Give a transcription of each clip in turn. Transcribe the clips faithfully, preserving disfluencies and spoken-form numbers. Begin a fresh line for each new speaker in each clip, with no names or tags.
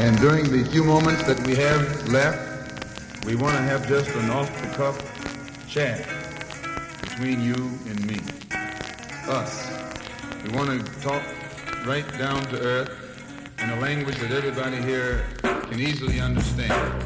And during the few moments that we have left, we want to have just an off-the-cuff chat between you and me, us. We want to talk right down to earth in a language that everybody here can easily understand.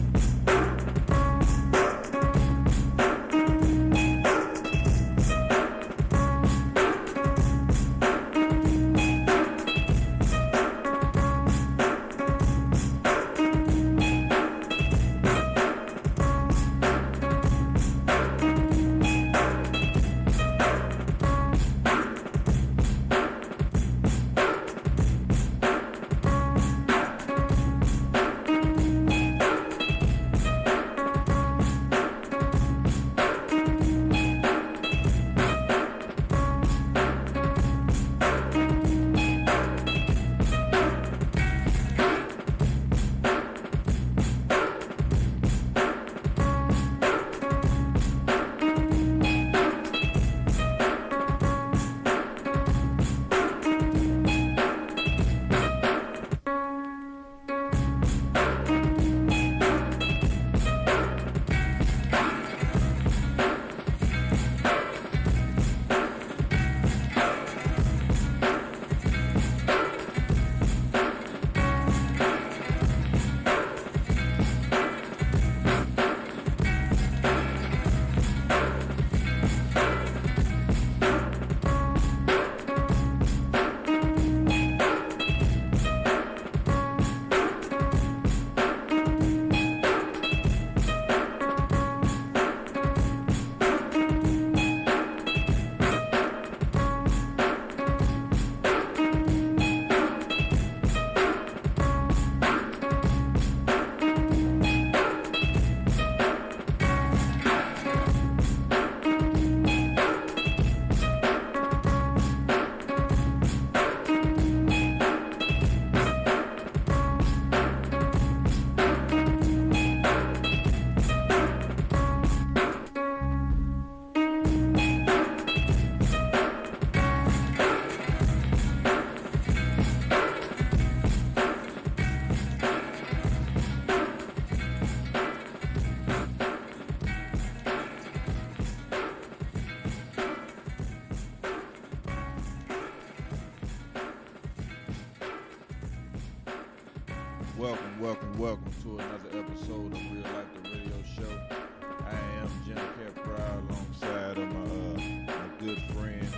Welcome, welcome, welcome to another episode of Real Life the Radio Show. I am Jim Capra alongside of my, uh, my good friend,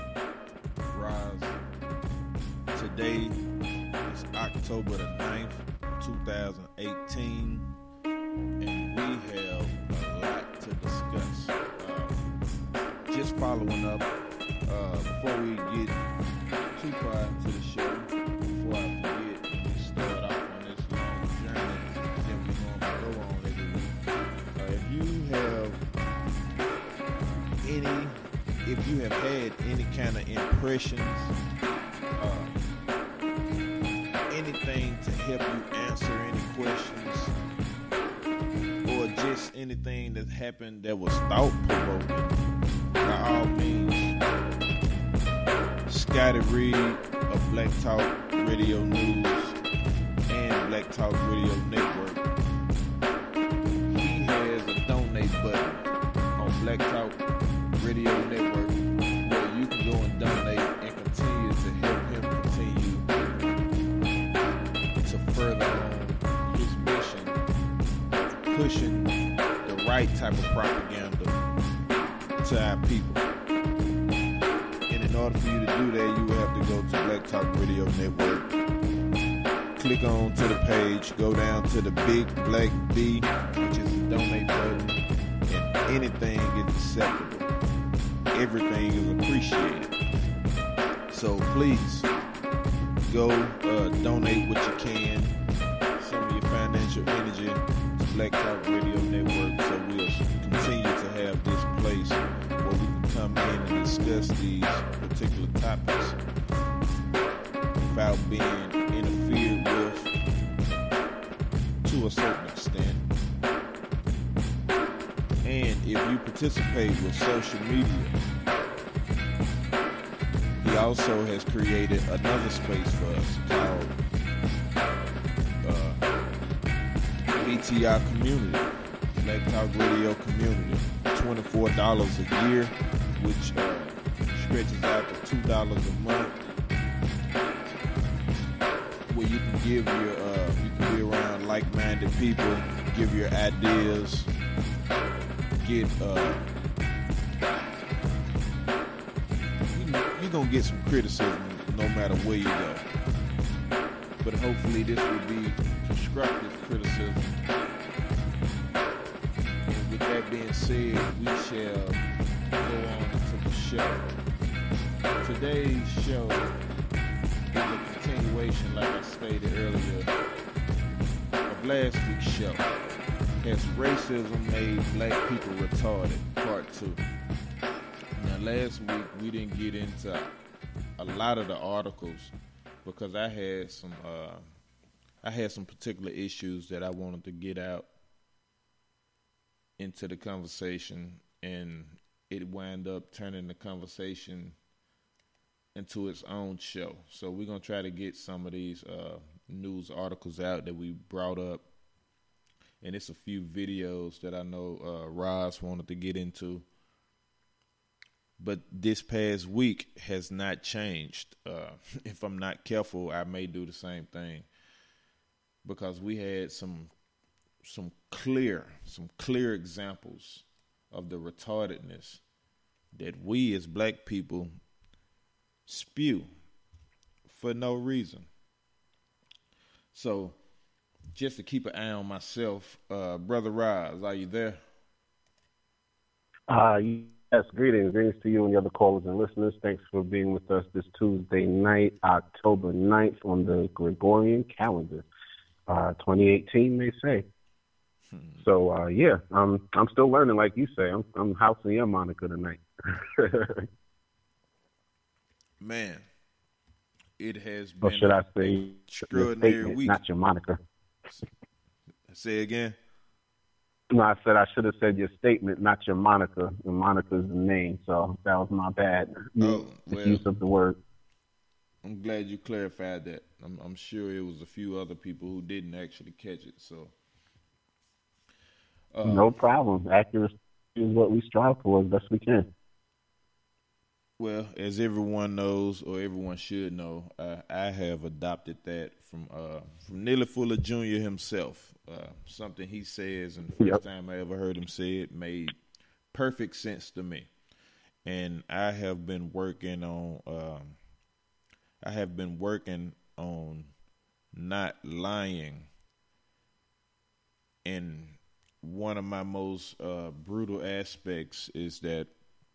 Roz. Today is October the ninth, twenty eighteen, and we have a lot to discuss. Uh, just following up, uh, before we get too far into the show, before I forget, we start off on this long journey that we normally go on every week. Uh, if you have any, if you have had any kind of impressions, uh, anything to help you answer any questions, or just anything that happened that was thought-provoking, by all means, Scotty Reed of Black Talk Radio News and Black Talk Radio Network, he has a donate button on Black Talk Radio Network where you can go and donate and continue to help him continue to further on his mission of pushing the right type of propaganda to our people. In order for you to do that, you will have to go to Black Talk Radio Network, click on to the page, go down to the big black B, which is the donate button, and anything is acceptable. Everything is appreciated. So please, go uh, donate what you can, some of your financial energy to Black Talk Radio Network, so we'll continue to have this place where we can come in and discuss these particular topics without being interfered with to a certain extent. And if you participate with social media, he also has created another space for us called uh, to our community, Black Talk Radio community. twenty-four dollars a year, which uh, stretches out to two dollars a month, where you can give your, uh, you can be around like-minded people, give your ideas, get, uh, you, you're going to get some criticism no matter where you go. But hopefully this will be constructive criticism. And with that being said, we shall go on into the show. Today's show is a continuation, like I stated earlier, of last week's show. Has racism made black people retarded? Part two. Now, last week we didn't get into a lot of the articles because I had some, uh, I had some particular issues that I wanted to get out into the conversation, and it wound up turning the conversation into its own show. So we're going to try to get some of these uh, news articles out that we brought up. And it's a few videos that I know uh, Roz wanted to get into. But this past week has not changed. Uh, if I'm not careful, I may do the same thing. Because we had some some clear, some clear examples of the retardedness that we as black people spew for no reason. So, just to keep an eye on myself, uh, Brother Roz, are you there?
Uh, yes, greetings. Greetings to you and the other callers and listeners. Thanks for being with us this Tuesday night, October ninth, on the Gregorian calendar. Uh, twenty eighteen, they say. Hmm. So, uh, yeah, I'm I'm still learning, like you say. I'm, I'm housing your Monica tonight.
Man, it has been
or should I say,
extraordinary week.
Not your Monica.
Say again?
No, I said I should have said your statement, not your Monica. And Monica's the name, so that was my bad.
Oh, well,
use of the word.
I'm glad you clarified that. I'm, I'm sure it was a few other people who didn't actually catch it. So,
uh, no problem. Accuracy is what we strive for as best we can.
Well, as everyone knows, or everyone should know, uh, I have adopted that from uh, from Neely Fuller Junior himself. Uh, something he says, and the first yep. time I ever heard him say it made perfect sense to me. And I have been working on, um, I have been working on not lying. And one of my most uh, brutal aspects is that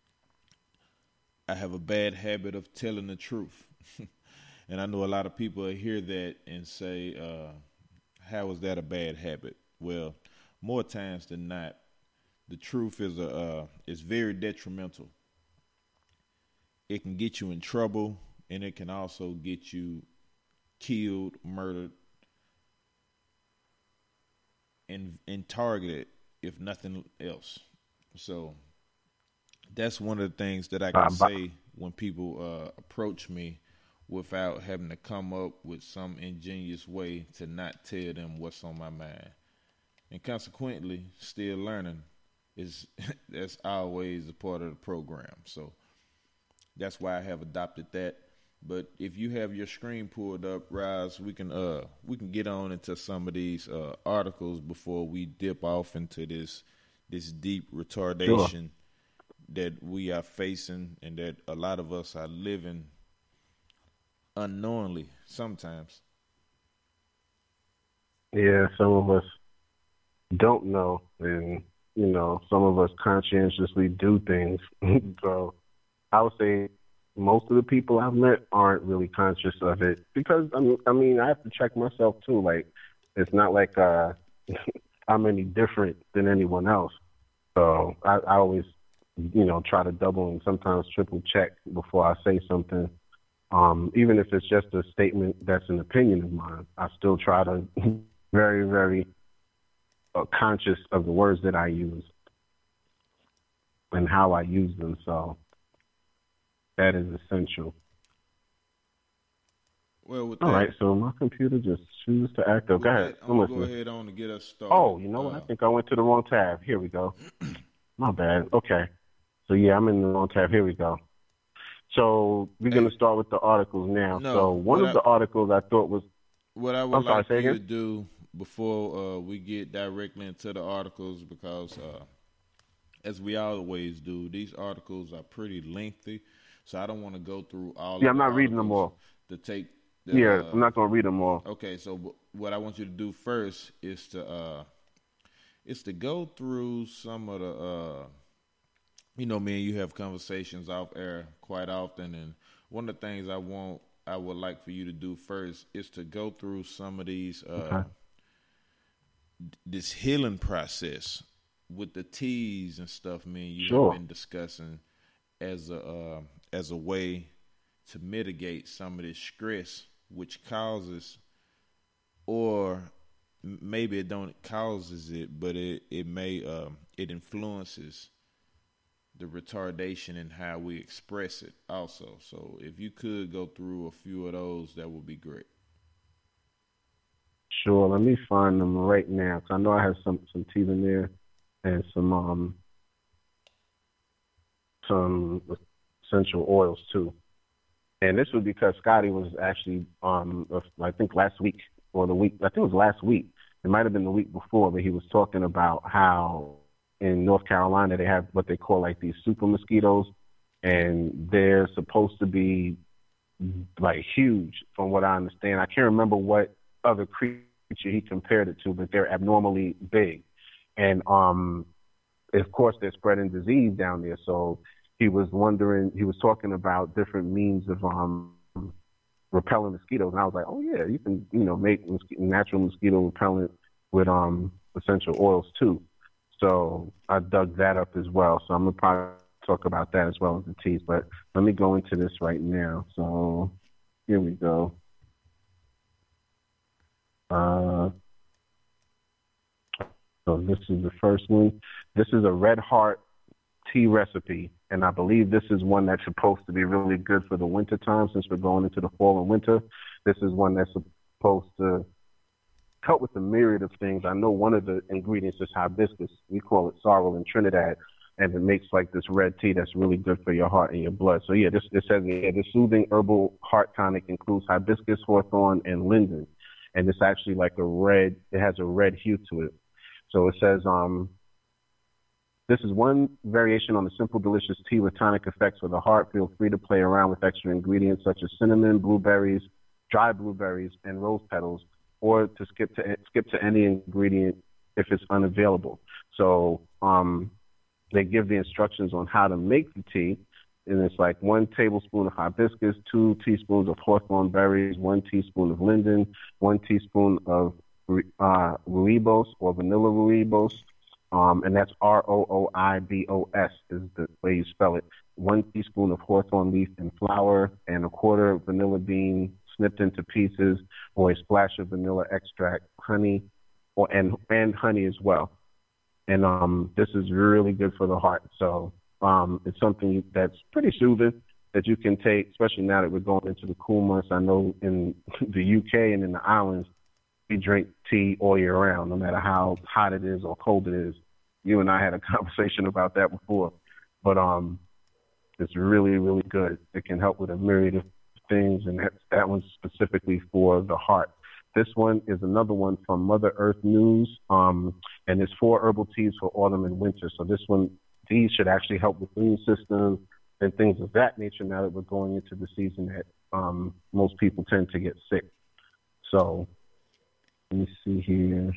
I have a bad habit of telling the truth. And I know a lot of people hear that and say, uh, how is that a bad habit? Well, more times than not, the truth is a uh, is very detrimental. It can get you in trouble, and it can also get you killed, murdered, and, and targeted, if nothing else. So that's one of the things that I can say when people uh, approach me without having to come up with some ingenious way to not tell them what's on my mind. And consequently, still learning is that's always a part of the program. So that's why I have adopted that. But if you have your screen pulled up, Roz, we can uh we can get on into some of these uh, articles before we dip off into this this deep retardation sure. that we are facing and that a lot of us are living unknowingly sometimes.
Yeah, some of us don't know, and you know, some of us conscientiously do things. So I would say most of the people I've met aren't really conscious of it because I mean, I mean, I have to check myself too. Like, it's not like uh, I'm any different than anyone else. So I, I always, you know, try to double and sometimes triple check before I say something. Um, even if it's just a statement that's an opinion of mine, I still try to very, very uh, conscious of the words that I use and how I use them. So that is essential.
Well, with
All
that,
right, so my computer just chooses to act up. Go
with
ahead.
that, I'm
I'm
gonna go
listening.
ahead on to get us started.
Oh, you know what?
Uh,
I think I went to the wrong tab. Here we go. My bad. Okay. So, yeah, I'm in the wrong tab. Here we go. So we're
hey,
going to start with the articles now.
no,
So one
what
of
I
the articles I thought was,
what I would
I'm sorry,
like
say
you to
again?
do before uh, we get directly into the articles, because uh, as we always do, these articles are pretty lengthy, so I don't want to go through all
Yeah,
of
I'm
the
not reading them
articles
all.
to take the.
Yeah,
Uh,
I'm not going to read them all.
okay, so w- what I want you to do first is to uh, is to go through some of the. Uh, you know, me and you have conversations off air quite often, and one of the things I want, I would like for you to do first is to go through some of these, uh,
Okay.
this healing process with the teas and stuff. Me and you
Sure.
have been discussing as a uh, as a way to mitigate some of this stress, which causes, or m- maybe it don't causes it, but it it may um, it influences the retardation and how we express it also. So if you could go through a few of those, that would be great.
Sure. Let me find them right now. 'Cause I know I have some, some teas in there and some, um, some essential oils too. And this was because Scotty was actually, um, I think last week or the week, I think it was last week. It might have been the week before, but he was talking about how in North Carolina they have what they call like these super mosquitoes, and they're supposed to be like huge from what I understand. I can't remember what other creature he compared it to, but they're abnormally big. And um, of course, they're spreading disease down there. So he was wondering, he was talking about different means of um, repelling mosquitoes. And I was like, oh, yeah, you can, you know, make mosquito, natural mosquito repellent with um, essential oils too. So I dug that up as well. So I'm going to probably talk about that as well as the teas. But let me go into this right now. So here we go. Uh, so this is the first one. This is a Red Heart tea recipe, and I believe this is one that's supposed to be really good for the winter time since we're going into the fall and winter. This is one that's supposed to help with a myriad of things. I know one of the ingredients is hibiscus. We call it sorrel in Trinidad, and it makes like this red tea that's really good for your heart and your blood. So yeah, this it says yeah, the soothing herbal heart tonic includes hibiscus, hawthorn, and linden, and it's actually like a red. It has a red hue to it. So it says um. This is one variation on the simple, delicious tea with tonic effects for the heart. Feel free to play around with extra ingredients such as cinnamon, blueberries, dry blueberries, and rose petals, or to skip to skip to any ingredient if it's unavailable. So um, they give the instructions on how to make the tea, and it's like one tablespoon of hibiscus, two teaspoons of hawthorn berries, one teaspoon of linden, one teaspoon of uh, rooibos or vanilla rooibos. Um, and that's R O O I B O S is the way you spell it. One teaspoon of hawthorn leaf and flour, and a quarter of vanilla bean snipped into pieces, or a splash of vanilla extract, honey, or and and honey as well. And um, this is really good for the heart. So um, it's something that's pretty soothing that you can take, especially now that we're going into the cool months. I know in the U K and in the islands, we drink tea all year round, no matter how hot it is or cold it is. You and I had a conversation about that before. But um, it's really, really good. It can help with a myriad of things, and that, that one's specifically for the heart. This one is another one from Mother Earth News, um, and it's four herbal teas for autumn and winter. So this one, these should actually help with immune system and things of that nature now that we're going into the season that um, most people tend to get sick. So let me see here.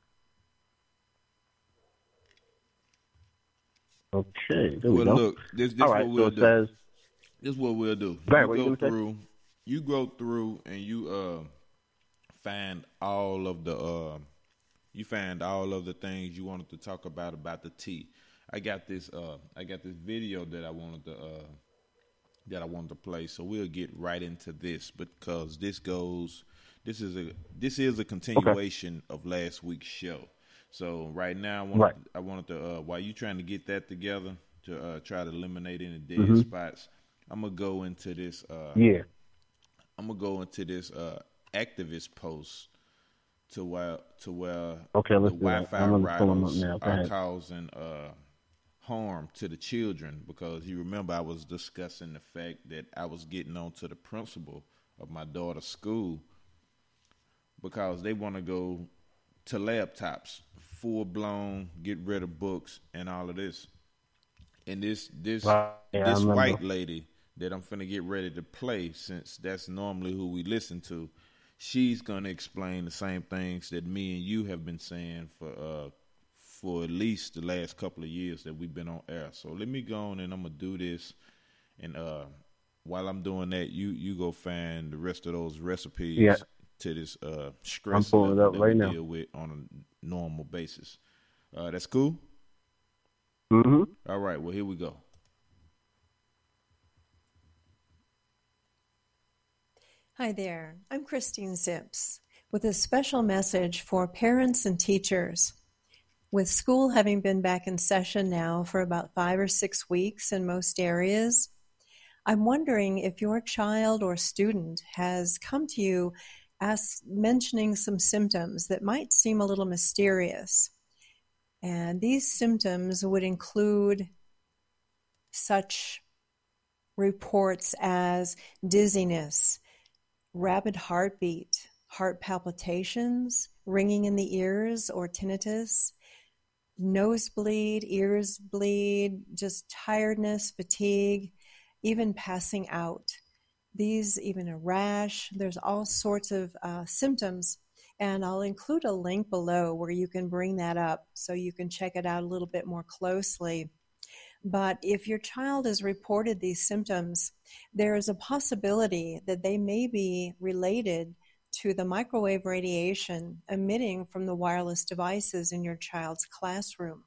Okay, there we
well,
go.
look, this this
All right,
what
so
we'll
it
do.
says,
This is what we'll do.
Right,
you
what you
go
gonna say?
through. You go through and you uh find all of the uh you find all of the things you wanted to talk about about the tea. I got this uh I got this video that I wanted to uh that I wanted to play. So we'll get right into this because this goes. This is a this is a continuation okay. of last week's show. So right now, I wanted,
right.
I wanted to uh, while you trying to get that together to uh, try to eliminate any dead
mm-hmm.
spots, I'm gonna go into this. Uh,
yeah.
I'm gonna go into this uh, activist post to where to where
okay,
the
let's do that.
Wi-Fi
I'm gonna pull them up
routers
now. Go
are
ahead.
causing uh, harm to the children, because you remember I was discussing the fact that I was getting on to the principal of my daughter's school because they want to go to laptops, full blown, get rid of books and all of this. And this this
Right. Yeah, I
this
remember.
white lady that I'm finna get ready to play, since that's normally who we listen to, she's gonna explain the same things that me and you have been saying for uh for at least the last couple of years that we've been on air. So let me go on and I'm gonna do this, and uh while I'm doing that, you you go find the rest of those recipes
Yeah.
to this uh
I'm
stress
pulling it
level
up
that
right
we
now.
deal with on a normal basis. Uh that's cool?
Mm-hmm.
All right, well here we go.
Hi there, I'm Christine Zips with a special message for parents and teachers. With school having been back in session now for about five or six weeks in most areas, I'm wondering if your child or student has come to you as mentioning some symptoms that might seem a little mysterious. And these symptoms would include such reports as dizziness, rapid heartbeat, heart palpitations, ringing in the ears or tinnitus, nosebleed, ears bleed, just tiredness, fatigue, even passing out. These, even a rash, there's all sorts of uh, symptoms. And I'll include a link below where you can bring that up so you can check it out a little bit more closely. But if your child has reported these symptoms, there is a possibility that they may be related to the microwave radiation emitting from the wireless devices in your child's classroom.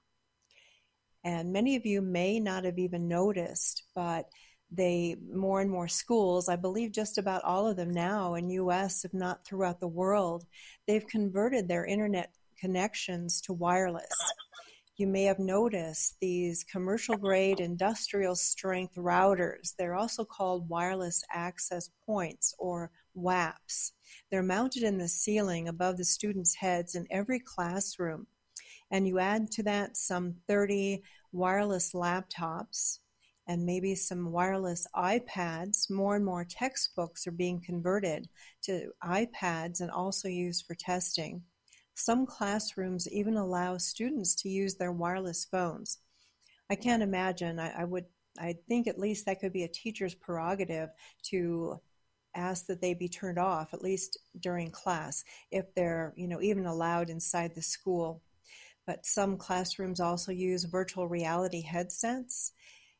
And many of you may not have even noticed, but they, more and more schools, I believe just about all of them now in U S, if not throughout the world, they've converted their internet connections to wireless. You may have noticed these commercial-grade, industrial-strength routers. They're also called wireless access points, or W A Ps. They're mounted in the ceiling above the students' heads in every classroom. And you add to that some thirty wireless laptops and maybe some wireless iPads. More and more textbooks are being converted to iPads and also used for testing. Some classrooms even allow students to use their wireless phones. I can't imagine. I, I would, I think at least that could be a teacher's prerogative to ask that they be turned off, at least during class, if they're, you know, even allowed inside the school. But some classrooms also use virtual reality headsets.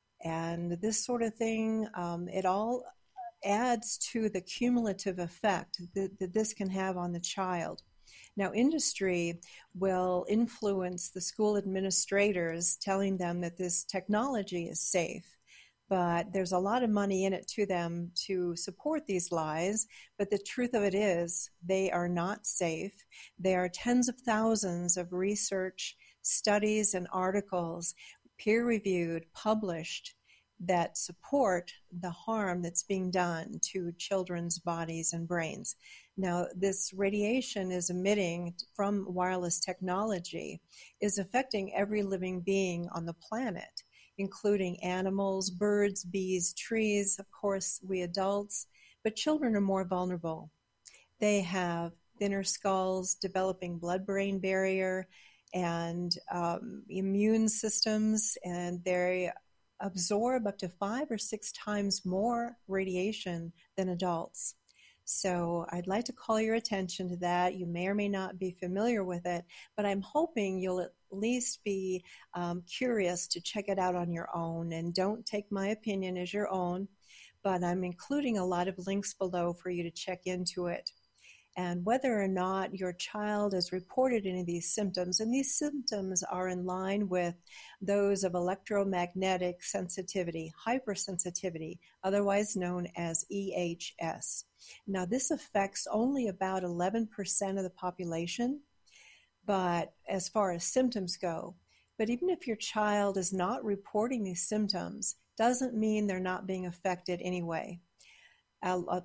And this sort of thing, um, it all adds to the cumulative effect that, that this can have on the child. Now, industry will influence the school administrators, telling them that this technology is safe, but there's a lot of money in it to them to support these lies. But the truth of it is they are not safe. There are tens of thousands of research studies and articles, peer-reviewed, published, that support the harm that's being done to children's bodies and brains. Now, this radiation is emitting from wireless technology is affecting every living being on the planet, including animals, birds, bees, trees, of course, we adults, but children are more vulnerable. They have thinner skulls, developing blood-brain barrier, and um, immune systems, and they absorb up to five or six times more radiation than adults. So I'd like to call your attention to that. You may or may not be familiar with it, but I'm hoping you'll at least be um, curious to check it out on your own. And don't take my opinion as your own, but I'm including a lot of links below for you to check into it. And whether or not your child has reported any of these symptoms, and these symptoms are in line with those of electromagnetic sensitivity, hypersensitivity, otherwise known as E H S. Now, this affects only about eleven percent of the population, but as far as symptoms go, but even if your child is not reporting these symptoms, doesn't mean they're not being affected anyway. Uh,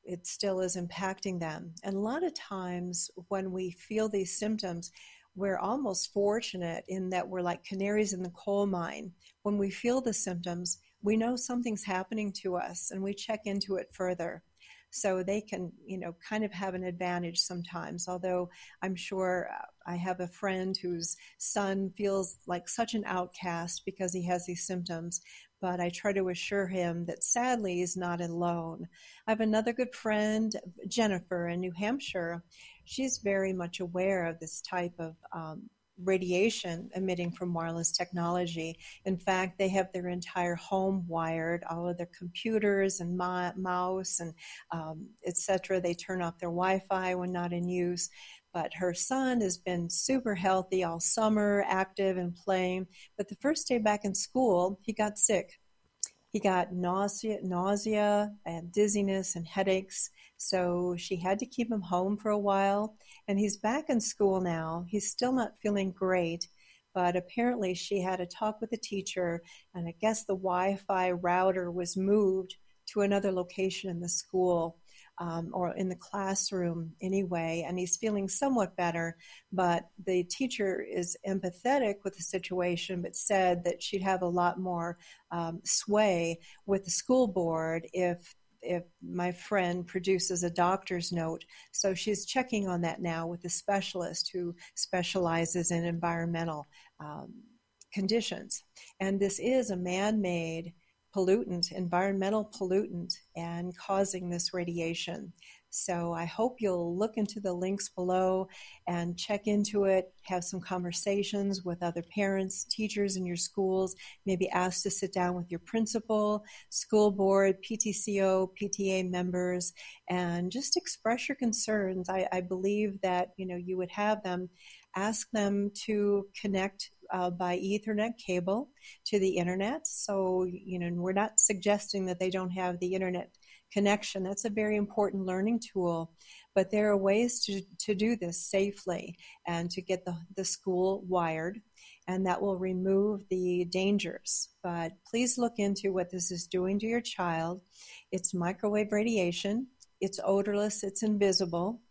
it still is impacting them. And a lot of times when we feel these symptoms, we're almost fortunate in that we're like canaries in the coal mine. When we feel the symptoms, we know something's happening to us, and we check into it further. So they can, you know, kind of have an advantage sometimes. Although I'm sure I have a friend whose son feels like such an outcast because he has these symptoms, but I try to assure him that sadly he's not alone. I have another good friend, Jennifer, in New Hampshire. She's very much aware of this type of um, radiation emitting from wireless technology. In fact, they have their entire home wired, all of their computers and ma- mouse and um, et cetera. They turn off their Wi-Fi when not in use. But her son has been super healthy all summer, active and playing. But the first day back in school, he got sick. He got nausea, nausea and dizziness and headaches. So she had to keep him home for a while. And he's back in school now. He's still not feeling great. But apparently she had a talk with the teacher, and I guess the Wi-Fi router was moved to another location in the school. Um, or in the classroom anyway, and he's feeling somewhat better, but the teacher is empathetic with the situation, but said that she'd have a lot more um, sway with the school board if if my friend produces a doctor's note. So she's checking on that now with the specialist who specializes in environmental um, conditions. And this is a man-made pollutant, environmental pollutant, and causing this radiation. So I hope you'll look into the links below and check into it, have some conversations with other parents, teachers in your schools, maybe ask to sit down with your principal, school board, P T C O, P T A members, and just express your concerns. I, I believe that, you know, you would have them, ask them to connect Uh, by Ethernet cable to the internet. So, you know, we're not suggesting that they don't have the internet connection. That's a very important learning tool. But there are ways to, to do this safely and to get the, the school wired, and that will remove the dangers. But please look into what this is doing to your child. It's microwave radiation. It's odorless. It's invisible.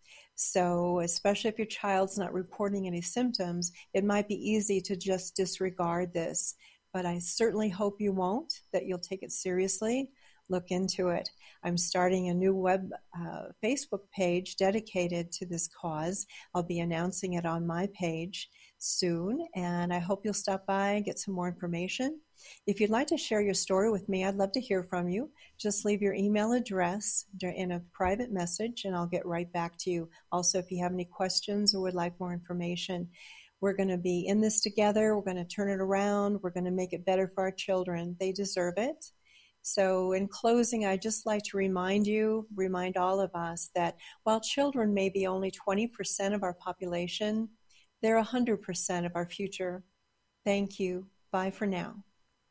So especially if your child's not reporting any symptoms, it might be easy to just disregard this. But I certainly hope you won't, that you'll take it seriously. Look into it. I'm starting a new web uh, Facebook page dedicated to this cause. I'll be announcing it on my page soon, and I hope you'll stop by and get some more information. If you'd like to share your story with me, I'd love to hear from you. Just leave your email address in a private message, and I'll get right back to you. Also, if you have any questions or would like more information, we're going to be in this together. We're going to turn it around. We're going to make it better for our children. They deserve it. So in closing, I'd just like to remind you, remind all of us that while children may be only twenty percent of our population, they're one hundred percent of our future. Thank you. Bye for now.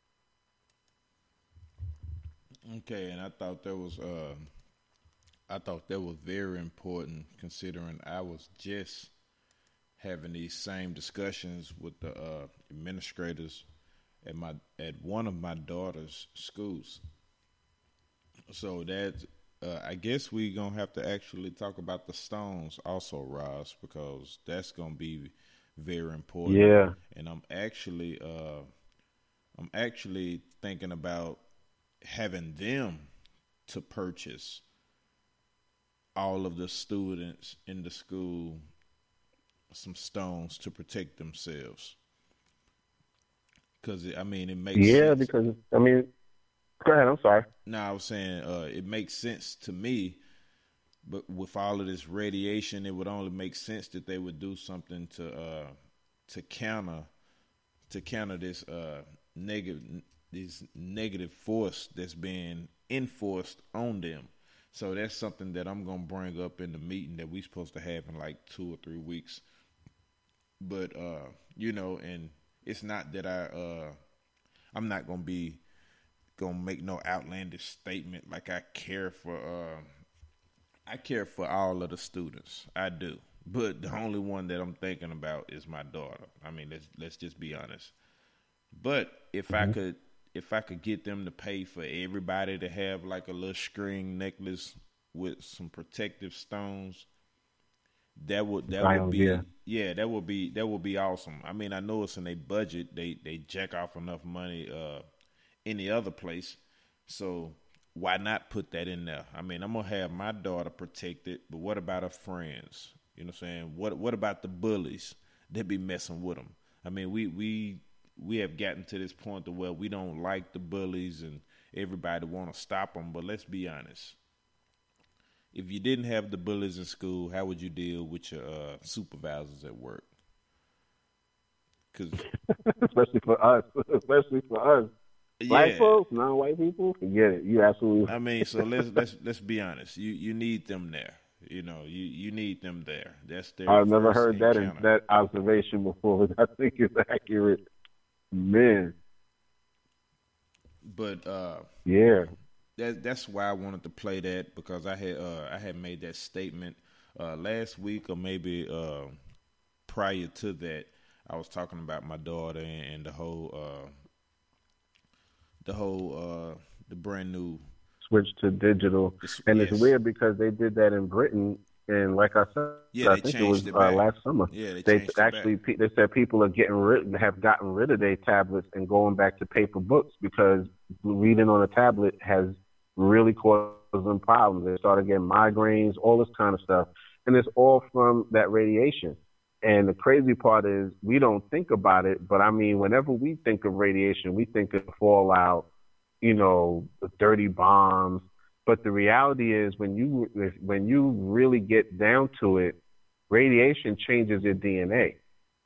Okay, and I thought that was uh, I thought that was very important, considering I was just having these same discussions with the uh, administrators at my at one of my daughter's schools. So that uh, I guess we gonna have to actually talk about the stones also, Roz, because that's gonna be very important.
Yeah.
And I'm actually uh, I'm actually thinking about having them to purchase all of the students in the school some stones to protect themselves. Because, I mean, it makes
yeah,
sense.
because, I mean, go ahead, I'm sorry.
No, I was saying uh, it makes sense to me, but with all of this radiation, it would only make sense that they would do something to uh, to counter to counter this uh, negative this negative force that's being enforced on them. So that's something that I'm gonna bring up in the meeting that we're supposed to have in like two or three weeks. But uh, you know, and it's not that I uh, I'm not gonna be gonna make no outlandish statement like I care for uh, I care for all of the students. I do. But the only one that I'm thinking about is my daughter. I mean, let's let's just be honest. But if mm-hmm. I could if I could get them to pay for everybody to have like a little string necklace with some protective stones, that would that
I
would be
yeah.
yeah, that would be that would be awesome. I mean, I know it's in their budget. They they jack off enough money uh, any other place, so why not put that in there? I mean, I'm gonna have my daughter protected, but what about her friends? You know what I'm saying? What what about the bullies that be messing with them? I mean, we we we have gotten to this point to where we don't like the bullies and everybody want to stop them. But let's be honest. If you didn't have the bullies in school, how would you deal with your uh, supervisors at work? Cause,
especially for us, especially for us,
yeah.
Black folks, non-white people, forget it. You absolutely.
I mean, so let's let's let's be honest. You you need them there. You know, you, you need them there. That's their.
I've never heard that
encounter.
that observation before, but I think it's accurate. Man.
But uh,
yeah,
that that's why I wanted to play that, because I had uh, I had made that statement uh, last week, or maybe uh, prior to that. I was talking about my daughter and, and the whole uh, the whole uh, the brand new
switch to digital,
it's,
and
yes.
it's weird because they did that in Britain, and like I said,
yeah,
I think it was
it
uh, last summer.
Yeah, they,
they
changed
actually
it back.
they said people are getting rid have gotten rid of their tablets and going back to paper books because reading on a tablet has really caused them problems. They started getting migraines, all this kind of stuff, and it's all from that radiation. And the crazy part is we don't think about it, but I mean, whenever we think of radiation, we think of fallout, you know, the dirty bombs. But the reality is when you when you really get down to it, radiation changes your D N A.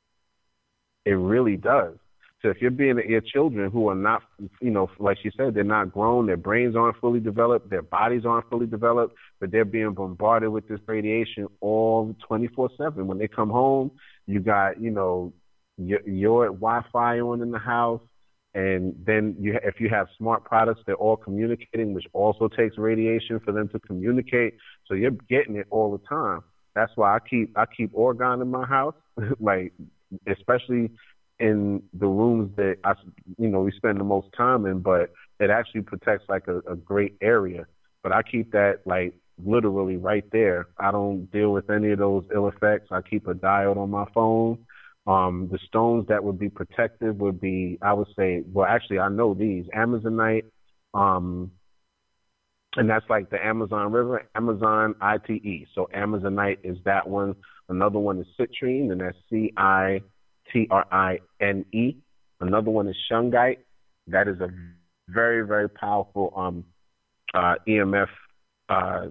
It really does. So if you're being your children who are not, you know, like she said, they're not grown, their brains aren't fully developed, their bodies aren't fully developed, but they're being bombarded with this radiation all twenty-four seven. When they come home, you got, you know, your, your Wi-Fi on in the house. And then you, if you have smart products, they're all communicating, which also takes radiation for them to communicate. So you're getting it all the time. That's why I keep I keep Orgone in my house, like especially in the rooms that I, you know, we spend the most time in. But it actually protects like a, a great area. But I keep that like literally right there. I don't deal with any of those ill effects. I keep a diode on my phone. Um, the stones that would be protective would be, I would say, well, actually, I know these, Amazonite, um, and that's like the Amazon River, Amazon I T E. So Amazonite is that one. Another one is citrine, and that's C I T R I N E. Another one is shungite. That is a very, very powerful um, uh, E M F uh,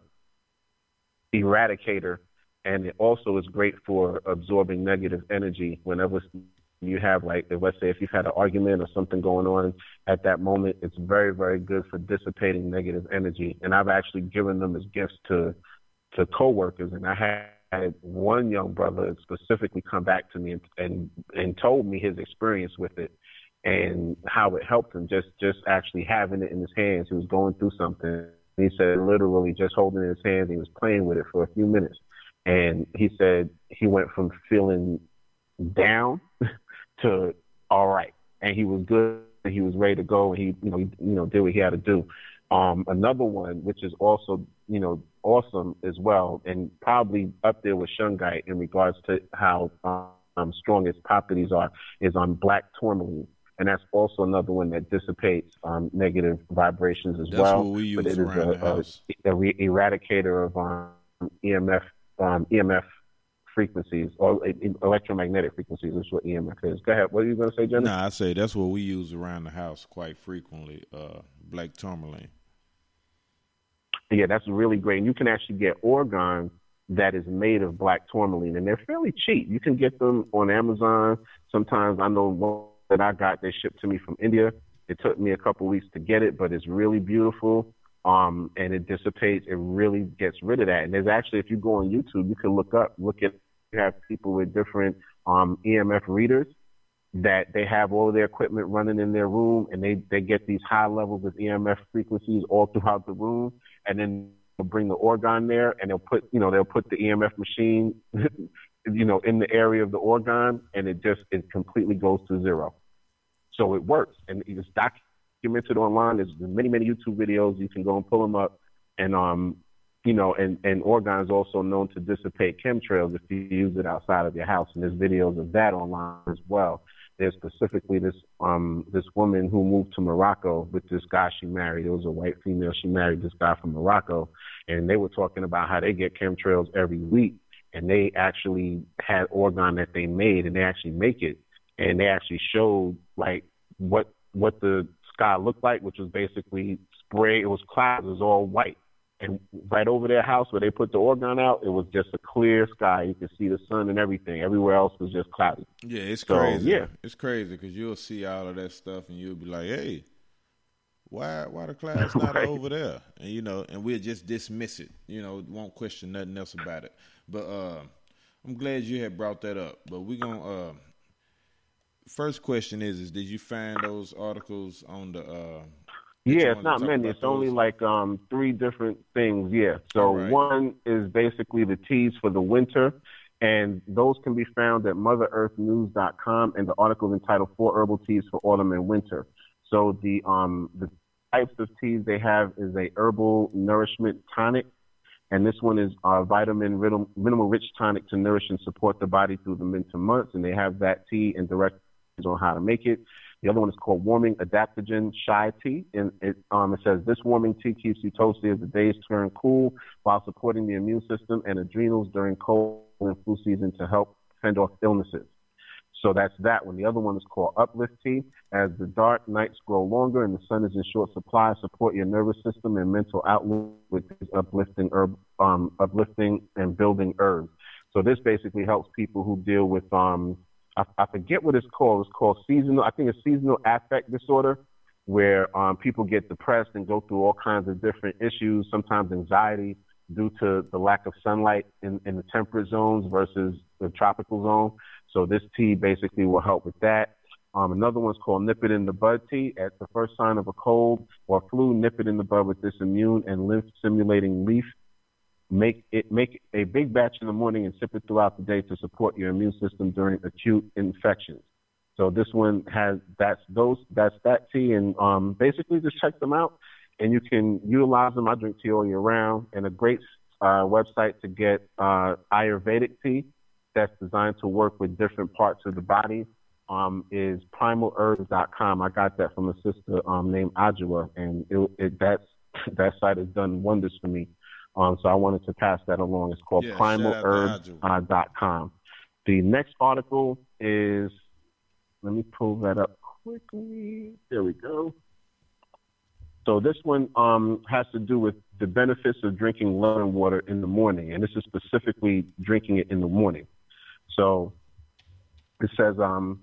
eradicator. And it also is great for absorbing negative energy whenever you have, like, let's say if you've had an argument or something going on at that moment, it's very, very good for dissipating negative energy. And I've actually given them as gifts to to coworkers. And I had one young brother specifically come back to me and and, and told me his experience with it and how it helped him, just, just actually having it in his hands. He was going through something. He said literally just holding it in his hands, he was playing with it for a few minutes. And he said he went from feeling down to all right, and he was good, and he was ready to go, and he, you know, he, you know, did what he had to do. Um, another one, which is also, you know, awesome as well, and probably up there with shungite in regards to how um, strong its properties are, is on black tourmaline, and that's also another one that dissipates um, negative vibrations as
that's
well.
What we use
but it is
around
a,
the house.
a, a re- eradicator of um, E M F. Um, E M F frequencies or uh, electromagnetic frequencies is what E M F is. Go ahead. What are you going to say, Jenny?
Nah, I say that's what we use around the house quite frequently, uh, black tourmaline.
Yeah, that's really great. And you can actually get Orgone that is made of black tourmaline, and they're fairly cheap. You can get them on Amazon. Sometimes I know one that I got, they shipped to me from India. It took me a couple weeks to get it, but it's really beautiful. Um, and it dissipates, it really gets rid of that. And there's actually, if you go on YouTube, you can look up, look at, you have people with different um, E M F readers that they have all of their equipment running in their room, and they, they get these high levels of E M F frequencies all throughout the room. And then they'll bring the Orgone there, and they'll put, you know, they'll put the E M F machine, you know, in the area of the Orgone, and it just, it completely goes to zero. So it works. And it's documented documented online. There's many, many YouTube videos. You can go and pull them up. And um, you know, and, and organ is also known to dissipate chemtrails if you use it outside of your house. And there's videos of that online as well. There's specifically this um this woman who moved to Morocco with this guy she married. It was a white female. She married this guy from Morocco, and they were talking about how they get chemtrails every week, and they actually had organ that they made, and they actually make it, and they actually showed like what what the sky looked like, which was basically spray. It was clouds. It was all white. And right over their house where they put the organ out, it was just a clear sky. You could see the sun and everything. Everywhere else was just cloudy.
Yeah, it's
so,
crazy.
Yeah.
It's crazy because you'll see all of that stuff and you'll be like, hey, why why the clouds not right. over there? And, you know, and we'll just dismiss it. You know, won't question nothing else about it. But uh, I'm glad you had brought that up. But we're going to uh, – first question is, is did you find those articles on the uh, –
Yeah, it's not many. It's only like um, three different things, yeah. So right. One is basically the teas for the winter, and those can be found at mother earth news dot com, and the article is entitled Four Herbal Teas for Autumn and Winter. So the um, the types of teas they have is a herbal nourishment tonic, and this one is a vitamin mineral rich tonic to nourish and support the body through the winter months, and they have that tea and directions on how to make it. The other one is called Warming Adaptogen Chai Tea. And it, um, it says, this warming tea keeps you toasty as the days turn cool while supporting the immune system and adrenals during cold and flu season to help fend off illnesses. So that's that one. The other one is called Uplift Tea. As the dark nights grow longer and the sun is in short supply, support your nervous system and mental outlook with these uplifting, herb, um, uplifting and building herbs. So this basically helps people who deal with um, I, I forget what it's called. It's called seasonal. I think it's seasonal affect disorder, where um, people get depressed and go through all kinds of different issues, sometimes anxiety due to the lack of sunlight in, in the temperate zones versus the tropical zone. So this tea basically will help with that. Um, another one's called Nip It in the Bud tea. At the first sign of a cold or flu, nip it in the bud with this immune and lymph stimulating leaf. Make it make a big batch in the morning and sip it throughout the day to support your immune system during acute infections. So this one has that's those that's that tea, and um, basically just check them out, and you can utilize them. I drink tea all year round, and a great uh, website to get uh, Ayurvedic tea that's designed to work with different parts of the body um, is primal herbs dot com. I got that from a sister um, named Ajua, and it, it that's that site has done wonders for me. Um, so I wanted to pass that along. It's called
yeah,
primal herbs dot com. Uh, the next article is, let me pull that up quickly. There we go. So this one um, has to do with the benefits of drinking lemon water in the morning, and this is specifically drinking it in the morning. So it says um,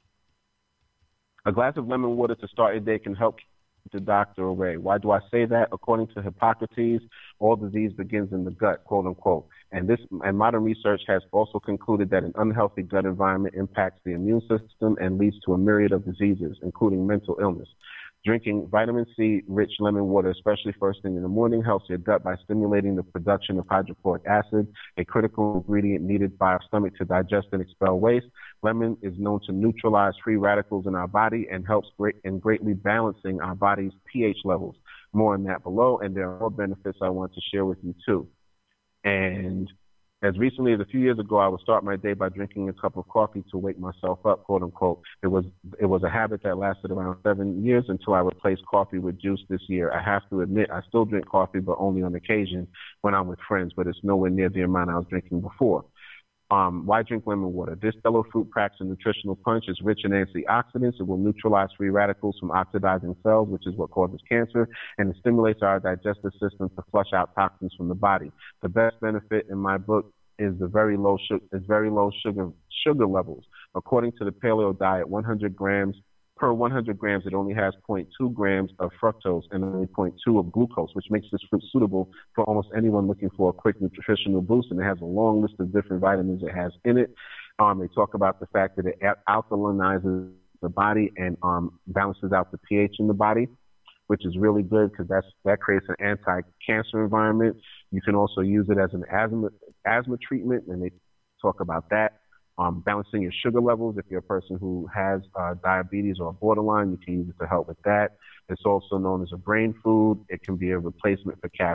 a glass of lemon water to start your day can help the doctor away. Why do I say that? According to Hippocrates, all disease begins in the gut, quote unquote. And this and modern research has also concluded that an unhealthy gut environment impacts the immune system and leads to a myriad of diseases, including mental illness. Drinking vitamin C rich lemon water, especially first thing in the morning, helps your gut by stimulating the production of hydrochloric acid, a critical ingredient needed by our stomach to digest and expel waste. Lemon is known to neutralize free radicals in our body and helps great in greatly balancing our body's pH levels. More on that below, and there are more benefits I want to share with you too. And as recently as a few years ago, I would start my day by drinking a cup of coffee to wake myself up, quote unquote. It was it was a habit that lasted around seven years until I replaced coffee with juice this year. I have to admit, I still drink coffee, but only on occasion when I'm with friends, but it's nowhere near the amount I was drinking before. Um, why drink lemon water? This yellow fruit packs a nutritional punch. It's rich in antioxidants. It will neutralize free radicals from oxidizing cells, which is what causes cancer, and it stimulates our digestive system to flush out toxins from the body. The best benefit in my book is the very low sugar, is very low sugar sugar levels. According to the paleo diet, one hundred grams per one hundred grams, it only has zero point two grams of fructose and only zero point two of glucose, which makes this fruit suitable for almost anyone looking for a quick nutritional boost. And it has a long list of different vitamins it has in it. Um, they talk about the fact that it alkalinizes the body and um, balances out the pH in the body, which is really good because that's that creates an anti-cancer environment. You can also use it as an asthma asthma treatment, and they talk about that. Um, balancing your sugar levels. If you're a person who has uh, diabetes or borderline, you can use it to help with that. It's also known as a brain food. It can be a replacement for caffeine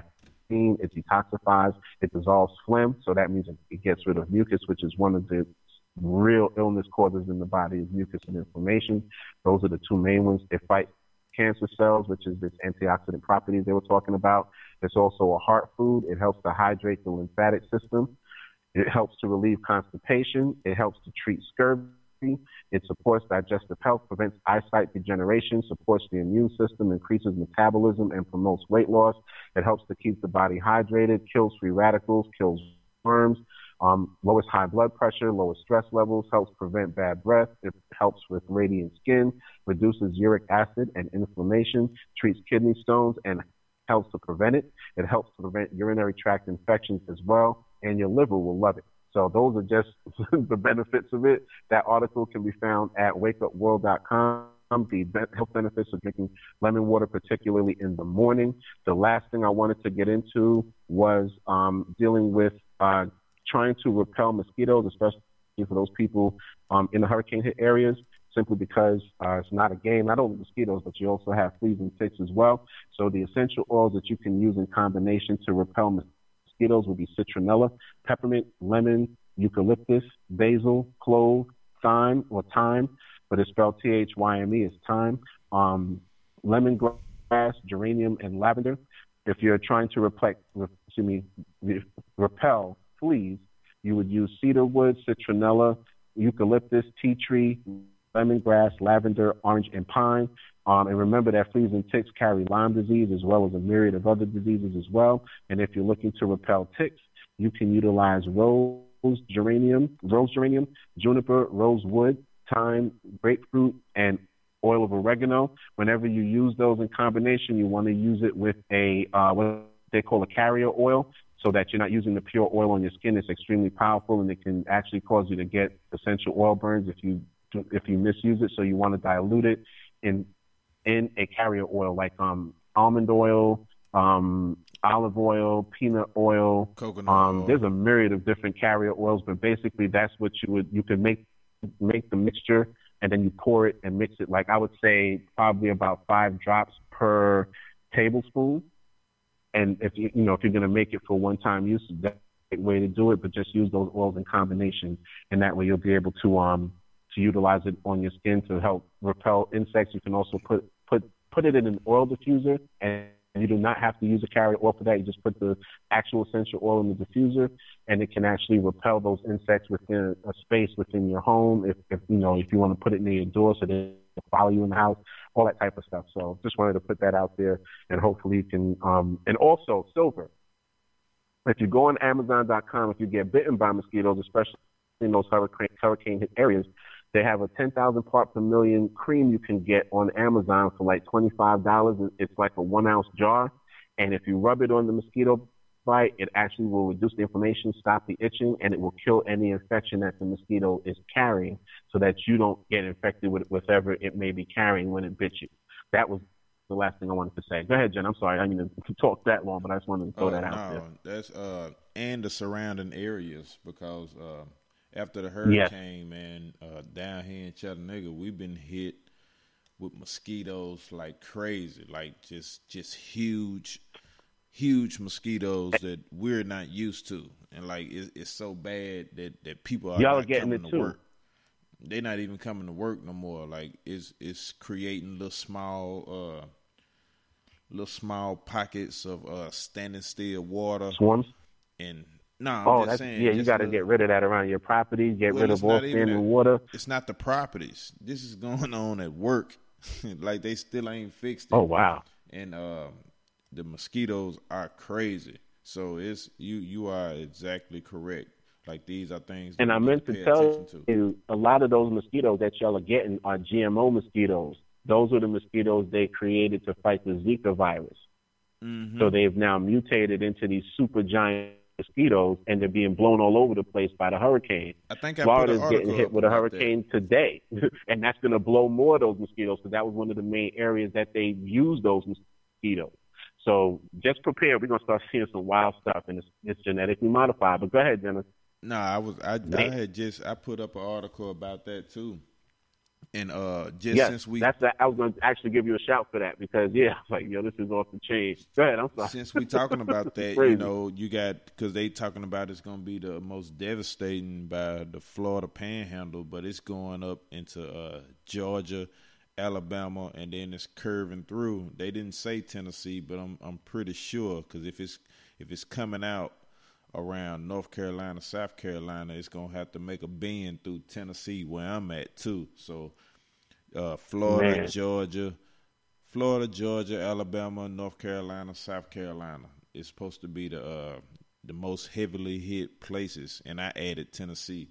it detoxifies, it dissolves phlegm, so that means it gets rid of mucus, which is one of the real illness causes in the body is mucus and inflammation. Those are the two main ones. It fights cancer cells, which is this antioxidant properties they were talking about. It's also a heart food. It helps to hydrate the lymphatic system. It helps to relieve constipation. It helps to treat scurvy. It supports digestive health, prevents eyesight degeneration, supports the immune system, increases metabolism, and promotes weight loss. It helps to keep the body hydrated, kills free radicals, kills worms, um, lowers high blood pressure, lowers stress levels, helps prevent bad breath. It helps with radiant skin, reduces uric acid and inflammation, treats kidney stones, and helps to prevent it. It helps to prevent urinary tract infections as well, and your liver will love it. So those are just the benefits of it. That article can be found at wake up world dot com. The health benefits of drinking lemon water, particularly in the morning. The last thing I wanted to get into was um, dealing with uh, trying to repel mosquitoes, especially for those people um, in the hurricane hit areas, simply because uh, it's not a game. Not only mosquitoes, but you also have fleas and ticks as well. So the essential oils that you can use in combination to repel mosquitoes Mosquitoes will be citronella, peppermint, lemon, eucalyptus, basil, clove, thyme or thyme, but it's spelled T H Y M E, it's thyme, um, lemongrass, geranium, and lavender. If you're trying to repel, excuse me, repel fleas, you would use cedarwood, citronella, eucalyptus, tea tree, lemongrass, lavender, orange, and pine. Um, and remember that fleas and ticks carry Lyme disease as well as a myriad of other diseases as well. And if you're looking to repel ticks, you can utilize rose geranium, rose geranium, juniper, rosewood, thyme, grapefruit, and oil of oregano. Whenever you use those in combination, you want to use it with a uh, what they call a carrier oil, so that you're not using the pure oil on your skin. It's extremely powerful, and it can actually cause you to get essential oil burns if you if you misuse it. So you want to dilute it in in a carrier oil like um, almond oil, um, olive oil, peanut oil,
coconut
um,
oil.
There's a myriad of different carrier oils, but basically that's what you would, you could make, make the mixture and then you pour it and mix it. Like I would say probably about five drops per tablespoon. And if you, you know, if you're going to make it for one time use, that's a great way to do it, but just use those oils in combination. And that way you'll be able to, um, to utilize it on your skin to help repel insects. You can also put, put, put it in an oil diffuser, and you do not have to use a carrier oil for that. You just put the actual essential oil in the diffuser, and it can actually repel those insects within a space within your home. If, if you know, if you want to put it near your door so they follow you in the house, all that type of stuff. So just wanted to put that out there, and hopefully you can, um, and also silver. If you go on amazon dot com, if you get bitten by mosquitoes, especially in those hurricane, hurricane hit areas, they have a ten thousand part per million cream you can get on Amazon for like twenty-five dollars. It's like a one ounce jar. And if you rub it on the mosquito bite, it actually will reduce the inflammation, stop the itching, and it will kill any infection that the mosquito is carrying so that you don't get infected with whatever it may be carrying when it bit you. That was the last thing I wanted to say. Go ahead, Jen. I'm sorry. I didn't mean to talk that long, but I just wanted to throw
oh,
that
no,
out there.
That's, uh, and the surrounding areas, because, uh, after the hurricane, yes. man, uh, down here in Chattanooga, we've been hit with mosquitoes like crazy, like just just huge, huge mosquitoes that we're not used to, and like it's, it's so bad that, that people are
Y'all
not
are getting
coming
it
to
too.
work. They're not even coming to work no more. Like it's it's creating little small, uh, little small pockets of uh, standing still water.
Swarms.
And no, I'm
oh,
just
that's,
saying.
yeah, you got to get rid of that around your property. Get
well,
rid of all standing water.
It's not the properties. This is going on at work. Like they still ain't fixed it.
Oh wow!
And uh, the mosquitoes are crazy. So it's you. You are exactly correct. Like these are things. That
and I meant to, to tell to. you, a lot of those mosquitoes that y'all are getting are G M O mosquitoes. Those are the mosquitoes they created to fight the Zika virus. Mm-hmm. So they've now mutated into these super giant mosquitoes, and they're being blown all over the place by the hurricane.
I think I
Florida's
put an
getting hit with a hurricane
that.
today, and that's going to blow more of those mosquitoes, because that was one of the main areas that they used those mosquitoes. So just prepare. We're going to start seeing some wild stuff, and it's, it's genetically modified. But go ahead, Dennis.
No, I was I, I had just I put up an article about that too, And uh, just
yes,
since we
that's that. I was going to actually give you a shout for that because yeah, like yo, this is off the chain. Go ahead, I'm sorry.
Since we talking about that, you know, you got because they talking about it's going to be the most devastating by the Florida Panhandle, but it's going up into uh, Georgia, Alabama, and then it's curving through. They didn't say Tennessee, but I'm I'm pretty sure because if it's if it's coming out around North Carolina, South Carolina, it's going to have to make a bend through Tennessee where I'm at too. So uh, Florida,
Man.
Georgia, Florida, Georgia, Alabama, North Carolina, South Carolina. It's supposed to be the uh, the most heavily hit places, and I added Tennessee.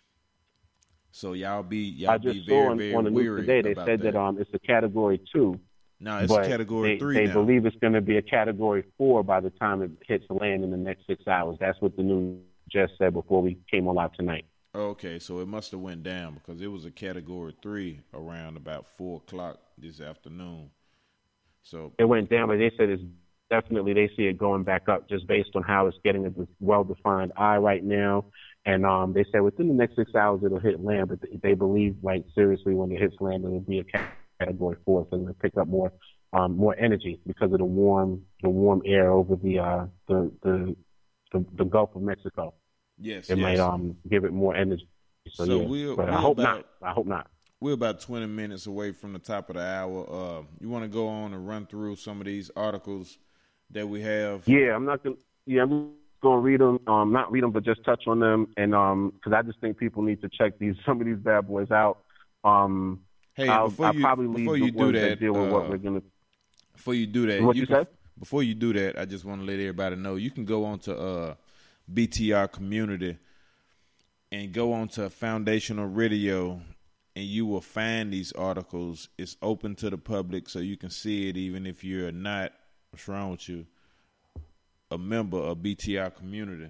So y'all be y'all
I just
be
saw
very,
on,
very
on the news
weary
today they
about
said that. that um it's a category two.
No, it's
but
category
they,
three
They
now.
believe it's going to be a category four by the time it hits land in the next six hours. That's what the news just said before we came on live tonight.
Okay, so it must have went down because it was a category three around about four o'clock this afternoon. So
it went down, but they said it's definitely they see it going back up just based on how it's getting a well-defined eye right now. And um, they said within the next six hours it'll hit land, but they believe like seriously when it hits land it'll be a category four, so it'll pick up more um, more energy because of the warm the warm air over the uh, the, the the the Gulf of Mexico.
Yes,
it
yes.
might um give it more energy. So,
so
yeah.
we're,
but
we're
I hope
about,
not. I hope not.
We're about twenty minutes away from the top of the hour. Uh, you want to go on and run through some of these articles that we have?
Yeah, I'm not gonna. Yeah, I'm gonna read them. Um, not read them, but just touch on them, and um, because I just think people need to check these some of these bad boys out. Um,
hey,
I'll,
before
I'll
you
probably
before
leave
you
the
do
ones
that,
that deal with
uh,
what we're gonna.
Before you do that,
What
you,
you
can,
said?
Before you do that, I just want to let everybody know you can go on to uh, B T R Community and go on to Foundational Radio, and you will find these articles. It's open to the public, so you can see it even if you're not, what's wrong with you, a member of B T R Community.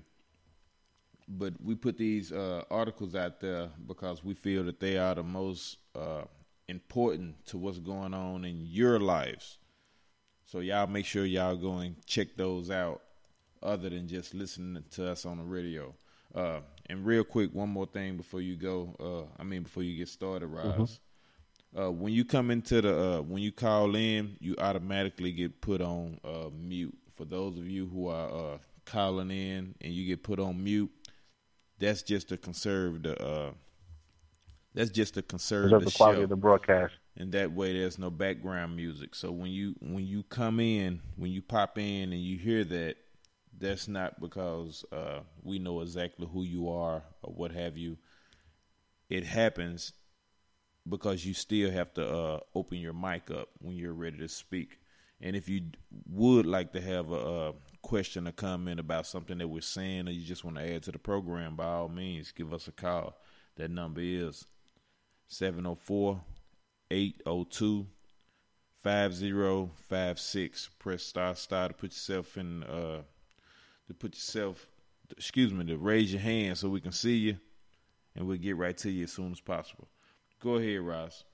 But we put these uh, articles out there because we feel that they are the most uh, important to what's going on in your lives. So y'all make sure y'all go and check those out other than just listening to us on the radio. Uh, and real quick, one more thing before you go. Uh, I mean, before you get started, Roz. Mm-hmm. Uh, when you come into the, uh, when you call in, you automatically get put on uh, mute. For those of you who are uh, calling in and you get put on mute, that's just to conserve the, uh, that's just to conserve the,
the quality
show.
of the broadcast.
And that way there's no background music. So when you when you come in, when you pop in and you hear that, that's not because uh, we know exactly who you are or what have you. It happens because you still have to uh, open your mic up when you're ready to speak. And if you would like to have a, a question or comment about something that we're saying or you just want to add to the program, by all means, give us a call. That number is seven oh four, eight oh two, five oh five six. Press star star to put yourself in uh to put yourself excuse me to raise your hand so we can see you, and we'll get right to you as soon as possible. Go ahead, Roz.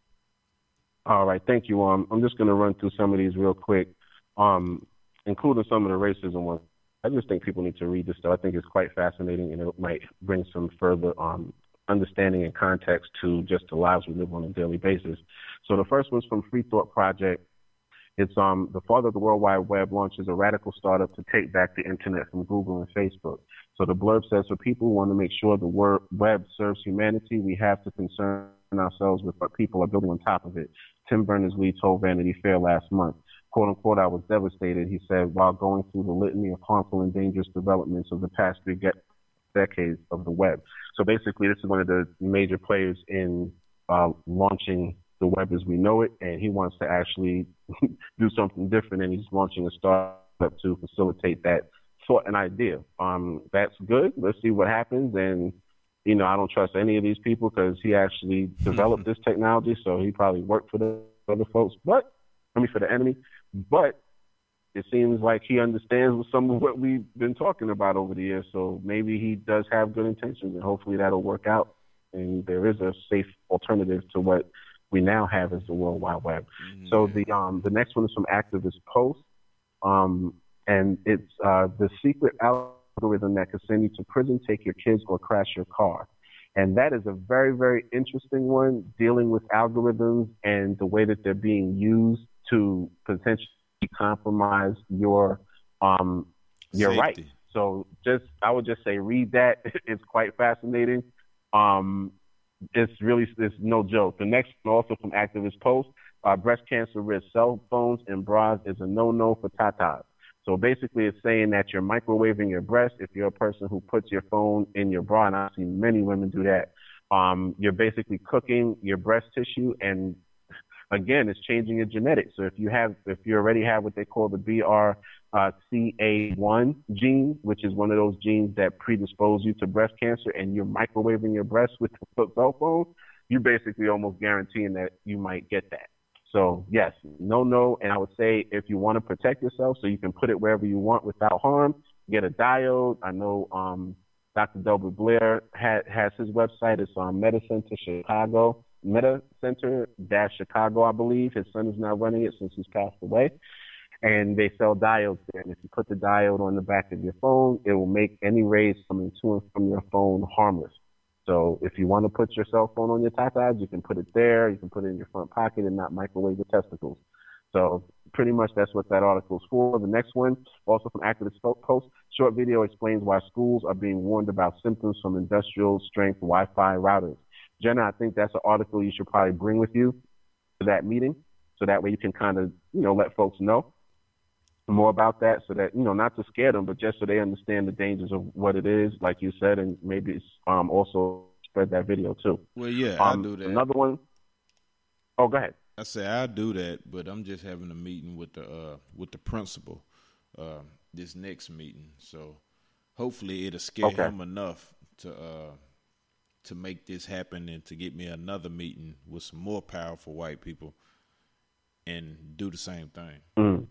All right, thank you. Um, I'm just gonna run through some of these real quick, um, including some of the racism ones. I just think people need to read this stuff. I think it's quite fascinating, and it might bring some further um understanding and context to just the lives we live on a daily basis. So the first one's from Free Thought Project. It's um the father of the World Wide Web launches a radical startup to take back the internet from Google and Facebook. So the blurb says, for people who want to make sure the wor- web serves humanity, we have to concern ourselves with what people are building on top of it. Tim Berners-Lee told Vanity Fair last month, quote unquote, I was devastated, he said, while going through the litany of harmful and dangerous developments of the past three ge- decades of the web. So basically, this is one of the major players in uh, launching the web as we know it, and he wants to actually do something different, and he's launching a startup to facilitate that thought and idea. Um, that's good. Let's see what happens. And, you know, I don't trust any of these people because he actually developed this technology, so he probably worked for the other folks, but, I mean, for the enemy. But it seems like he understands some of what we've been talking about over the years, so maybe he does have good intentions, and hopefully that'll work out, and there is a safe alternative to what we now have as the World Wide Web. Mm-hmm. So the um, the next one is from Activist Post, um, and it's uh, the secret algorithm that can send you to prison, take your kids, or crash your car. And that is a very, very interesting one, dealing with algorithms and the way that they're being used to potentially compromise your um your rights. So just I would just say read that. It's quite fascinating. Um, it's really it's no joke. The next one, also from Activist Post, uh, breast cancer risk, cell phones and bras is a no-no for tatas. So basically it's saying that you're microwaving your breast if you're a person who puts your phone in your bra, and I've seen many women do that. Um, you're basically cooking your breast tissue, and again, it's changing your genetics. So if you have, if you already have what they call the B R C A one gene, which is one of those genes that predispose you to breast cancer, and you're microwaving your breast with the cell phone, you're basically almost guaranteeing that you might get that. So yes, no, no. And I would say if you want to protect yourself so you can put it wherever you want without harm, get a diode. I know um, Doctor Delbert Blair had, has his website. It's on Meta Center Chicago, Meta Center dash Chicago, I believe. His son is now running it since he's passed away. And they sell diodes there. And if you put the diode on the back of your phone, it will make any rays coming to and from your phone harmless. So if you want to put your cell phone on your tatas, you can put it there. You can put it in your front pocket and not microwave your testicles. So pretty much that's what that article is for. The next one, also from Activist Post, short video explains why schools are being warned about symptoms from industrial strength Wi-Fi routers. Jenna, I think that's an article you should probably bring with you to that meeting, so that way you can kind of, you know, let folks know more about that, so that, you know, not to scare them, but just so they understand the dangers of what it is, like you said, and maybe it's, um, also spread that video too.
Well, yeah,
um,
I'll do that.
Another one. Oh, go ahead.
I say I'll do that, but I'm just having a meeting with the uh, with the principal uh, this next meeting, so hopefully it'll scare
okay.
him enough to uh, to make this happen and to get me another meeting with some more powerful white people and do the same thing.
Mm.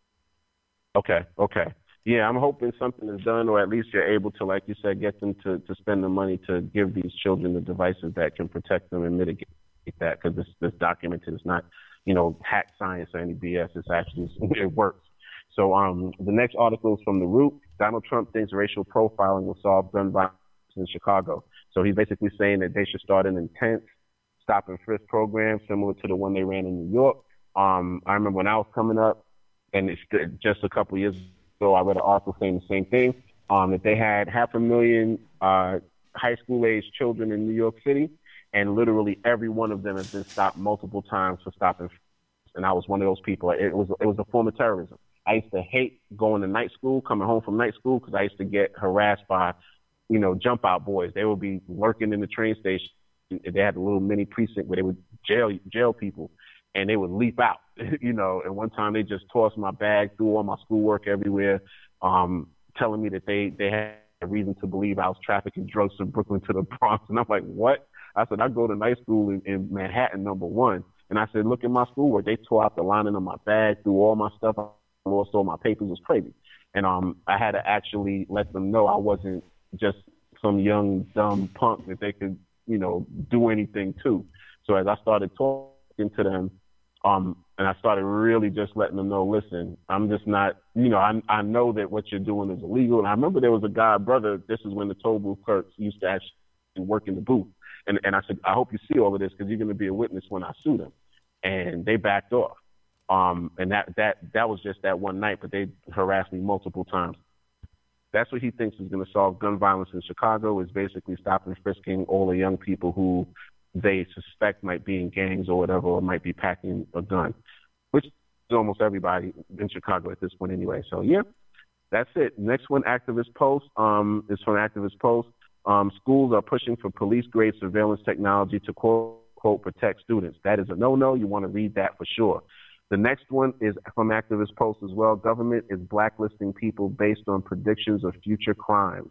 Okay, okay. Yeah, I'm hoping something is done, or at least you're able to, like you said, get them to, to spend the money to give these children the devices that can protect them and mitigate that, because this, this documented. It's not, you know, hack science or any B S. It's actually, it works. So um, the next article is from The Root. Donald Trump thinks racial profiling will solve gun violence in Chicago. So he's basically saying that they should start an intense stop and frisk program similar to the one they ran in New York. Um, I remember when I was coming up, and it's just a couple of years ago, I read an article saying the same thing, um, that they had half a million uh, high school-aged children in New York City, and literally every one of them has been stopped multiple times for stopping. And I was one of those people. It was it was a form of terrorism. I used to hate going to night school, coming home from night school, because I used to get harassed by, you know, jump out boys. They would be lurking in the train station. They had a little mini precinct where they would jail jail people, and they would leap out, you know. And one time they just tossed my bag, threw all my schoolwork everywhere, um, telling me that they, they had a reason to believe I was trafficking drugs from Brooklyn to the Bronx. And I'm like, what? I said, I go to night school in, in Manhattan, number one. And I said, look at my schoolwork. They tore out the lining of my bag, threw all my stuff out, lost all my papers. It was crazy. And um, I had to actually let them know I wasn't just some young, dumb punk that they could, you know, do anything to. So as I started talking to them, um, and I started really just letting them know, listen, I'm just not, you know, I I know that what you're doing is illegal. And I remember there was a guy, brother, this is when the toll booth clerks used to actually work in the booth. And and I said, I hope you see all of this, because you're going to be a witness when I sue them. And they backed off. Um, and that, that, that was just that one night, but they harassed me multiple times. That's what he thinks is going to solve gun violence in Chicago, is basically stopping and frisking all the young people who they suspect might be in gangs or whatever, or might be packing a gun, which is almost everybody in Chicago at this point anyway. So, yeah, that's it. Next one, Activist Post, um, is from Activist Post. Um, schools are pushing for police-grade surveillance technology to, quote, quote, protect students. That is a no-no. You want to read that for sure. The next one is from Activist Post as well. Government is blacklisting people based on predictions of future crimes.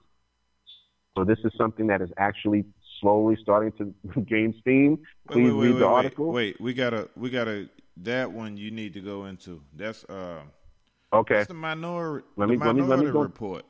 So this is something that is actually slowly starting to gain steam. Please
wait, wait,
read
wait,
the
wait,
article.
Wait, we gotta, we gotta. That one you need to go into. That's uh,
okay.
That's the minority.
Let me,
the
let me,
minority
let me go.
report.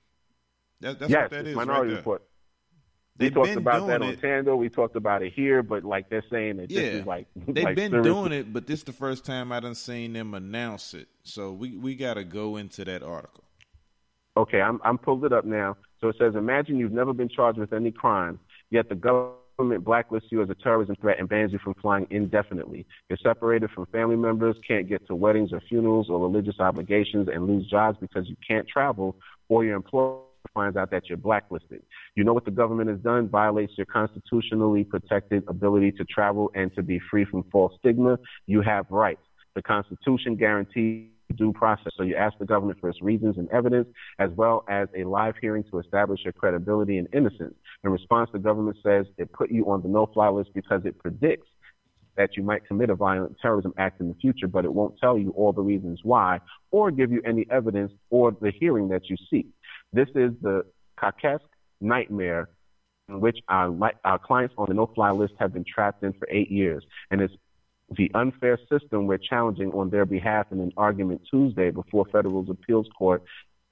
That, that's
yes,
what that
it's
is.
Minority
right
Report.
They've
we talked
been
about
doing
that
it.
on Tando. We talked about it here, but like they're saying that
yeah.
this is like
they've
like
been
seriously.
doing it, but this is the first time I done seen them announce it. So we we got to go into that article.
Okay, I'm I'm pulled it up now. So it says, imagine you've never been charged with any crime. yet the government blacklists you as a terrorism threat and bans you from flying indefinitely. You're separated from family members, can't get to weddings or funerals or religious obligations, and lose jobs because you can't travel, or your employer finds out that you're blacklisted. You know what the government has done? Violates your constitutionally protected ability to travel and to be free from false stigma. You have rights. The Constitution guarantees due process. So you ask the government for its reasons and evidence, as well as a live hearing to establish your credibility and innocence. In response, the government says it put you on the no-fly list because it predicts that you might commit a violent terrorism act in the future, but it won't tell you all the reasons why or give you any evidence or the hearing that you seek. This is the Kafkaesque nightmare in which our, our clients on the no-fly list have been trapped in for eight years, and it's the unfair system we're challenging on their behalf in an argument Tuesday before Federal Appeals Court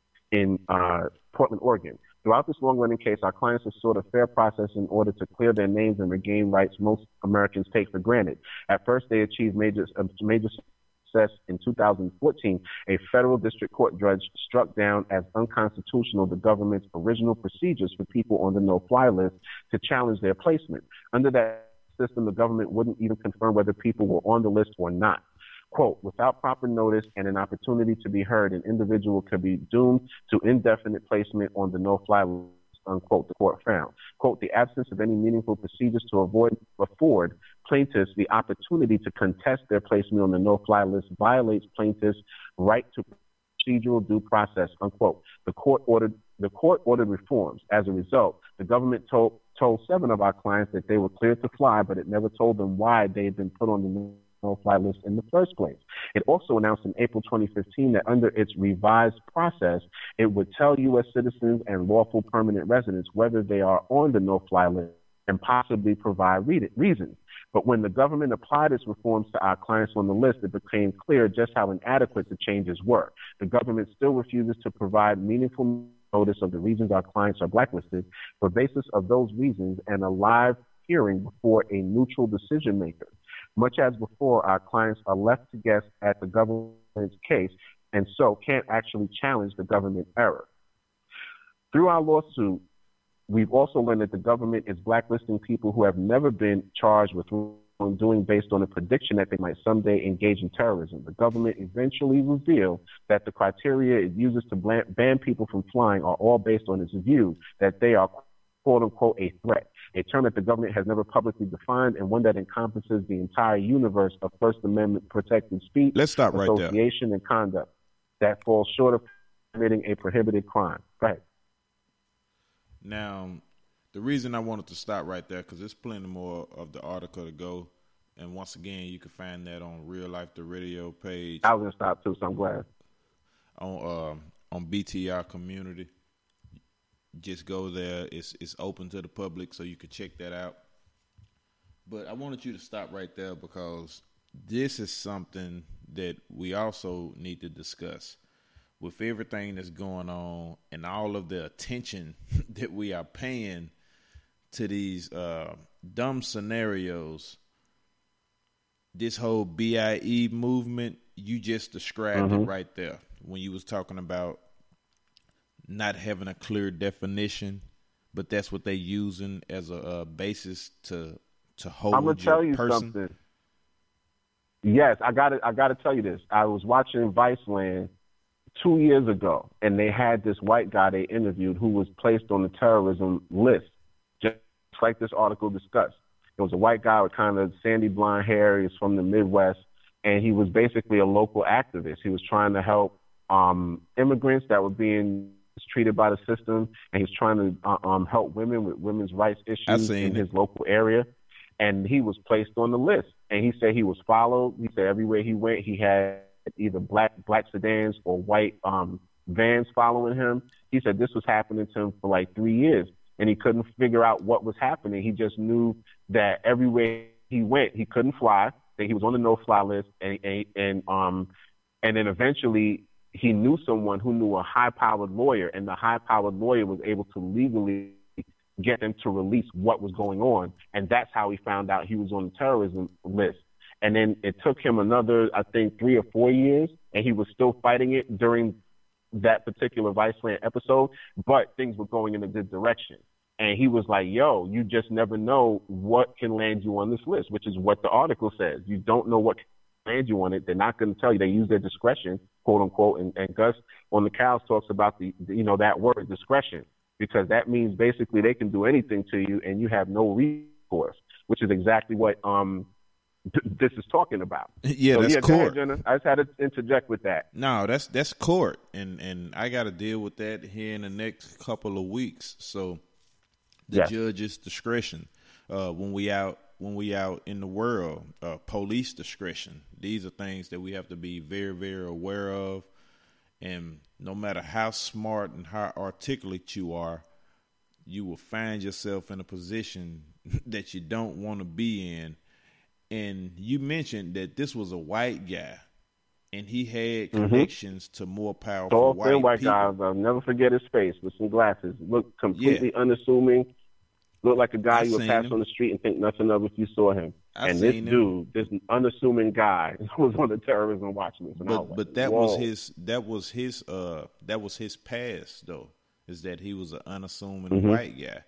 in uh, Portland, Oregon. Throughout this long-running case, our clients have sought a fair process in order to clear their names and regain rights most Americans take for granted. At first, they achieved major, uh, major success in two thousand fourteen. A federal district court judge struck down as unconstitutional the government's original procedures for people on the no-fly list to challenge their placement. Under that system, the government wouldn't even confirm whether people were on the list or not. Quote, without proper notice and an opportunity to be heard, an individual could be doomed to indefinite placement on the no-fly list, unquote, the court found. Quote, the absence of any meaningful procedures to avoid afford plaintiffs the opportunity to contest their placement on the no-fly list violates plaintiffs' right to procedural due process, unquote. The court ordered the court ordered reforms. As a result, the government told told seven of our clients that they were cleared to fly, but it never told them why they had been put on the no-fly list in the first place. It also announced in April twenty fifteen that under its revised process, it would tell U S citizens and lawful permanent residents whether they are on the no-fly list and possibly provide re- reasons. But when the government applied its reforms to our clients on the list, it became clear just how inadequate the changes were. The government still refuses to provide meaningful notice of the reasons our clients are blacklisted. For basis of those reasons and a live hearing before a neutral decision maker. Much as before, our clients are left to guess at the government's case and so can't actually challenge the government error. Through our lawsuit, we've also learned that the government is blacklisting people who have never been charged with wrongdoing based on a prediction that they might someday engage in terrorism. The government eventually revealed that the criteria it uses to ban people from flying are all based on its view that they are, quote unquote, a threat, a term that the government has never publicly defined and one that encompasses the entire universe of First Amendment protected speech,
Let's stop right there.
Association, and conduct that falls short of committing a prohibited crime. Go ahead.
Now, the reason I wanted to stop right there, because there's plenty more of the article to go. And once again, you can find that on Real Life the Radio page.
I was going to stop too, so I'm glad.
On uh, on B T R Community. Just go there. It's it's open to the public, so you can check that out. But I wanted you to stop right there because this is something that we also need to discuss. With everything that's going on and all of the attention that we are paying to these uh, dumb scenarios, this whole B I E movement, you just described mm-hmm. it right there when you was talking about not having a clear definition, but that's what they using as a, a basis to to hold
I'm gonna
your
tell you
person.
Something. Yes, I got to I got to tell you this. I was watching Viceland two years ago, and they had this white guy they interviewed who was placed on the terrorism list, just like this article discussed. It was a white guy with kind of sandy blonde hair. He was from the Midwest, and he was basically a local activist. He was trying to help um, immigrants that were being treated by the system, and he's trying to uh, um, help women with women's rights issues in his local area. And he was placed on the list, and he said he was followed. He said everywhere he went, he had either black black sedans or white um, vans following him. He said this was happening to him for like three years, and he couldn't figure out what was happening. He just knew that everywhere he went, he couldn't fly, that he was on the no-fly list, and and, and um and then eventually he knew someone who knew a high-powered lawyer, and the high-powered lawyer was able to legally get them to release what was going on, and that's how he found out he was on the terrorism list. And then it took him another, I think, three or four years, and he was still fighting it during that particular Viceland episode, but things were going in a good direction. And he was like, yo, you just never know what can land you on this list, which is what the article says. You don't know what can land you on it. They're not going to tell you. They use their discretion, quote unquote. And, and Gus on the Cows talks about the, you know, that word discretion, because that means basically they can do anything to you and you have no recourse, which is exactly what um this is talking about.
Yeah,
so,
that's
yeah,
court.
Go ahead, Jenna. I just had to interject with that.
No, that's that's court, and and I got to deal with that here in the next couple of weeks. So the
yes.
judge's discretion uh, when we out when we out in the world, uh, police discretion. These are things that we have to be very very aware of, and no matter how smart and how articulate you are, you will find yourself in a position that you don't want to be in. And you mentioned that this was a white guy, and he had connections mm-hmm. to more powerful
Tall,
white,
white
people.
guys. I'll never forget his face with some glasses. Looked completely yeah. unassuming. Looked like a guy I you would pass him. on the street and think nothing of if you saw him.
I
and this
him.
dude, this unassuming guy, was on the terrorism watch list.
But
like,
but that
whoa.
was his that was his uh that was his past though, is that he was an unassuming mm-hmm. white guy.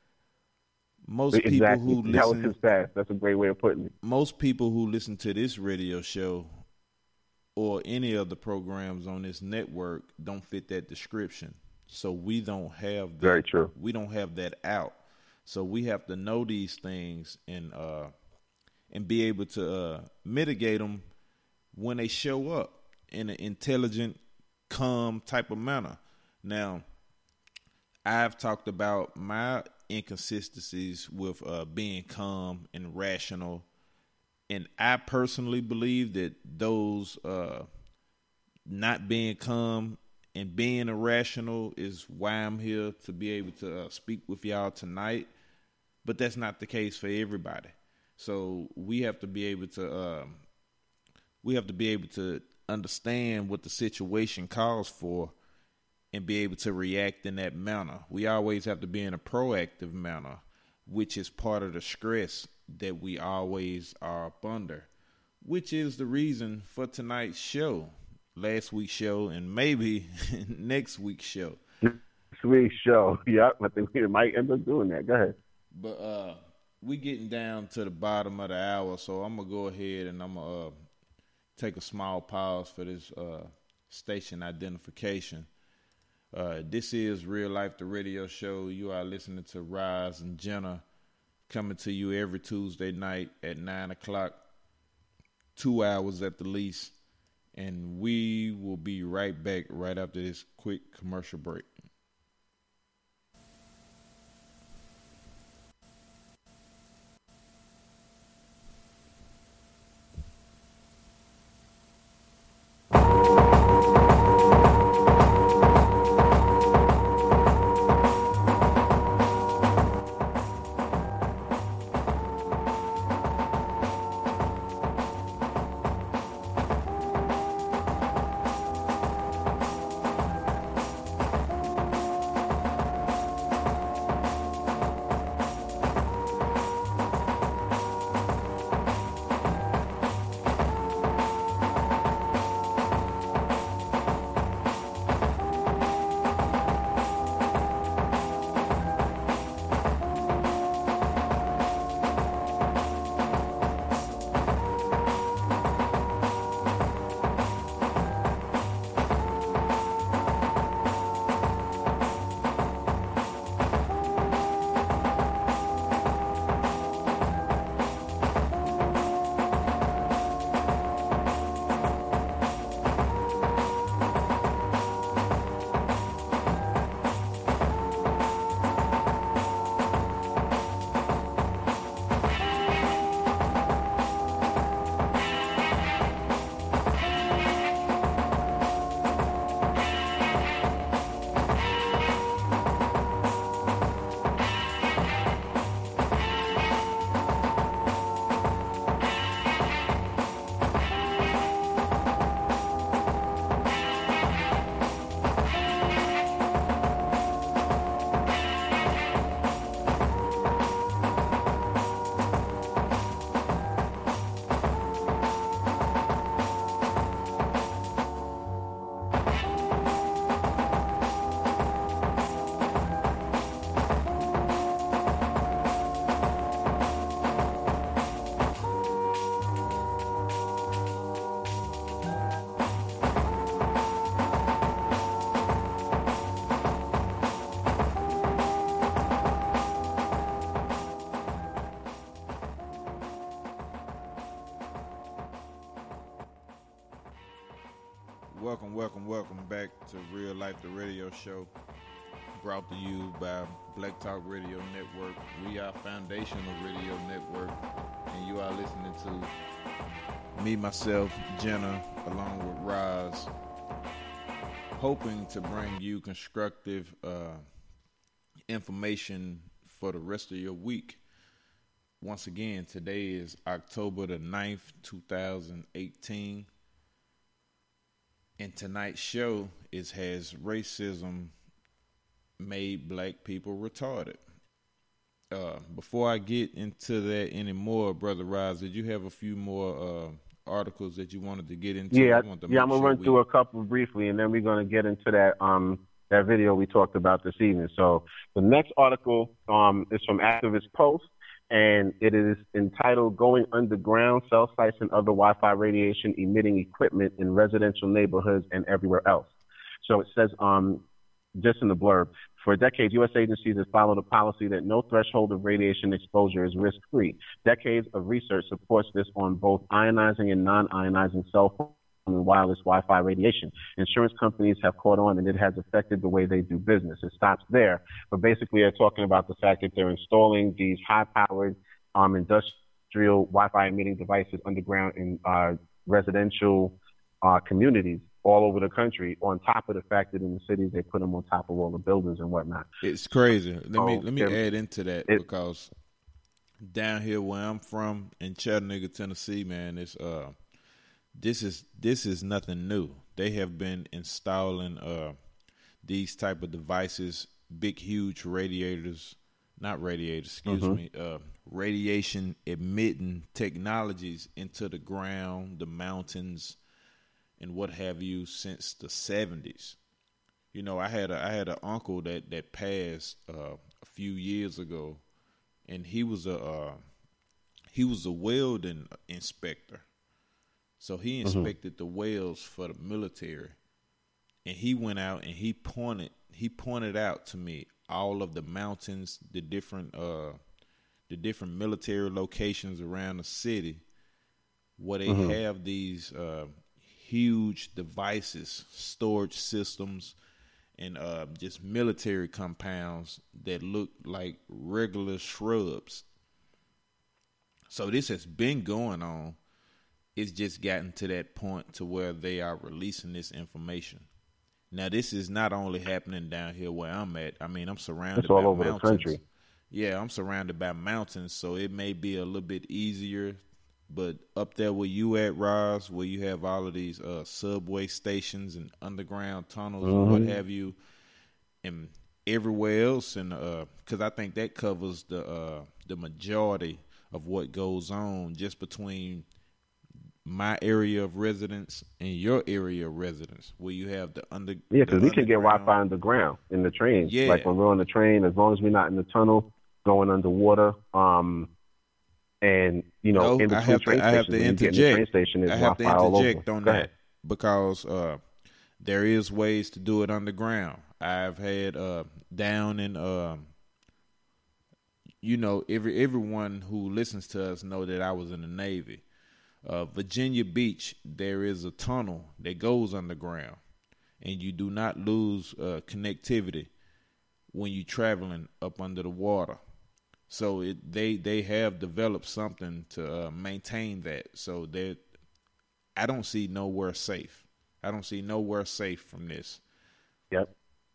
Most
exactly.
people who listen,
that was his past. That's a great way of putting it.
Most people who listen to this radio show or any of the programs on this network don't fit that description. So we don't have that,
very true.
We don't have that out. So we have to know these things and uh, and be able to uh, mitigate them when they show up in an intelligent, calm type of manner. Now, I've talked about my inconsistencies with uh, being calm and rational, and I personally believe that those uh, not being calm and being irrational is why I'm here to be able to uh, speak with y'all tonight. But that's not the case for everybody. So we have to be able to um, we have to be able to understand what the situation calls for and be able to react in that manner. We always have to be in a proactive manner, which is part of the stress that we always are up under, which is the reason for tonight's show, last week's show, and maybe next week's show.
Next week's show, yep. I think we might end up doing that. Go ahead.
But uh, we getting down to the bottom of the hour, so I'm going to go ahead and I'm going to uh, take a small pause for this uh, station identification. Uh, this is Real Life, the radio show. You are listening to Rise and Jenna, coming to you every Tuesday night at nine o'clock, two hours at the least. And we will be right back right after this quick commercial break. Welcome, welcome, welcome back to Real Life, the radio show, brought to you by Black Talk Radio Network. We are Foundational Radio Network, and you are listening to me, myself, Jenna, along with Roz, hoping to bring you constructive uh, information for the rest of your week. Once again, today is October the ninth, two thousand eighteen. And tonight's show is Has Racism Made Black People Retarded? Uh, before I get into that anymore, Brother Roz, did you have a few more uh, articles that you wanted to get into?
Yeah,
to
yeah, I'm going to
sure
run
we...
through a couple briefly, and then we're going to get into that um, that video we talked about this evening. So the next article um, is from Activist Post, and it is entitled Going Underground, Cell Sites and Other Wi-Fi Radiation Emitting Equipment in Residential Neighborhoods and Everywhere Else. So it says, um, just in the blurb, for decades, U S agencies have followed a policy that no threshold of radiation exposure is risk-free. Decades of research supports this on both ionizing and non-ionizing cell phone and wireless Wi-Fi radiation. Insurance companies have caught on, and it has affected the way they do business. It stops there, but basically they're talking about the fact that they're installing these high-powered um, industrial Wi-Fi emitting devices underground in uh, residential uh, communities all over the country, on top of the fact that in the cities they put them on top of all the buildings and whatnot.
It's crazy. Let
so,
me let me
it,
add into that it, because down here where I'm from in Chattanooga, Tennessee, man, it's uh This is this is nothing new. They have been installing uh, these type of devices, big, huge radiators, not radiators, excuse
mm-hmm.
me, uh, radiation emitting technologies into the ground, the mountains, and what have you since the seventies. You know, I had a I had an uncle that that passed uh, a few years ago, and he was a uh, he was a welding inspector. So he inspected mm-hmm. the wells for the military, and he went out and he pointed he pointed out to me all of the mountains, the different uh, the different military locations around the city where they mm-hmm. have these uh, huge devices, storage systems, and uh, just military compounds that look like regular shrubs. So this has been going on. It's just gotten to that point to where they are releasing this information. Now, this is not only happening down here where I'm at. I mean, I'm surrounded
it's all
by
over
mountains.
The country.
Yeah, I'm surrounded by mountains, so it may be a little bit easier. But up there where you at, Roz, where you have all of these uh, subway stations and underground tunnels mm-hmm. and what have you, and everywhere else, and because uh, I think that covers the uh, the majority of what goes on just between my area of residence and your area of residence, where you have the under
yeah, because we can get Wi-Fi underground in the train.
Yeah,
like when we're on the train, as long as we're not in the tunnel going underwater. Um, and you know,
no,
in
I have
train
to, I have to interject.
Train station,
I have
Wi-Fi
to interject on
Go
that
ahead.
because uh, there is ways to do it underground. I've had uh, down in, uh, you know, every everyone who listens to us know that I was in the Navy. Uh, Virginia Beach, there is a tunnel that goes underground, and you do not lose uh, connectivity when you're traveling up under the water. So it, they they have developed something to uh, maintain that. So that I don't see nowhere safe. I don't see nowhere safe from this.
Yep,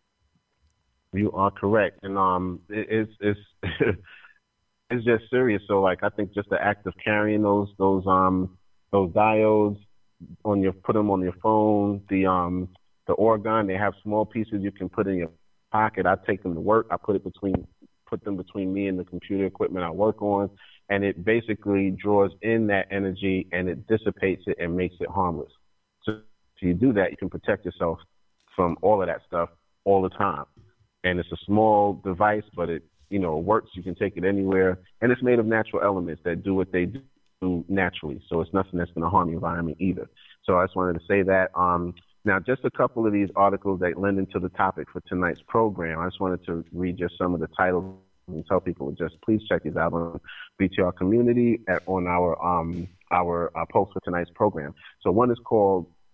you are correct, and um, it, it's it's it's just serious. So like, I think just the act of carrying those those um. Those diodes on your, put them on your phone. The um, the orgone, they have small pieces you can put in your pocket. I take them to work. I put it between, put them between me and the computer equipment I work on, and it basically draws in that energy and it dissipates it and makes it harmless. So if you do that, you can protect yourself from all of that stuff all the time. And it's a small device, but it, you know, works. You can take it anywhere, and it's made of natural elements that do what they do naturally, so it's nothing that's going to harm the environment either. So I just wanted to say that. Um, now, just a couple of these articles that lend into the topic for tonight's program. I just wanted to read just some of the titles and tell people just please check these out on B T R Community at, on our um, our uh, post for tonight's program. So one is called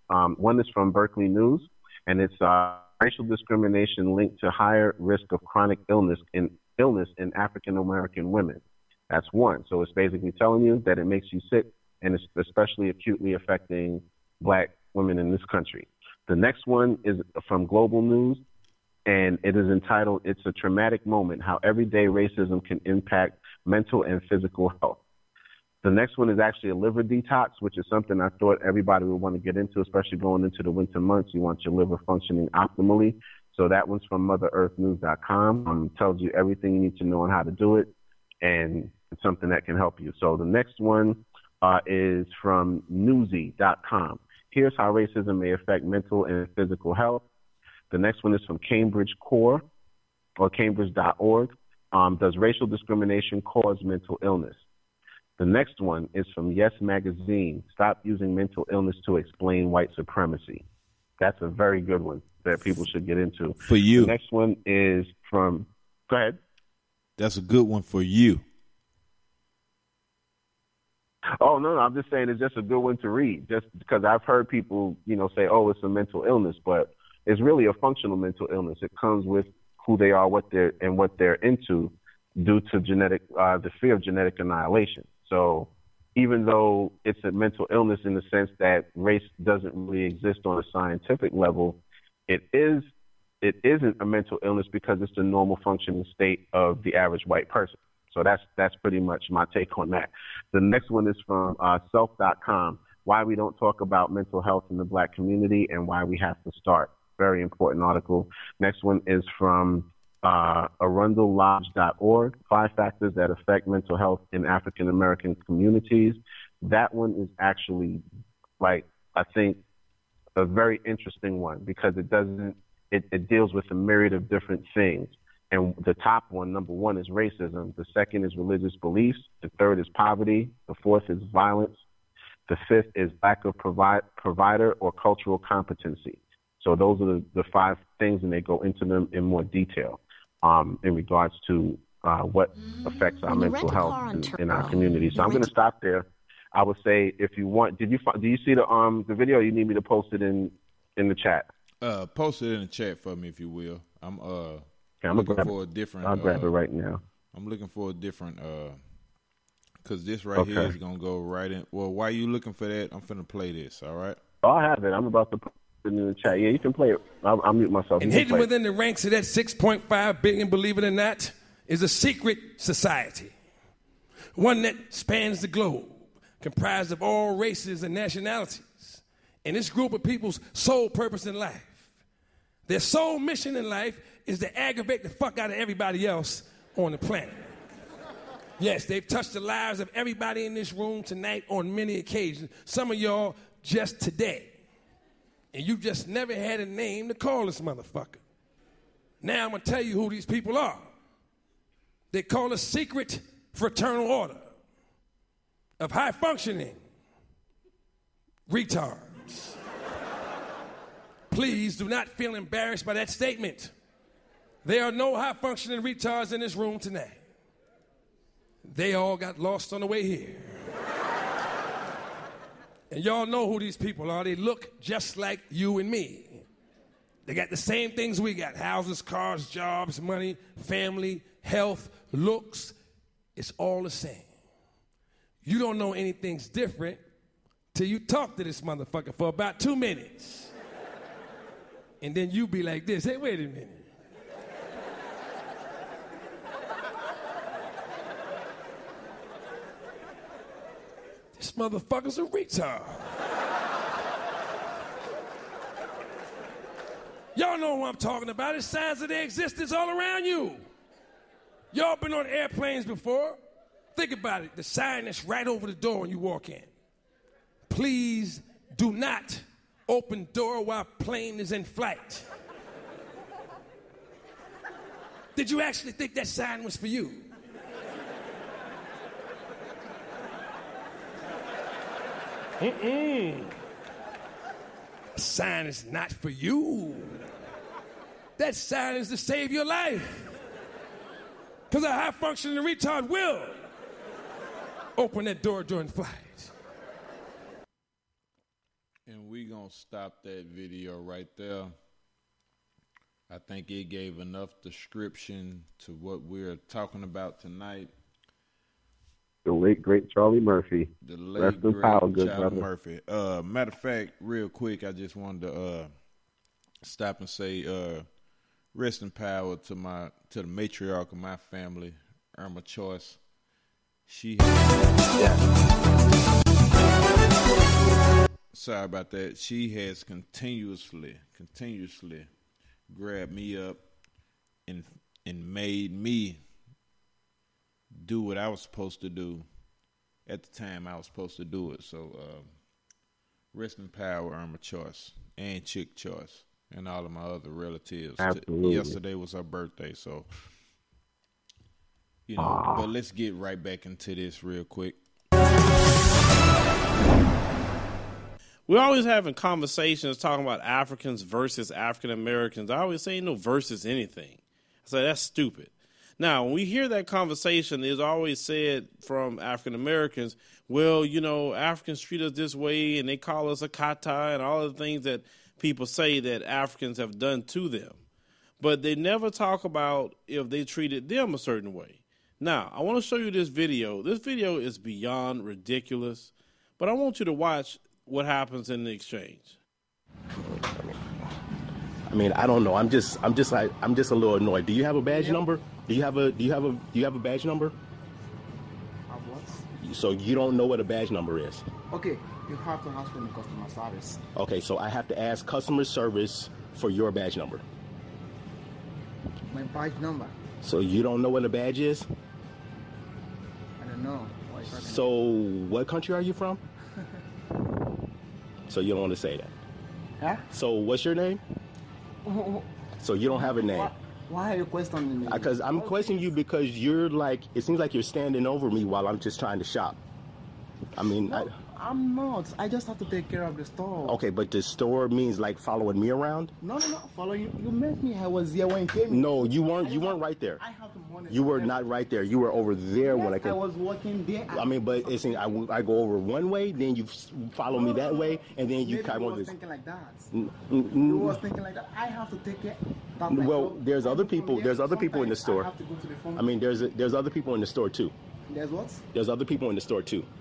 Um, one is from Berkeley News, and it's uh, racial discrimination linked to higher risk of chronic illness in illness in African American women. That's one. So it's basically telling you that it makes you sick, and it's especially acutely affecting black women in this country. The next one is from Global News, and it is entitled, "It's a Traumatic Moment, How Everyday Racism Can Impact Mental and Physical Health." The next one is actually a liver detox, which is something I thought everybody would want to get into, especially going into the winter months. You want your liver functioning optimally. So that one's from Mother Earth News dot com. Um, tells you everything you need to know on how to do it, and it's something that can help you. So the next one uh, is from Newsy dot com. Here's how racism may affect mental and physical health. The next one is from Cambridge Core, or Cambridge dot org. Um, does racial discrimination cause mental illness? The next one is from Yes Magazine. Stop using mental illness to explain white supremacy. That's a very good one that people should get into.
For you.
The next one is from, go ahead.
That's a good one for you.
Oh, no, no, I'm just saying it's just a good one to read, just because I've heard people, you know, say, oh, it's a mental illness, but it's really a functional mental illness. It comes with who they are, what they're, and what they're into due to genetic, uh, the fear of genetic annihilation. So even though it's a mental illness in the sense that race doesn't really exist on a scientific level, it is, it isn't a mental illness because it's the normal functioning state of the average white person. So that's that's pretty much my take on that. The next one is from uh, self dot com, why we don't talk about mental health in the black community and why we have to start. Very important article. Next one is from uh, arundel lodge dot org, five factors that affect mental health in African American communities. That one is actually, like, I think, a very interesting one because it doesn't, it, it deals with a myriad of different things. And the top one, number one, is racism. The second is religious beliefs. The third is poverty. The fourth is violence. The fifth is lack of provi- provider or cultural competency. So those are the, the five things, and they go into them in more detail um, in regards to uh, what affects our mental health in, in our community. So I'm going to stop there. I would say, if you want, did you do you see the um the video? Or you need me to post it in in the chat?
Uh, post it in the chat for me, if you will. I'm uh
okay, I'm
looking
grab
for
it.
a different.
I'll grab
uh,
it right now.
I'm looking for a different. uh Cause this right
okay.
here is gonna go right in. Well, while you looking for that, I'm finna play this. All right.
Oh, I have it. I'm about to put it in the chat. Yeah, you can play it. I'll, I'll mute myself.
And hidden within the ranks of that six point five billion, believe it or not, is a secret society. One that spans the globe, comprised of all races and nationalities. And this group of people's sole purpose in life, their sole mission in life is to aggravate the fuck out of everybody else on the planet. Yes, they've touched the lives of everybody in this room tonight on many occasions. Some of y'all just today. And you just never had a name to call this motherfucker. Now I'm going to tell you who these people are. They call a secret fraternal order of high-functioning retards. Please do not feel embarrassed by that statement. There are no high-functioning retards in this room tonight. They all got lost on the way here. And y'all know who these people are. They look just like you and me. They got the same things we got: houses, cars, jobs, money, family, health, looks. It's all the same. You don't know anything's different till you talk to this motherfucker for about two minutes. And then you be like this: hey, wait a minute. This motherfucker's a retard. Y'all know what I'm talking about. It's signs of their existence all around you. Y'all been on airplanes before. Think about it. The sign that's right over the door when you walk in. Please do not open door while plane is in flight. Did you actually think that sign was for you? Mm-mm. That sign is not for you. That sign is to save your life. Because a high-functioning retard will open that door during flight.
And we gonna stop that video right there. I think it gave enough description to what we're talking about tonight.
The late great Charlie Murphy.
The late
Rest in
great
power, good
Charlie
brother.
Murphy. Uh, matter of fact, real quick, I just wanted to uh, stop and say uh, rest in power to my to the matriarch of my family, Irma Choice. She. Has, sorry about that. She has continuously, continuously grabbed me up and and made me do what I was supposed to do at the time I was supposed to do it. So, uh, rest in power, Irma Choice and Chick Choice and all of my other relatives.
Absolutely.
Yesterday was her birthday, so you know.
Ah.
But let's get right back into this real quick.
We're always having conversations talking about Africans versus African Americans. I always say no versus anything. So that's stupid. Now, when we hear that conversation, it's always said from African Americans, well, you know, Africans treat us this way and they call us a kata and all the things that people say that Africans have done to them. But they never talk about if they treated them a certain way. Now, I want to show you this video. This video is beyond ridiculous, but I want you to watch what happens in the exchange.
I mean, I don't know. I'm just, I'm just like, I'm just a little annoyed. Do you have a badge yeah. number? Do you have a, do you have a, do you have a badge number?
Of what?
So you don't know what a badge number is?
Okay, you have to ask from the customer service.
Okay, so I have to ask customer service for your badge number.
My badge number?
So you don't know what a badge is?
I don't know.
So what country are you from? So you don't want to say that?
Huh?
So what's your name? So you don't have a name.
Why, why are you questioning me?
Because I'm questioning you because you're like, it seems like you're standing over me while I'm just trying to shop. I mean,
no,
I,
I'm not. I just have to take care of the store.
Okay, but the store means like following me around?
No, no, no. Follow you. You met me. I was there when you came.
No, you weren't. You weren't right there.
I have to monitor.
You were not right there. You were over there
yes,
when I came.
I was walking there.
I mean, but it's I, I go over one way, then you follow me that way, and then you
Maybe
kind
you
of
was
this.
thinking like that.
Mm, mm,
You was thinking like that. I have to take care. That
well, there's other people. There's other people in the store.
I have to go to the phone.
I mean, there's there's other people in the store too.
There's what?
There's other people in the store too.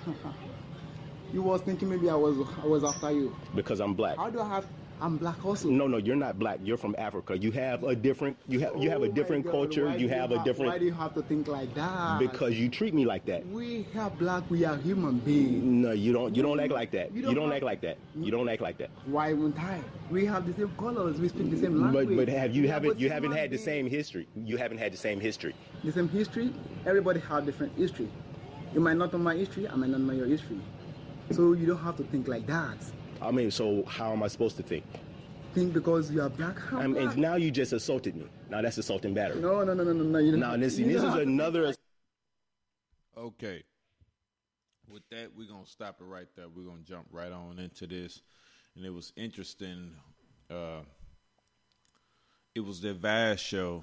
You was thinking maybe I was I was after you.
Because I'm black.
How do I have? I'm black also.
No, no, you're not black. You're from Africa. You have a different. You have you have
oh
a different
God,
culture. You have
you
a different.
Why do you have to think like that?
Because you treat me like that.
We are black. We are human beings.
No, you don't. You don't act like that.
You
You
don't
don't,
have-
act like that. You don't act like that.
Why won't I? We have the same colors. We speak the same language.
But but have you
We are
haven't
both
you haven't
human
had the
beings.
same history. You haven't had the same history.
The same history. Everybody have different history. You might not know my history. I might not know your history. So you don't have to think like that.
I mean, so how am I supposed to think?
Think because you are black. I'm
I mean,
black.
and now you just assaulted me. Now that's assaulting battery.
No, no, no, no, no, no. You don't
Now
have-
this
you
this
don't
is
have to think
another.
like-
Okay. With that, we're going to stop it right there. We're going to jump right on into this. And it was interesting. Uh, it was the Vice show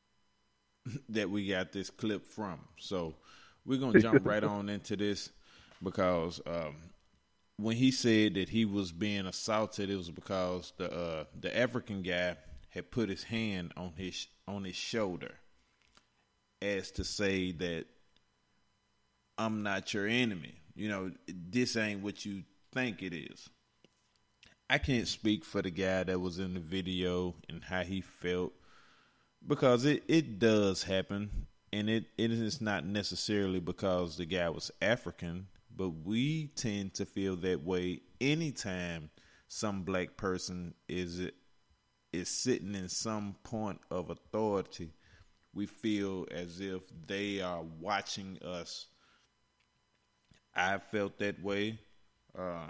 that we got this clip from. So we're going to jump right on into this because um, when he said that he was being assaulted, it was because the uh, the African guy had put his hand on his on his shoulder as to say that I'm not your enemy. You know, this ain't what you think it is. I can't speak for the guy that was in the video and how he felt because it, it does happen, and it, it is not necessarily because the guy was African, but we tend to feel that way anytime some black person is is sitting in some point of authority. We feel as if they are watching us. I felt that way. Uh,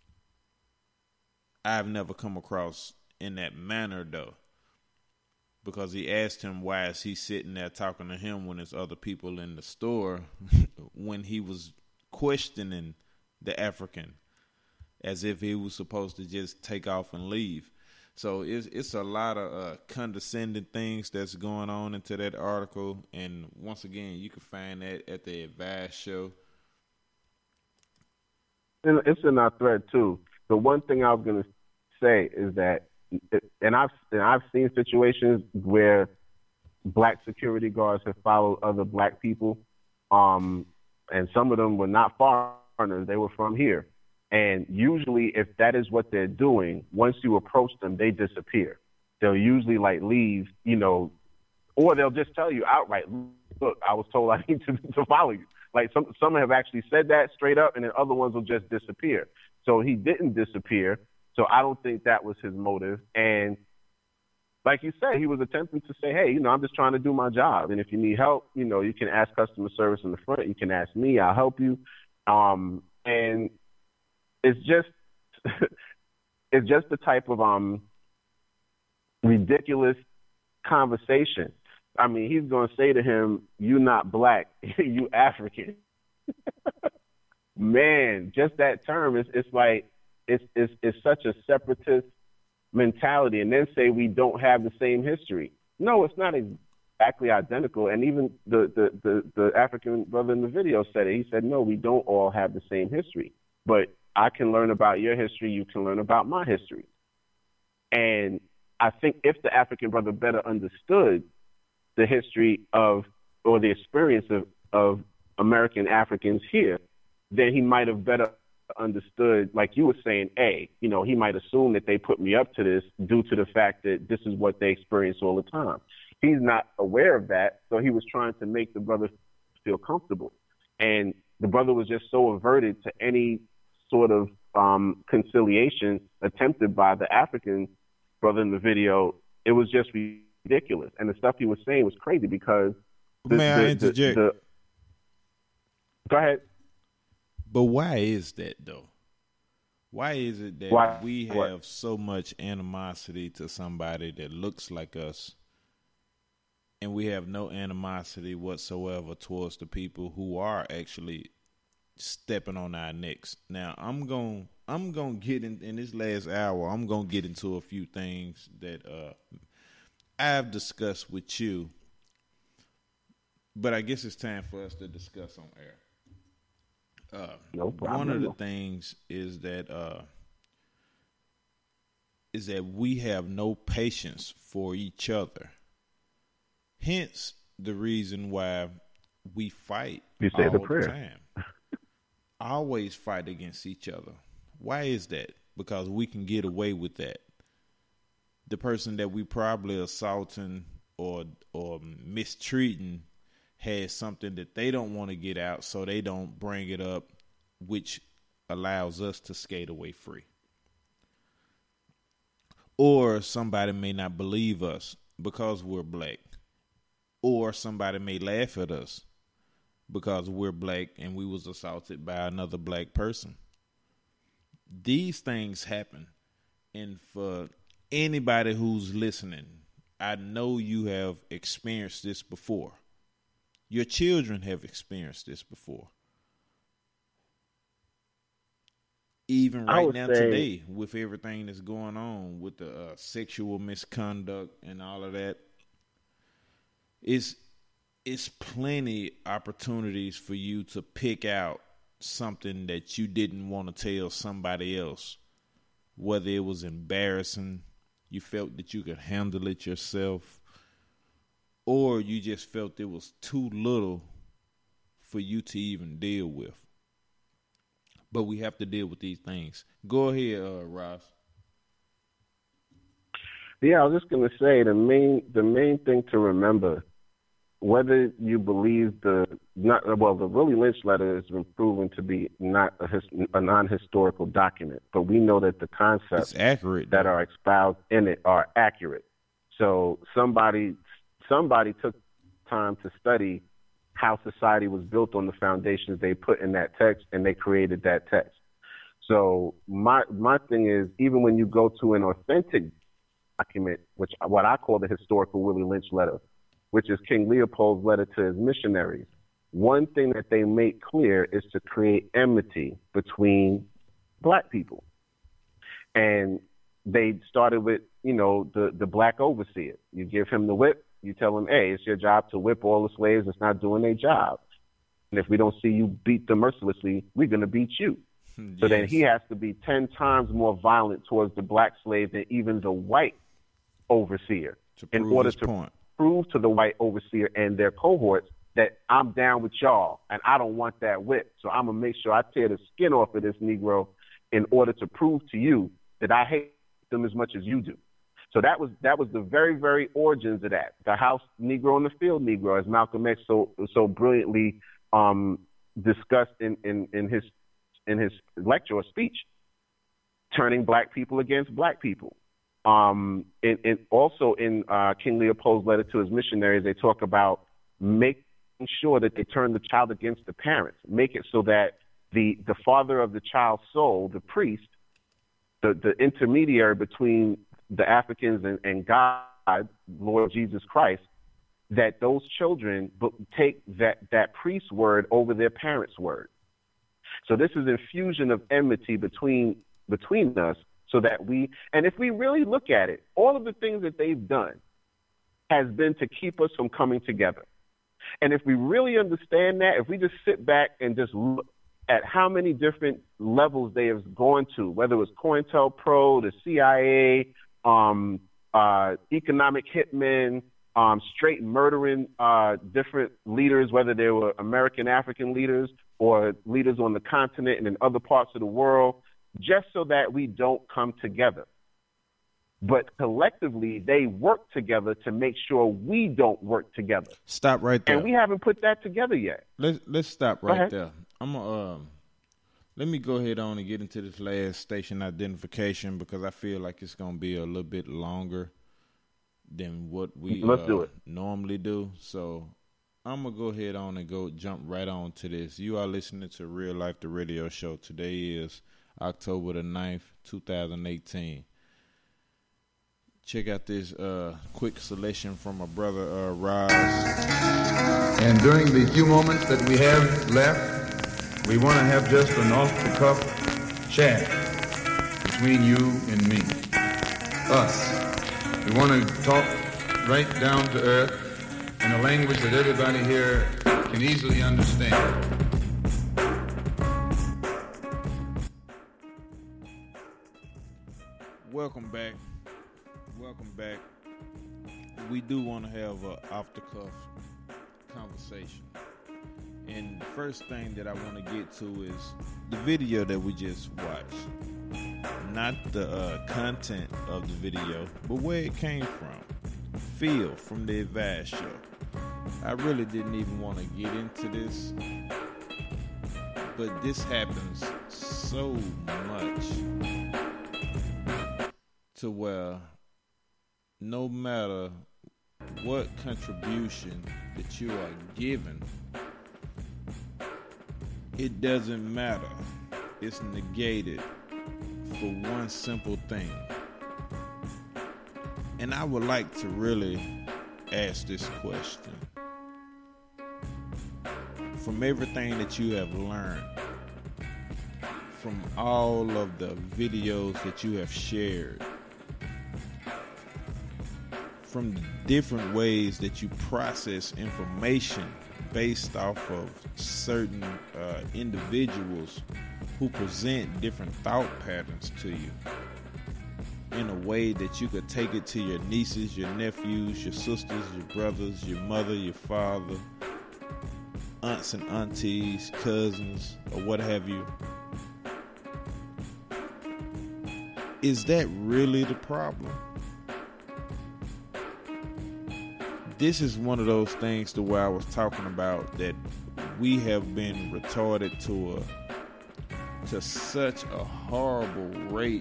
I've never come across in that manner, though, because he asked him why is he sitting there talking to him when there's other people in the store when he was questioning the African as if he was supposed to just take off and leave. So it's it's a lot of uh, condescending things that's going on into that article. And once again, you can find that at the Advice Show.
And it's in our thread too. the one thing I was going to say is that, and I've and I've seen situations where black security guards have followed other black people, um, and some of them were not foreigners; they were from here. And usually, if that is what they're doing, once you approach them, they disappear. They'll usually like leave, you know, or they'll just tell you outright, "Look, I was told I need to, to follow you." Like some some have actually said that straight up, and then other ones will just disappear. So he didn't disappear. So I don't think that was his motive. And like you said, he was attempting to say, hey, you know, I'm just trying to do my job. And if you need help, you know, you can ask customer service in the front. You can ask me. I'll help you. Um, and it's just it's just the type of um ridiculous conversation. I mean, he's going to say to him, you not black, you African. Man, just that term, it's, it's like, it's, it's, it's such a separatist mentality. And then say we don't have the same history. No, it's not exactly identical. And even the, the, the, the African brother in the video said it. He said, no, we don't all have the same history. But I can learn about your history. You can learn about my history. And I think if the African brother better understood the history of, or the experience of, of American Africans here, then he might have better understood, like you were saying, A, you know, he might assume that they put me up to this due to the fact that this is what they experience all the time. He's not aware of that, so he was trying to make the brother feel comfortable. And the brother was just so averted to any sort of um, conciliation attempted by the African brother in the video. It was just ridiculous. And the stuff he was saying was crazy because... The,
May I
the,
interject?
The, the, go ahead.
But why is that, though? Why is it that why? we have what? so much animosity to somebody that looks like us, and we have no animosity whatsoever towards the people who are actually stepping on our necks? Now, I'm going I'm gonna get in, in this last hour, I'm going to get into a few things that uh, I've discussed with you, but I guess it's time for us to discuss on air. Uh,
no problem.
One of the things is that uh, is that we have no patience for each other. Hence, the reason why we fight
you say
all
the,
the
prayer.
time. Always fight against each other. Why is that? Because we can get away with that. The person that we probably assaulting or or mistreating has something that they don't want to get out, so they don't bring it up, which allows us to skate away free. Or somebody may not believe us because we're black. Or somebody may laugh at us because we're black and we was assaulted by another black person. These things happen. And for anybody who's listening, I know you have experienced this before. Your children have experienced this before. Even right now say, today, with everything that's going on with the uh, sexual misconduct and all of that, it's, it's plenty opportunities for you to pick out something that you didn't want to tell somebody else, whether it was embarrassing, you felt that you could handle it yourself, or you just felt it was too little for you to even deal with. But we have to deal with these things. Go ahead, uh, Ross.
Yeah, I was just going to say the main the main thing to remember, whether you believe the not well, the Willie Lynch letter has been proven to be not a, his, a non-historical document, but we know that the concepts
it's accurate,
that are espoused in it are accurate. So somebody somebody took time to study how society was built on the foundations they put in that text, and they created that text. So my my thing is, even when you go to an authentic document, which what I call the historical Willie Lynch letter, which is King Leopold's letter to his missionaries, one thing that they make clear is to create enmity between black people. And they started with, you know, the, the black overseer. You give him the whip, you tell him, hey, it's your job to whip all the slaves that's not doing their job. And if we don't see you beat them mercilessly, we're going to beat you. Yes. So then he has to be ten times more violent towards the black slave than even the white overseer in order to
point.
prove to the white overseer and their cohorts that I'm down with y'all and I don't want that whip. So I'm going to make sure I tear the skin off of this Negro in order to prove to you that I hate them as much as you do. So that was that was the very, very origins of that. The house Negro and the field Negro, as Malcolm X so so brilliantly um, discussed in, in, in his in his lecture or speech, turning black people against black people. Um, and, and also in uh, King Leopold's letter to his missionaries, they talk about making sure that they turn the child against the parents, make it so that the the father of the child's soul, the priest, the, the intermediary between the Africans and, and God, Lord Jesus Christ, that those children take that, that priest's word over their parents' word. So this is infusion of enmity between between us so that we, and if we really look at it, all of the things that they've done has been to keep us from coming together. And if we really understand that, if we just sit back and just look at how many different levels they have gone to, whether it was COINTELPRO, the C I A, um, uh, economic hitmen, um, straight murdering uh, different leaders, whether they were American African leaders or leaders on the continent and in other parts of the world, just so that we don't come together. But collectively, they work together to make sure we don't work together.
Stop right there.
And we haven't put that together yet.
Let's let's stop right there. I'm gonna um, let me go ahead on and get into this last station identification because I feel like it's gonna be a little bit longer than what we
Let's
uh,
do it.
normally do. So I'm gonna go ahead on and go jump right on to this. You are listening to Real Life, the radio show. Today is October the ninth, two thousand eighteen. Check out this uh, quick selection from my brother, uh, Roz.
And during the few moments that we have left, we want to have just an off-the-cuff chat between you and me, us. We want to talk right down to earth in a language that everybody here can easily understand.
Welcome back. Welcome back. We do want to have an off-the-cuff conversation. And the first thing that I want to get to is the video that we just watched. Not the uh, content of the video, but where it came from. Phil from the Advice Show. I really didn't even want to get into this, but this happens so much to where no matter what contribution that you are given, it doesn't matter. It's negated for one simple thing. And I would like to really ask this question. From everything that you have learned, from all of the videos that you have shared, from the different ways that you process information based off of certain uh, individuals who present different thought patterns to you in a way that you could take it to your nieces, your nephews, your sisters, your brothers, your mother, your father, aunts and aunties, cousins, or what have you. Is that really the problem? This is one of those things to where I was talking about that we have been retarded to a to such a horrible rate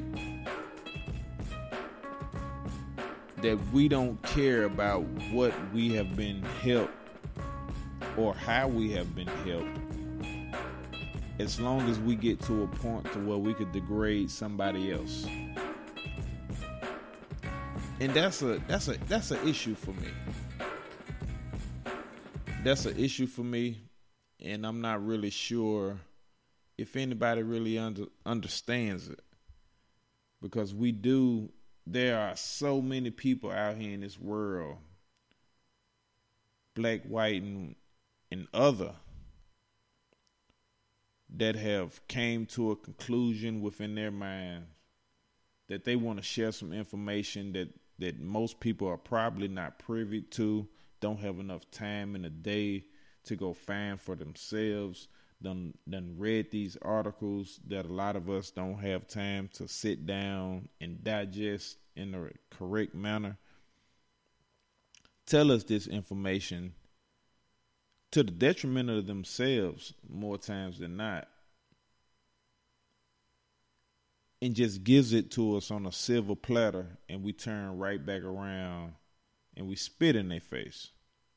that we don't care about what we have been helped or how we have been helped, as long as we get to a point to where we could degrade somebody else. And that's a that's a that's an issue for me. That's an issue for me, and I'm not really sure if anybody really under, understands it. Because we do, there are so many people out here in this world, black, white, and, and other, that have came to a conclusion within their mind that they want to share some information that, that most people are probably not privy to, don't have enough time in the day to go find for themselves, done, done read these articles that a lot of us don't have time to sit down and digest in the correct manner. Tell us this information to the detriment of themselves more times than not, and just gives it to us on a silver platter, and we turn right back around and we spit in their face.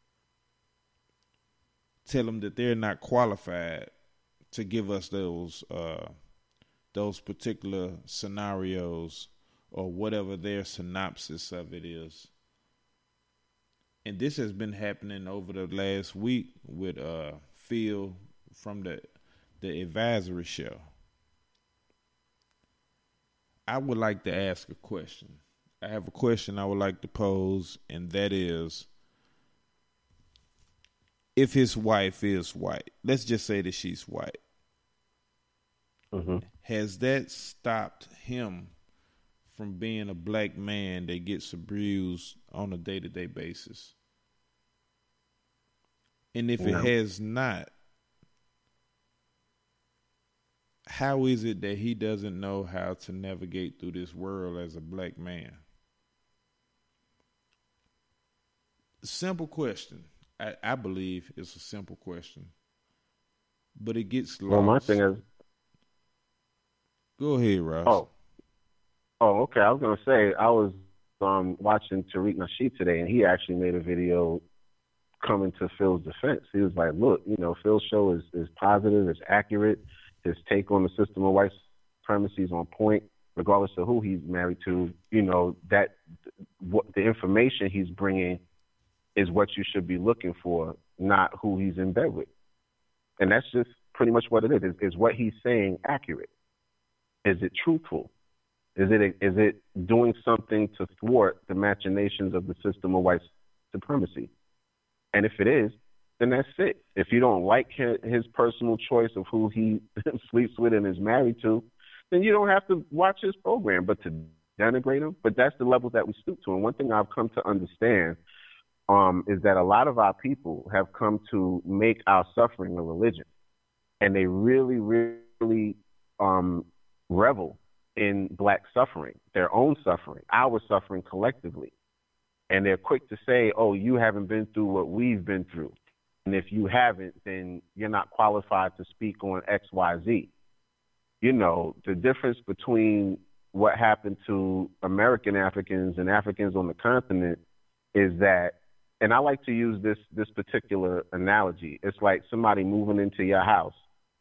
Tell them that they're not qualified to give us those uh, those particular scenarios or whatever their synopsis of it is. And this has been happening over the last week with uh, Phil from the the advisory show. I would like to ask a question. I have a question I would like to pose, and that is, if his wife is white, let's just say that she's white,
mm-hmm.
has that stopped him from being a black man that gets abused on a day-to-day basis? And if
no.
it has not, how is it that he doesn't know how to navigate through this world as a black man? Simple question. I, I believe it's a simple question, but it gets lost.
Well, my thing is,
go ahead, Ross.
Oh, oh, okay. I was gonna say I was um, watching Tariq Nasheed today, and he actually made a video coming to Phil's defense. He was like, "Look, you know, Phil's show is is positive, it's accurate. His take on the system of white supremacy is on point, regardless of who he's married to. You know that what the information he's bringing is what you should be looking for, not who he's in bed with. And that's just pretty much what it is. Is, is what he's saying accurate? Is it truthful? Is it is it doing something to thwart the machinations of the system of white supremacy? And if it is, then that's it. If you don't like his, his personal choice of who he sleeps with and is married to, then you don't have to watch his program. But to denigrate him, but that's the level that we stoop to. And one thing I've come to understand um, is that a lot of our people have come to make our suffering a religion, and they really, really um, revel in black suffering, their own suffering, our suffering collectively. And they're quick to say, oh, you haven't been through what we've been through. And if you haven't, then you're not qualified to speak on X, Y, Z. You know, the difference between what happened to American Africans and Africans on the continent is that, and I like to use this this particular analogy, it's like somebody moving into your house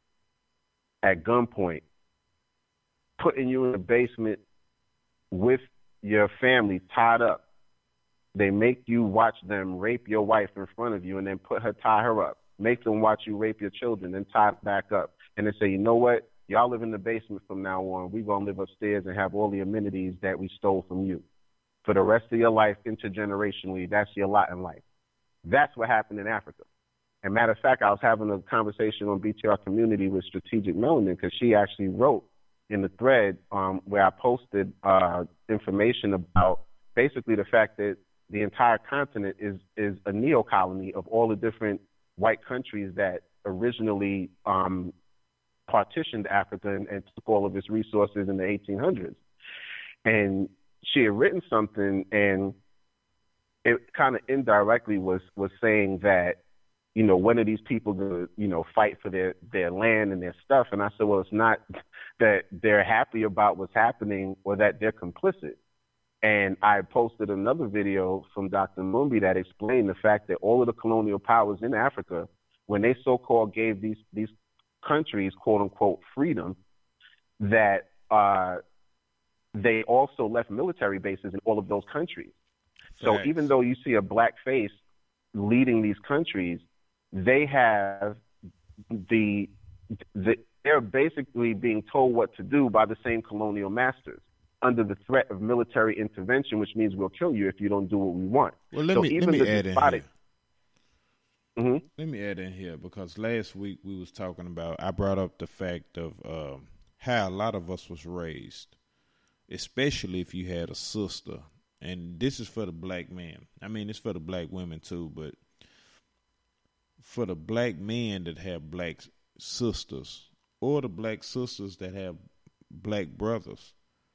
at gunpoint, putting you in the basement with your family tied up. They make you watch them rape your wife in front of you and then put her, tie her up. Make them watch you rape your children and tie it back up. And then say, you know what? Y'all live in the basement from now on. We're going to live upstairs and have all the amenities that we stole from you. For the rest of your life, intergenerationally, that's your lot in life. That's what happened in Africa. And matter of fact, I was having a conversation on B T R Community with Strategic Melanin because she actually wrote in the thread um, where I posted uh, information about basically the fact that the entire continent is is a neo-colony of all the different white countries that originally um, partitioned Africa and, and took all of its resources in the eighteen hundreds. And she had written something, and it kind of indirectly was was saying that, you know, when are these people going to, you know, fight for their, their land and their stuff? And I said, well, it's not that they're happy about what's happening or that they're complicit. And I posted another video from Doctor Mumbi that explained the fact that all of the colonial powers in Africa, when they so-called gave these these countries, quote-unquote, freedom, that uh, they also left military bases in all of those countries. So
Thanks.
Even though you see a black face leading these countries, they have the, the they're basically being told what to do by the same colonial masters, under the threat of military intervention, which means we'll kill you if you don't do what we want.
Well, let
so
me
even
let me
the
add
despotic, Mm-hmm.
Let me add in here because last week we was talking about, I brought up the fact of um, how a lot of us was raised, especially if you had a sister. And this is for the black man. I mean, it's for the black women too, but for the black men that have black sisters or the black sisters that have black brothers,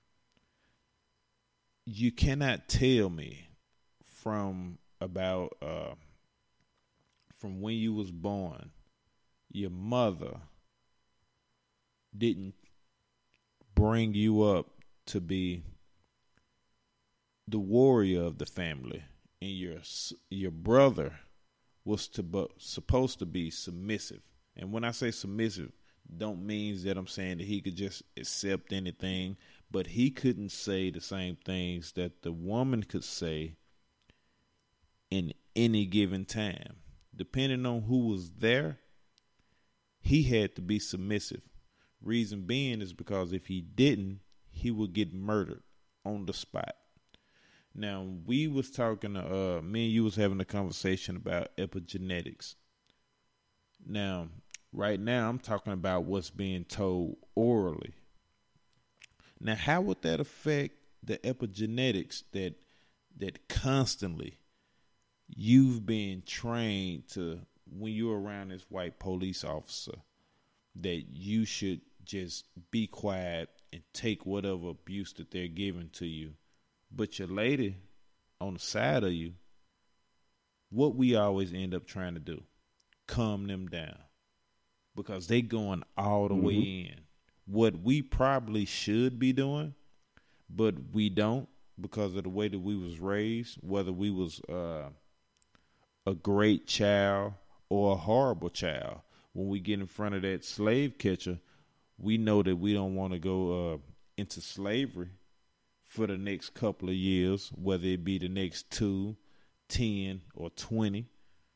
you cannot tell me from about uh, from when you was born, your mother didn't bring you up to be the warrior of the family, and your your brother was to bu- supposed to be submissive. And when I say submissive, don't mean that I'm saying that he could just accept anything, but he couldn't say the same things that the woman could say in any given time. Depending on who was there, he had to be submissive. Reason being is because if he didn't, he would get murdered on the spot. Now, we was talking, uh, me and you was having a conversation about epigenetics. Now, right now, I'm talking about what's being told orally. Now, how would that affect the epigenetics that that constantly you've been trained to, when you're around this white police officer, that you should just be quiet and take whatever abuse that they're giving to you? But your lady on the side of you, what we always end up trying to do, calm them down because they going all the mm-hmm. way in. What we probably should be doing, but we don't because of the way that we was raised, whether we was uh, a great child or a horrible child. When we get in front of that slave catcher, we know that we don't want to go uh, into slavery for the next couple of years, whether it be the next two, ten, or twenty.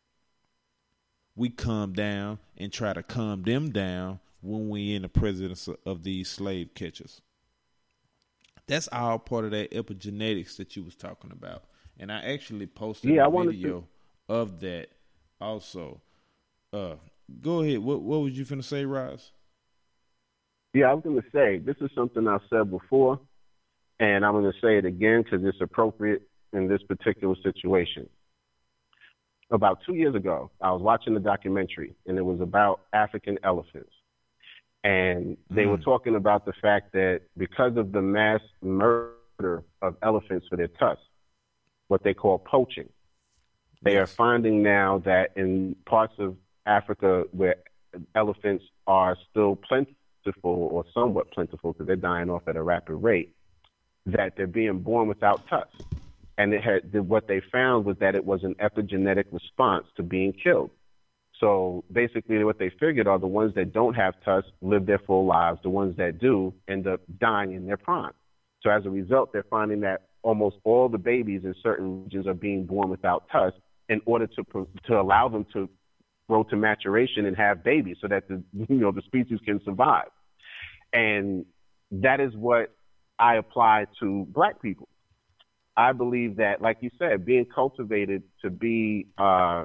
We calm down and try to calm them down when we in the presence of these slave catchers. That's all part of that epigenetics that you was talking about. And I actually posted
yeah,
a
I
video
to...
of that also. Uh, go ahead. What, what was you finna say, Roz?
Yeah, I was going to say, this is something I've said before, and I'm going to say it again because it's appropriate in this particular situation. About two years ago, I was watching a documentary, and it was about African elephants. And they mm. were talking about the fact that because of the mass murder of elephants for their tusks, what they call poaching, they yes. are finding now that in parts of Africa where elephants are still plentiful or somewhat plentiful because they're dying off at a rapid rate, that they're being born without tusks. And it had, what they found was that it was an epigenetic response to being killed. So basically what they figured are the ones that don't have tusks live their full lives. The ones that do end up dying in their prime. So as a result, they're finding that almost all the babies in certain regions are being born without tusks in order to to allow them to grow to maturation and have babies so that the you know the species can survive. And that is what I apply to black people. I believe that, like you said, being cultivated to be uh,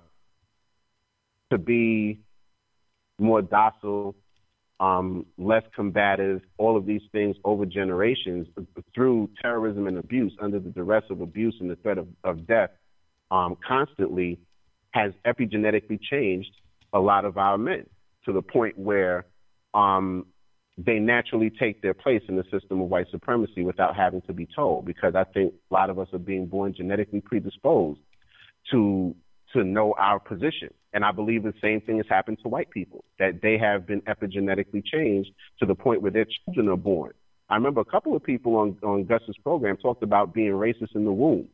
to be more docile, um, less combative, all of these things over generations through terrorism and abuse, under the duress of abuse and the threat of, of death, um, constantly has epigenetically changed a lot of our men to the point where um, they naturally take their place in the system of white supremacy without having to be told, because I think a lot of us are being born genetically predisposed to to know our position. And I believe the same thing has happened to white people, that they have been epigenetically changed to the point where their children are born. I remember a couple of people on, on Gus's program talked about being racist in the womb.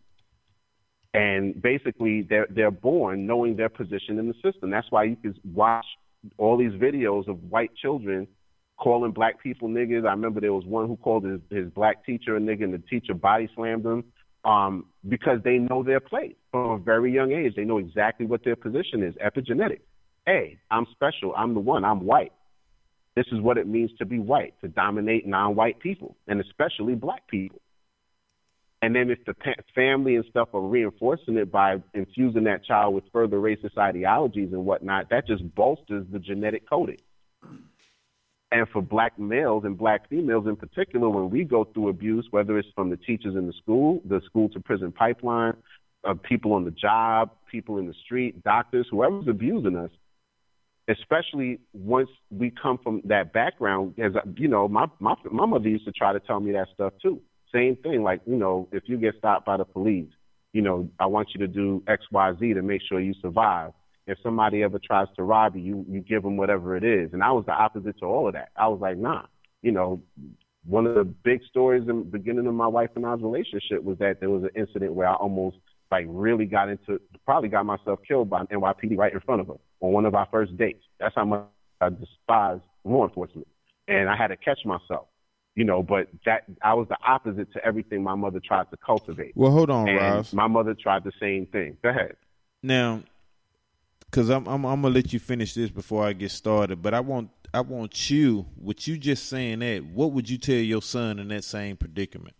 And basically, they're, they're born knowing their position in the system. That's why you can watch all these videos of white children calling black people niggas. I remember there was one who called his, his black teacher a nigga, and the teacher body slammed him um, because they know their place from a very young age. They know exactly what their position is, epigenetic. Hey, I'm special. I'm the one. I'm white. This is what it means to be white, to dominate non-white people, and especially black people. And then if the pa- family and stuff are reinforcing it by infusing that child with further racist ideologies and whatnot, that just bolsters the genetic coding. And for black males and black females in particular, when we go through abuse, whether it's from the teachers in the school, the school to prison pipeline, uh, people on the job, people in the street, doctors, whoever's abusing us, especially once we come from that background, as you know, my, my, my mother used to try to tell me that stuff too. Same thing, like, you know, if you get stopped by the police, you know, I want you to do X, Y, Z to make sure you survive. If somebody ever tries to rob you, you, you give them whatever it is. And I was the opposite to all of that. I was like, nah. You know, one of the big stories in the beginning of my wife and I's relationship was that there was an incident where I almost, like, really got into, probably got myself killed by an N Y P D right in front of her on one of our first dates. That's how much I despise law enforcement. And I had to catch myself. You know, but that I was the opposite to everything my mother tried to cultivate.
Well, hold on,
and
Ross.
My mother tried the same thing. Go ahead.
Now, because I'm, I'm I'm gonna let you finish this before I get started, but I want I want you, with you just saying that, what would you tell your son in that same predicament?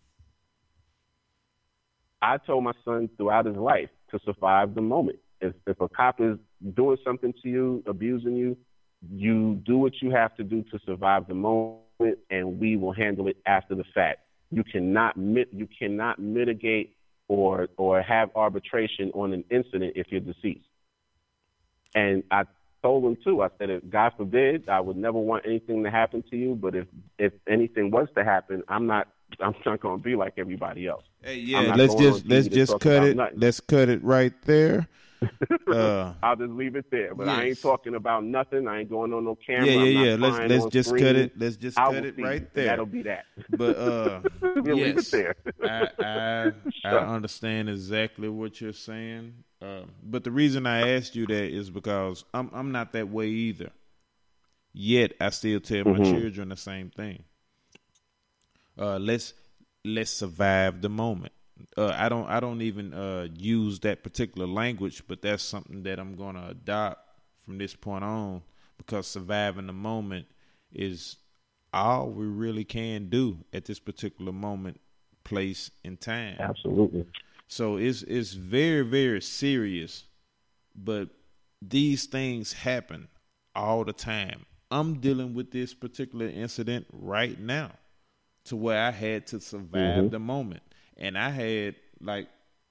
I told my son throughout his life to survive the moment. If if a cop is doing something to you, abusing you, you do what you have to do to survive the moment. And we will handle it after the fact. You cannot mit- you cannot mitigate or or have arbitration on an incident if you're deceased. And I told him too. I said, if God forbid, I would never want anything to happen to you. But if if anything was to happen, I'm not I'm not going to be like everybody else.
Hey, yeah, let's just let's just cut it.
Nothing.
Let's cut it right there. Uh,
I'll just leave it there. But yes. I ain't talking about nothing. I ain't going on no camera.
Yeah, yeah, yeah.
I'm
not
let's
let's just
screen.
cut it. Let's just
I
cut it right
you.
there.
That'll be that.
But uh,
we'll
yes,
leave it there.
I I,
sure.
I understand exactly what you're saying. Uh, but the reason I asked you that is because I'm I'm not that way either. Yet I still tell my mm-hmm. children the same thing. Uh, let's let's survive the moment. Uh, I don't. I don't even uh, use that particular language, but that's something that I'm going to adopt from this point on, because surviving the moment is all we really can do at this particular moment, place, and time.
Absolutely.
So it's it's very, very serious, but these things happen all the time. I'm dealing with this particular incident right now, to where I had to survive mm-hmm. the moment. And I had, like,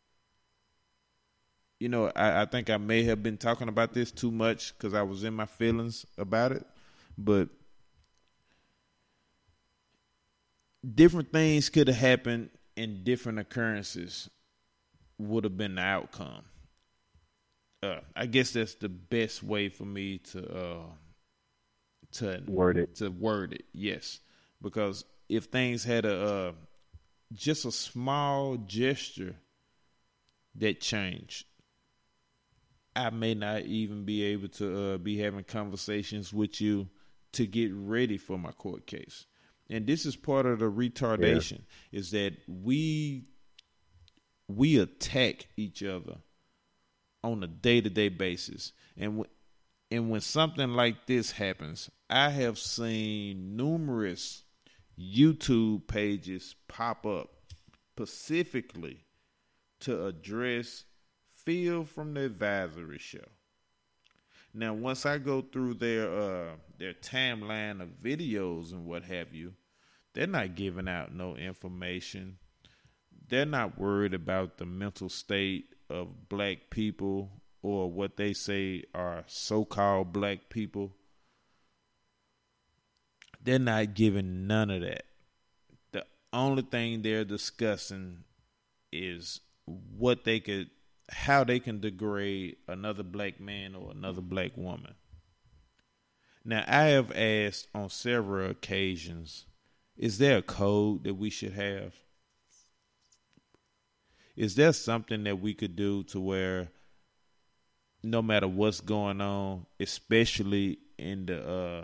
you know, I, I think I may have been talking about this too much because I was in my feelings about it. But different things could have happened and different occurrences would have been the outcome. Uh, I guess that's the best way for me to uh, to
word it.
To word it, yes. Because if things had a... Uh, just a small gesture that changed, I may not even be able to uh, be having conversations with you to get ready for my court case. And this is part of the retardation, yeah. is that we we attack each other on a day-to-day basis. And, w- and when something like this happens, I have seen numerous YouTube pages pop up specifically to address Phil from the Advisory Show. Now, once I go through their uh, their timeline of videos and what have you, they're not giving out no information. They're not worried about the mental state of black people or what they say are so-called black people. They're not giving none of that. The only thing they're discussing is what they could, how they can degrade another black man or another black woman. Now, I have asked on several occasions, is there a code that we should have? Is there something that we could do to where no matter what's going on, especially in the uh,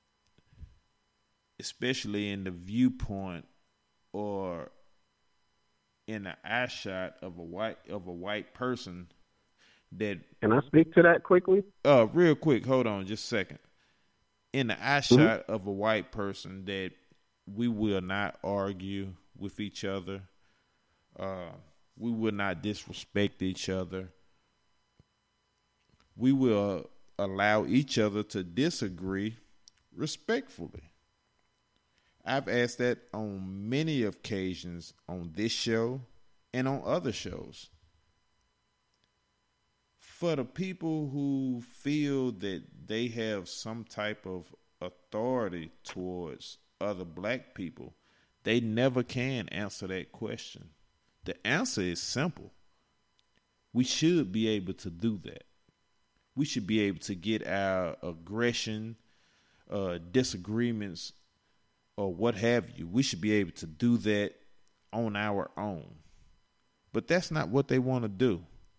especially in the viewpoint or in the eye shot of a white of a white person, that
can I speak to that quickly?
Uh, real quick, hold on just a second. In the eye mm-hmm. shot of a white person, that we will not argue with each other. Uh, we will not disrespect each other. We will allow each other to disagree respectfully. I've asked that on many occasions on this show and on other shows. For the people who feel that they have some type of authority towards other black people, they never can answer that question. The answer is simple. We should be able to do that. We should be able to get our aggression, uh, disagreements, or what have you. We should be able to do that on our own. But that's not what they want to do.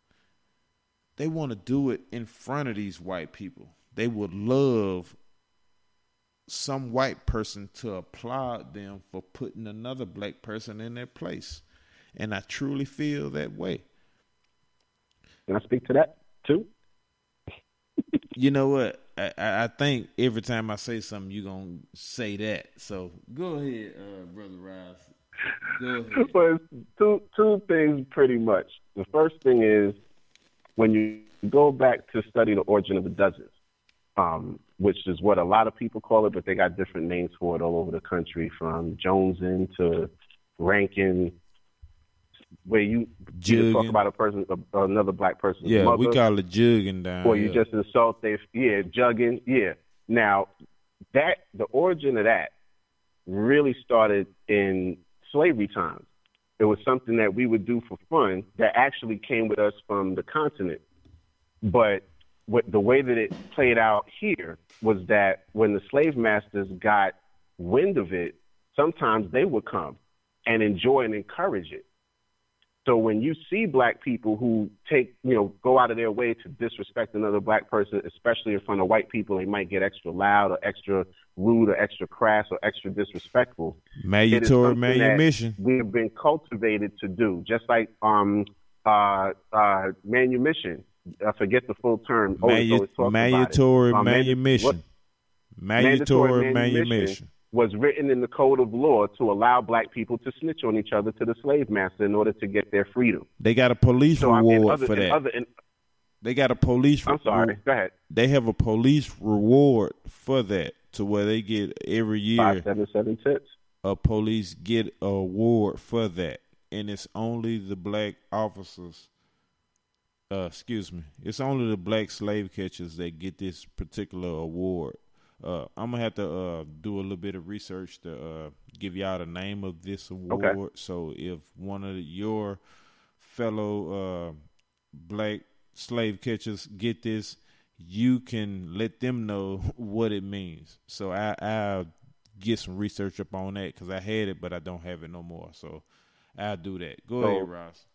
They want to do it in front of these white people. They would love some white person to applaud them for putting another black person in their place. And I truly feel that way.
Can I speak to that too?
You know what? I, I think every time I say something, you're going to say that. So go ahead, uh, Brother Rice. Go ahead.
Well, it's two, two things pretty much. The first thing is when you go back to study the origin of the dozen, um, which is what a lot of people call it, but they got different names for it all over the country, from Jonesin to Rankin, where you either talk about a person, a, another black person's
yeah,
mother.
We call it jugging down.
Or you
yeah.
just insult their, yeah, jugging, yeah. Now, that the origin of that really started in slavery times. It was something that we would do for fun that actually came with us from the continent. But what, the way that it played out here was that when the slave masters got wind of it, sometimes they would come and enjoy and encourage it. So when you see black people who take, you know, go out of their way to disrespect another black person, especially in front of white people, they might get extra loud or extra rude or extra crass or extra disrespectful.
Mandatory manumission.
We have been cultivated to do, just like um uh uh manumission. I forget the full term.
Manu- mandatory um, manumission. Mandatory manumission
was written in the code of law to allow black people to snitch on each other to the slave master in order to get their freedom.
They got a police so, reward other, for that.
Other, in,
they got a police.
I'm sorry. Re- Go ahead.
They have a police reward for that, to where they get every year.
Five seven seven tips.
A police get a award for that, and it's only the black officers. Uh, excuse me. It's only the black slave catchers that get this particular award. Uh, I'm gonna have to uh, do a little bit of research to uh, give y'all the name of this award.
Okay.
So if one of your fellow uh, black slave catchers get this, you can let them know what it means. So I, I'll get some research up on that, because I had it, but I don't have it no more. So I'll do that. Go
so,
ahead, Ross.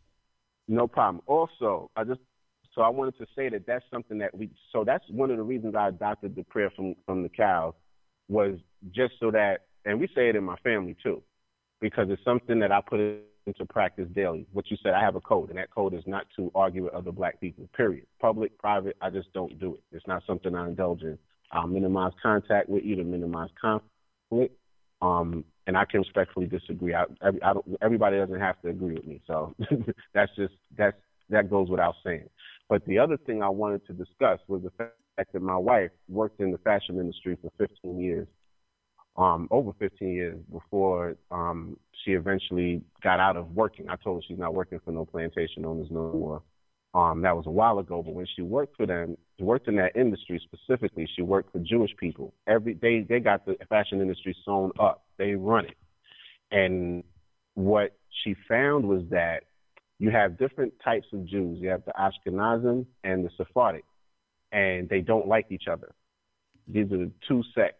No problem. Also, I just So I wanted to say that that's something that we, so that's one of the reasons I adopted the prayer from, from the cows, was just so that, and we say it in my family too, because it's something that I put into practice daily. What you said, I have a code, and that code is not to argue with other black people, period. Public, private, I just don't do it. It's not something I indulge in. I'll minimize contact with you to minimize conflict, um, and I can respectfully disagree. I, every, I don't, everybody doesn't have to agree with me, so that's just, that's, that goes without saying. But the other thing I wanted to discuss was the fact that my wife worked in the fashion industry for fifteen years, um, over fifteen years before um, she eventually got out of working. I told her she's not working for no plantation owners no more. Um, that was a while ago, but when she worked for them, she worked in that industry specifically. She worked for Jewish people. Every they they got the fashion industry sewn up. They run it. And what she found was that you have different types of Jews. You have the Ashkenazim and the Sephardic, and they don't like each other. These are the two sects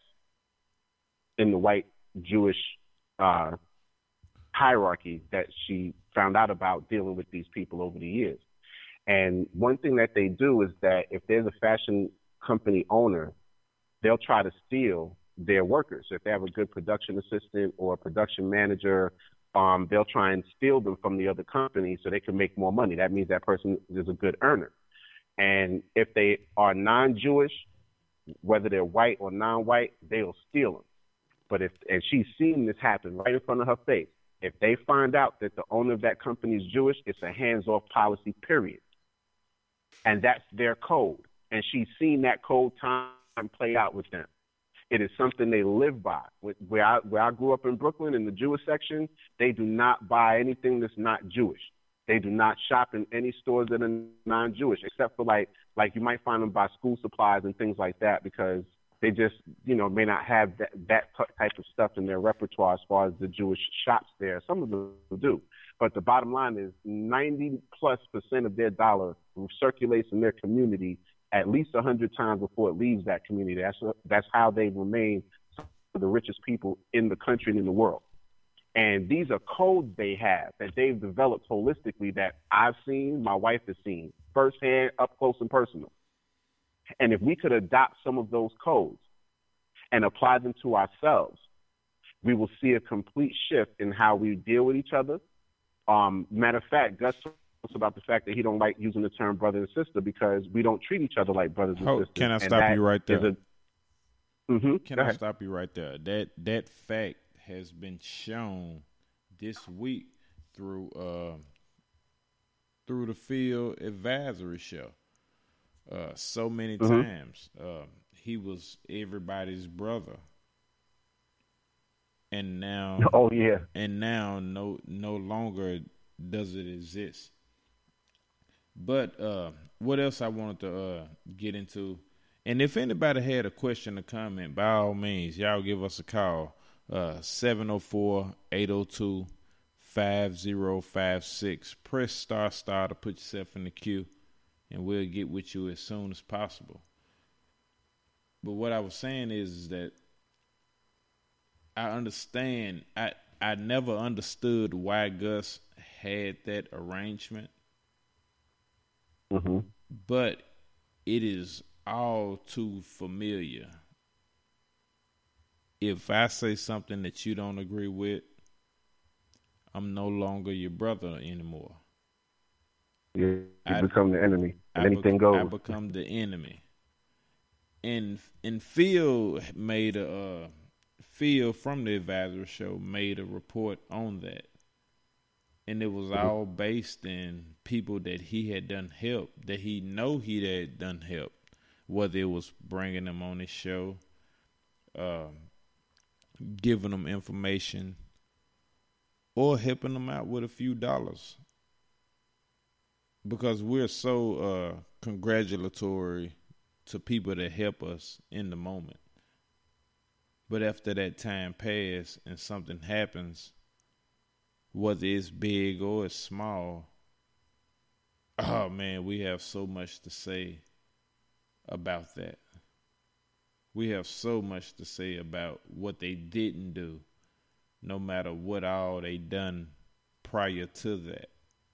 in the white Jewish uh, hierarchy that she found out about dealing with these people over the years. And one thing that they do is that if there's a fashion company owner, they'll try to steal their workers. So if they have a good production assistant or a production manager, Um, they'll try and steal them from the other company so they can make more money. That means that person is a good earner. And if they are non-Jewish, whether they're white or non-white, they'll steal them. But if, and she's seen this happen right in front of her face. If they find out that the owner of that company is Jewish, it's a hands-off policy, period. And that's their code. And she's seen that code time play out with them. It is something they live by. Where I, where I grew up in Brooklyn, in the Jewish section, they do not buy anything that's not Jewish. They do not shop in any stores that are non-Jewish, except for like, like you might find them buy school supplies and things like that, because they just, you know, may not have that, that type of stuff in their repertoire as far as the Jewish shops there. Some of them do. But the bottom line is ninety plus percent of their dollar circulates in their community at least one hundred times before it leaves that community. That's, that's how they remain some of the richest people in the country and in the world. And these are codes they have that they've developed holistically that I've seen, my wife has seen, firsthand, up close and personal. And if we could adopt some of those codes and apply them to ourselves, we will see a complete shift in how we deal with each other. Um, matter of fact, Gus talks about the fact that he don't like using the term brother and sister because we don't treat each other like brothers and
oh,
sisters.
Can I
and
stop you right there?
A, mm-hmm,
can I stop you right there? That that fact has been shown this week through uh, through the Field Advisory Show. Uh, so many
mm-hmm.
times uh, he was everybody's brother, and now
oh yeah,
and now no no longer does it exist. But uh, what else I wanted to uh, get into, and if anybody had a question or comment, by all means, y'all give us a call, uh, seven oh four, eight oh two, five oh five six. Press star star to put yourself in the queue, and we'll get with you as soon as possible. But what I was saying is, is that I understand, I, I never understood why Gus had that arrangement.
Mm-hmm.
But it is all too familiar. If I say something that you don't agree with, I'm no longer your brother anymore.
You, you
I,
become the enemy. And
I
anything
be,
goes.
I become the enemy. And and Phil made a uh, Phil from the Advisory Show made a report on that. And it was all based in people that he had done help, that he know he had done help, whether it was bringing them on his show, uh, giving them information, or helping them out with a few dollars. Because we're so uh, congratulatory to people that help us in the moment. But after that time passes and something happens, whether it's big or it's small, oh man, we have so much to say about that. We have so much to say about what they didn't do, no matter what all they done prior to that.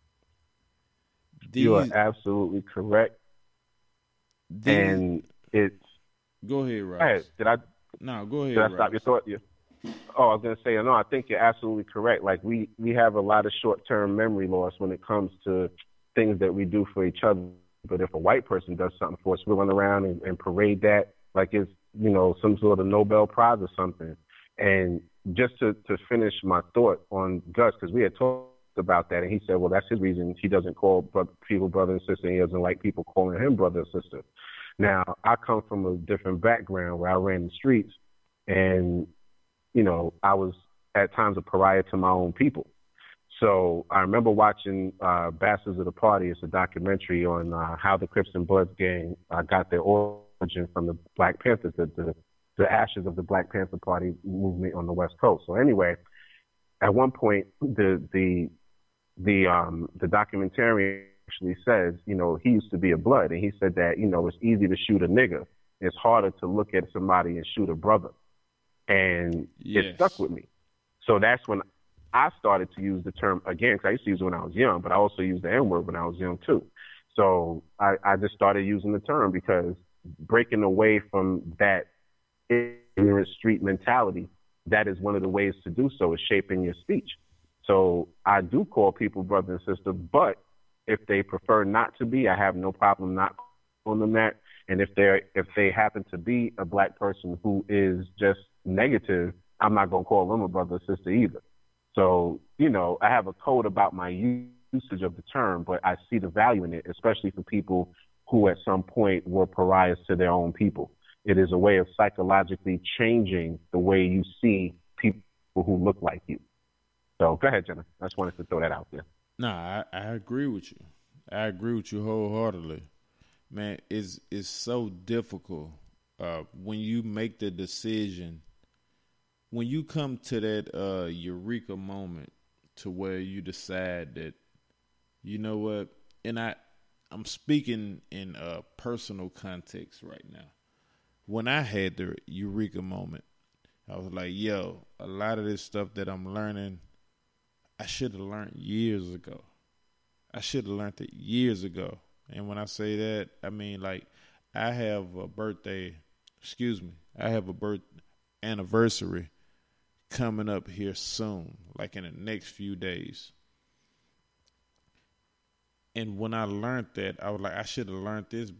These,
you are absolutely correct.
these,
and it's...
Go ahead, Ross.
Hey, did I...
No, go ahead,
Did I
Ross.
stop your thought? Yeah. Oh, I was going to say, no, I think you're absolutely correct. Like, we, we have a lot of short-term memory loss when it comes to things that we do for each other. But if a white person does something for us, we run around and, and parade that like it's, you know, some sort of Nobel Prize or something. And just to, to finish my thought on Gus, because we had talked about that, and he said, well, that's his reason he doesn't call people brother and sister, and he doesn't like people calling him brother and sister. Now, I come from a different background where I ran the streets, and, you know, I was at times a pariah to my own people. So I remember watching uh, Bastards of the Party. It's a documentary on uh, how the Crips and Bloods gang uh, got their origin from the Black Panthers, the, the, the ashes of the Black Panther Party movement on the West Coast. So anyway, at one point, the the the um, the documentarian actually says, you know, he used to be a Blood, and he said that, you know, it's easy to shoot a nigga. It's harder to look at somebody and shoot a brother. And
yes.
It stuck with me. So that's when I started to use the term again, because I used to use it when I was young, but I also used the N-word when I was young too. So I, I just started using the term because breaking away from that ignorant street mentality, that is one of the ways to do so, is shaping your speech. So I do call people brother and sister, but if they prefer not to be, I have no problem not calling them that. And if they're if they happen to be a black person who is just negative, I'm not gonna call them a brother or sister either. So, you know, I have a code about my usage of the term, but I see the value in it, especially for people who at some point were pariahs to their own people. It is a way of psychologically changing the way you see people who look like you. So go ahead, Jenna. I just wanted to throw that out there.
No, I, I agree with you. I agree with you wholeheartedly. Man, it's, it's so difficult uh, when you make the decision, when you come to that uh, eureka moment to where you decide that, you know what, and I, I'm speaking in a personal context right now. When I had the eureka moment, I was like, yo, a lot of this stuff that I'm learning, I should have learned years ago. I should have learned it years ago. And when I say that, I mean, like, I have a birthday, excuse me, I have a birth anniversary coming up here soon, like in the next few days. And when I learned that, I was like, I should have learned this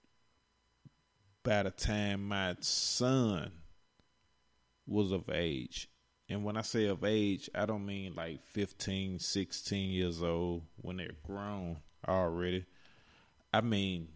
by the time my son was of age. And when I say of age, I don't mean like fifteen, sixteen years old when they're grown already. I mean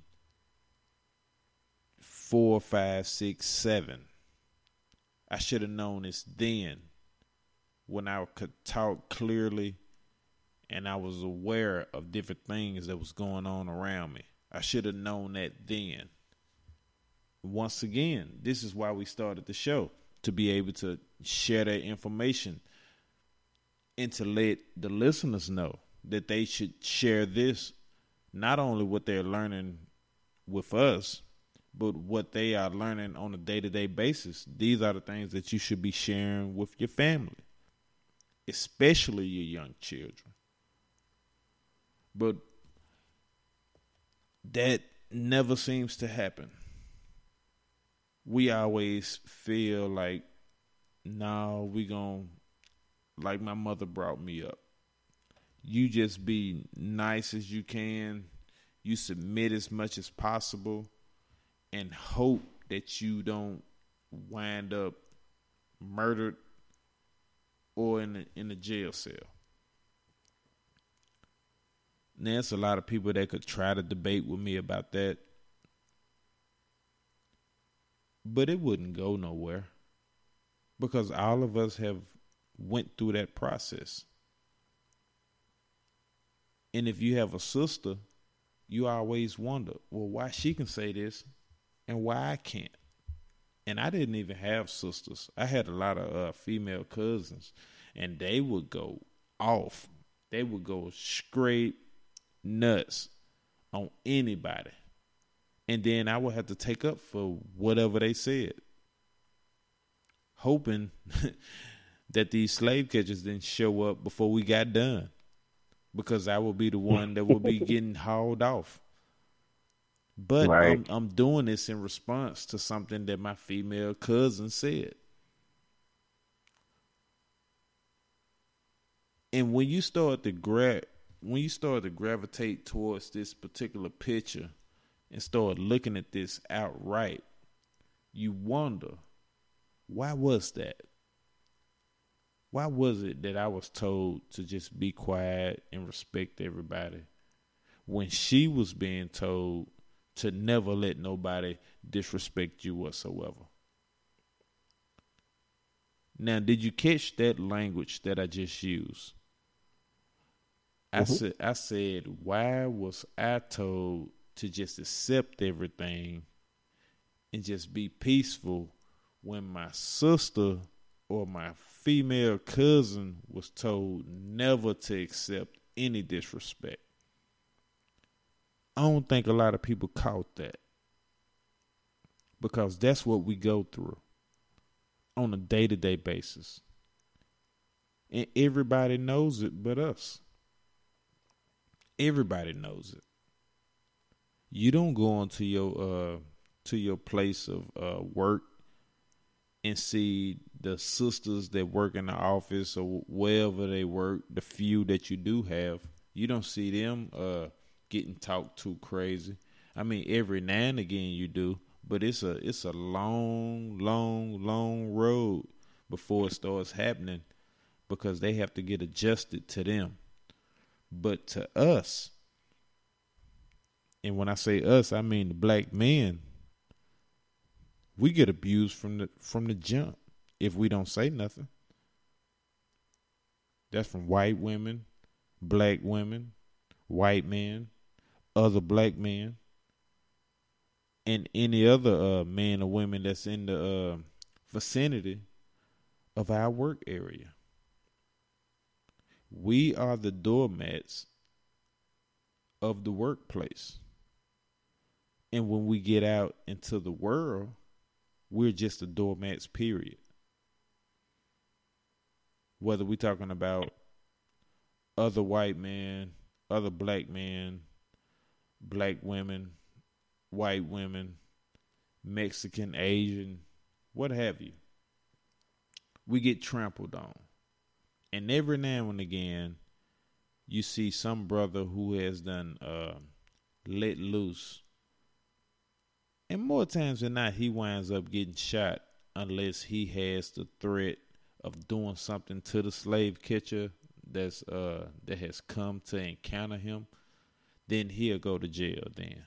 four, five, six, seven. I should have known this then when I could talk clearly and I was aware of different things that was going on around me. I should have known that then. Once again, this is why we started the show, to be able to share that information and to let the listeners know that they should share this, not only what they're learning with us, but what they are learning on a day-to-day basis. These are the things that you should be sharing with your family, especially your young children. But that never seems to happen. We always feel like, nah, we gon', like my mother brought me up. You just be nice as you can. You submit as much as possible and hope that you don't wind up murdered or in a, in a jail cell. Now, there's a lot of people that could try to debate with me about that, but it wouldn't go nowhere because all of us have went through that process. And if you have a sister, you always wonder, well, why she can say this and why I can't. And I didn't even have sisters. I had a lot of uh, female cousins, and they would go off. They would go straight nuts on anybody. And then I would have to take up for whatever they said, hoping that these slave catchers didn't show up before we got done, because I would be the one that would be getting hauled off. But right. I'm, I'm doing this in response to something that my female cousin said. And when you start to gra- when you start to gravitate towards this particular picture and start looking at this outright, you wonder, why was that? Why was it that I was told to just be quiet and respect everybody when she was being told to never let nobody disrespect you whatsoever? Now, did you catch that language that I just used? I mm-hmm. said, I said, why was I told to just accept everything and just be peaceful when my sister or my female cousin was told never to accept any disrespect? I don't think a lot of people caught that, because that's what we go through on a day-to-day basis. And everybody knows it but us. Everybody knows it. You don't go onto your uh, to your place of uh, work and see the sisters that work in the office or wherever they work, the few that you do have, you don't see them uh, getting talked to crazy. I mean, every now and again you do, but it's a it's a long, long, long road before it starts happening. because they have to get adjusted to them. But to us, and when I say us, I mean the black men, we get abused from the from the jump if we don't say nothing. That's from white women, black women, white men, other black men, and any other uh, man or women that's in the uh, vicinity of our work area. We are the doormats of the workplace. And when we get out into the world, we're just the doormats, period. Whether we're talking about other white men, other black men, black women, white women, Mexican, Asian, what have you. We get trampled on. And every now and again, you see some brother who has done uh, let loose. And more times than not, he winds up getting shot unless he has the threat of doing something to the slave catcher that's uh, that has come to encounter him. Then he'll go to jail then.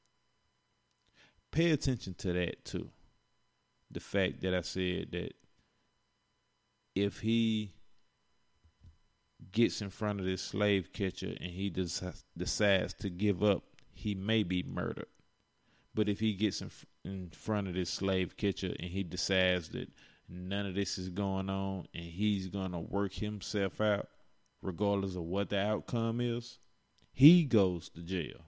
Pay attention to that too. The fact that I said that if he gets in front of this slave catcher and he des- decides to give up, he may be murdered. But if he gets in, f- in front of this slave catcher and he decides that none of this is going on and he's going to work himself out, regardless of what the outcome is, he goes to jail.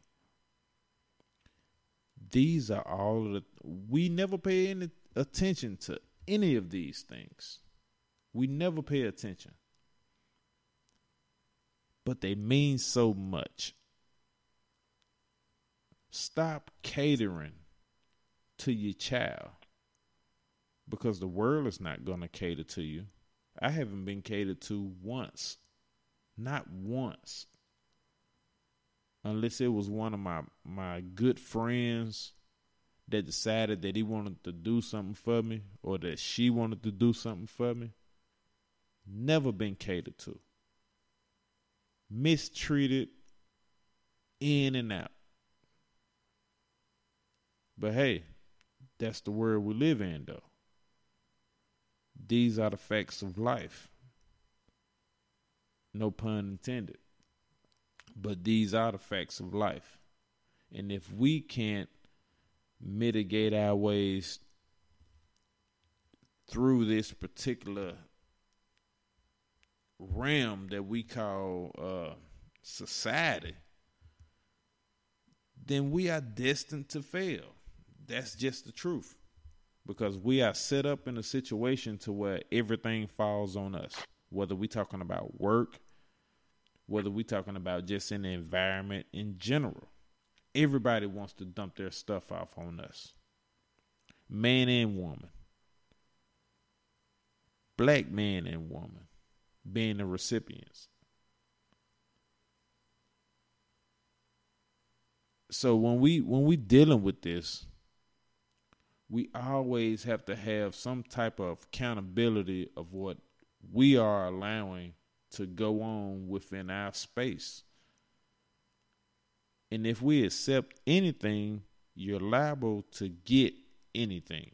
These are all of the, we never pay any attention to any of these things. We never pay attention. But they mean so much. Stop catering to your child because the world is not going to cater to you. I haven't been catered to once. Not once. Unless it was one of my, my good friends that decided that he wanted to do something for me or that she wanted to do something for me. Never been catered to. Mistreated in and out. But hey, that's the world we live in though. These are the facts of life. No pun intended. But these are the facts of life. And if we can't mitigate our ways through this particular realm that we call uh, society, then we are destined to fail. That's just the truth. Because we are set up in a situation to where everything falls on us. Whether we're talking about work, whether we're talking about just in the environment in general. Everybody wants to dump their stuff off on us. Man and woman. Black man and woman being the recipients. So when we when we dealing with this, we always have to have some type of accountability of what we are allowing to go on within our space. And if we accept anything, you're liable to get anything.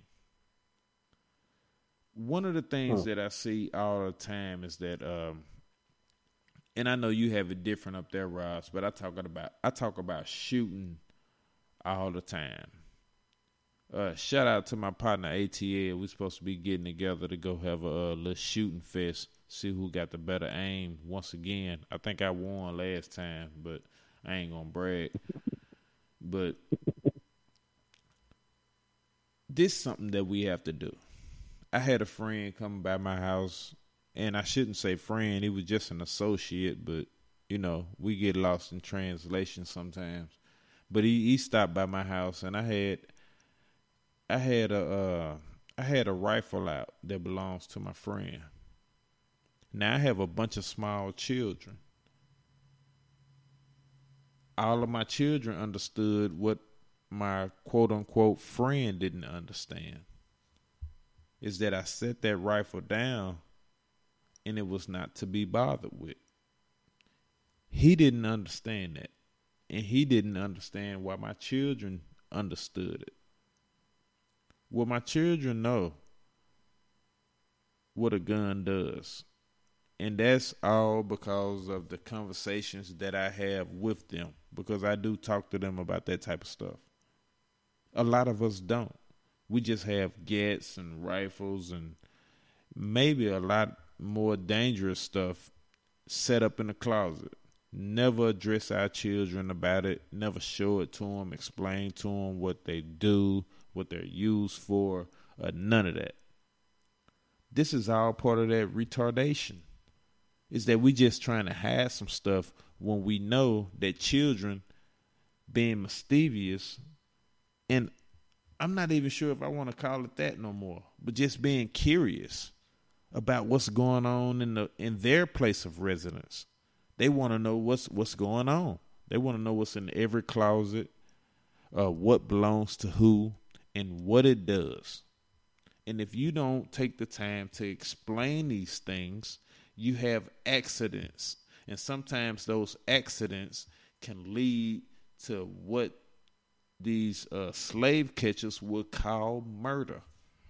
One of the things that I see all the time is that, um, and I know you have it different up there, Ross, but I talk about I talk about shooting all the time. Uh, shout out to my partner A T L. We're supposed to be getting together to go have a, a little shooting fest. See who got the better aim. Once again, I think I won last time, but I ain't gonna brag. But this is something that we have to do. I had a friend come by my house, and I shouldn't say friend. He was just an associate, but, you know, we get lost in translation sometimes. But he, he stopped by my house, and I had I had a uh, I had a rifle out that belongs to my friend. Now I have a bunch of small children. All of my children understood what my quote-unquote friend didn't understand. Is that I set that rifle down and it was not to be bothered with. He didn't understand that, and he didn't understand why my children understood it. Well, my children know what a gun does, and that's all because of the conversations that I have with them, because I do talk to them about that type of stuff. A lot of us don't. We just have gats and rifles and maybe a lot more dangerous stuff set up in the closet. Never address our children about it. Never show it to them, explain to them what they do, what they're used for, uh, none of that. This is all part of that retardation. Is that we just trying to hide some stuff when we know that children being mischievous, and I'm not even sure if I want to call it that no more, but just being curious about what's going on in the in their place of residence. They want to know what's what's going on. They want to know what's in every closet, uh, what belongs to who, and what it does. And if you don't take the time to explain these things, you have accidents. And sometimes those accidents can lead to what these uh, slave catchers would call murder.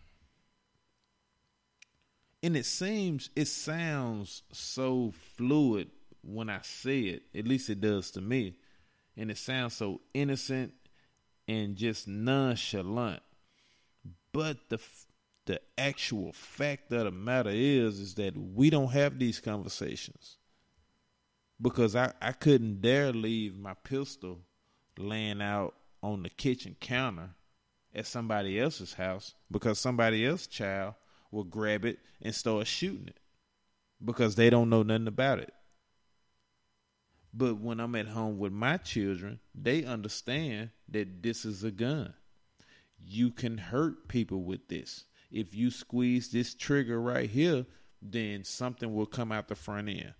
And it seems, it sounds so fluid when I say it, at least it does to me. And it sounds so innocent and just nonchalant. But the the actual fact of the matter is, is that we don't have these conversations. Because I, I couldn't dare leave my pistol laying out on the kitchen counter at somebody else's house, because somebody else's child will grab it and start shooting it because they don't know nothing about it. But when I'm at home with my children, they understand that this is a gun. You can hurt people with this. If you squeeze this trigger right here, then something will come out the front end.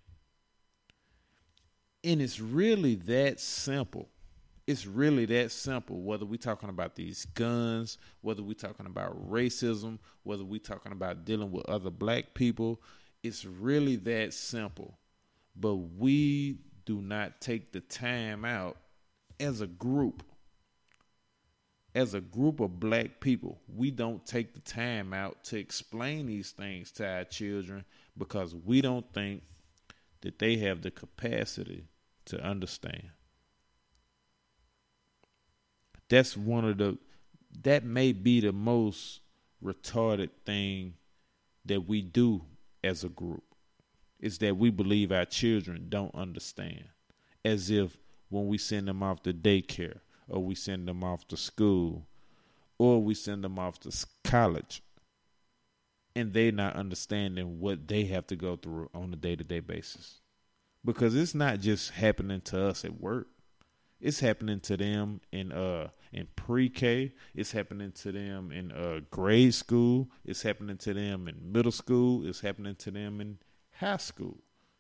And it's really that simple. It's really that simple, whether we're talking about these guns, whether we're talking about racism, whether we're talking about dealing with other black people. It's really that simple. But we do not take the time out as a group. As a group of black people, we don't take the time out to explain these things to our children because we don't think that they have the capacity to understand. That's one of the, that may be the most retarded thing that we do as a group, is that we believe our children don't understand. As if when we send them off to daycare, or we send them off to school, or we send them off to college, and they not understanding what they have to go through on a day-to-day basis. Because it's not just happening to us at work. It's happening to them in uh in pre-K. It's happening to them in uh grade school. It's happening to them in middle school. It's happening to them in high school.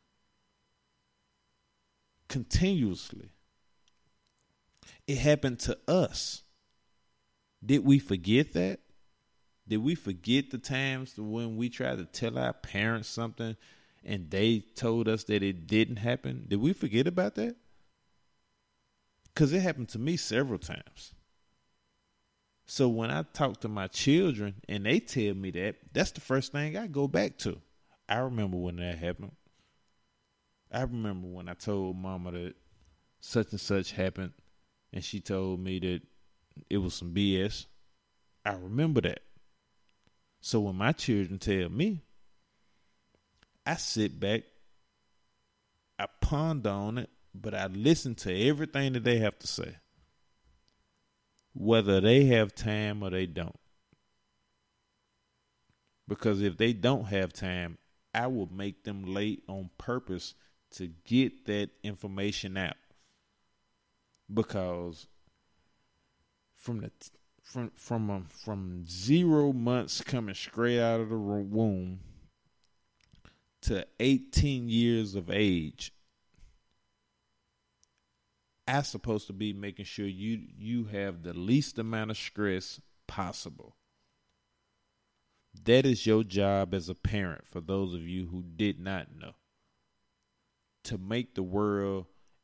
Continuously. It happened to us. Did we forget that? Did we forget the times when we tried to tell our parents something and they told us that it didn't happen? Did we forget about that? Because it happened to me several times. So when I talk to my children and they tell me that, that's the first thing I go back to. I remember when that happened. I remember when I told mama that such and such happened, and she told me that it was some B S. I remember that. So when my children tell me, I sit back, I ponder on it, but I listen to everything that they have to say, whether they have time or they don't. Because if they don't have time, I will make them late on purpose to get that information out. Because from the from from um, from zero months coming straight out of the womb to eighteen years of age, I'm supposed to be making sure you you have the least amount of stress possible. That is your job as a parent, for those of you who did not know, to make the world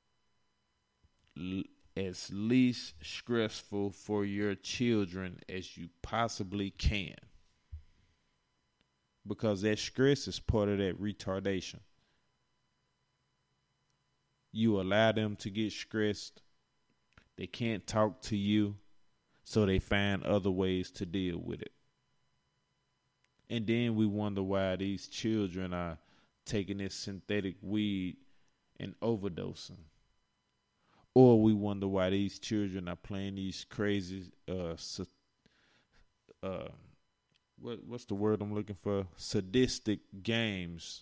l- as least stressful for your children as you possibly can. Because that stress is part of that retardation. You allow them to get stressed. They can't talk to you, so they find other ways to deal with it. And then we wonder why these children are taking this synthetic weed and overdosing. Or we wonder why these children are playing these crazy, uh, uh, what what's the word I'm looking for? Sadistic games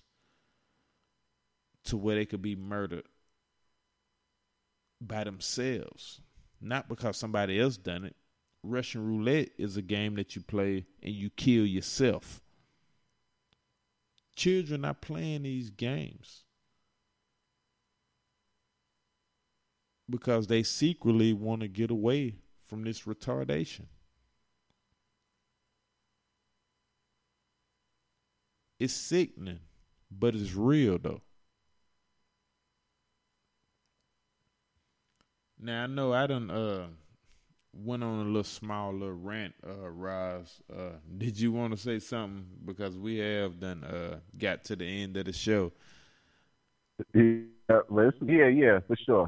to where they could be murdered by themselves. Not because somebody else done it. Russian roulette is a game that you play and you kill yourself. Children are playing these games because they secretly want to get away from this retardation. It's sickening, but it's real though. Now I know I done uh went on a little small little rant, uh, Roz. Uh, did you want to say something? Because we have done uh, got to the end of the show.
Yeah, yeah, yeah, for sure.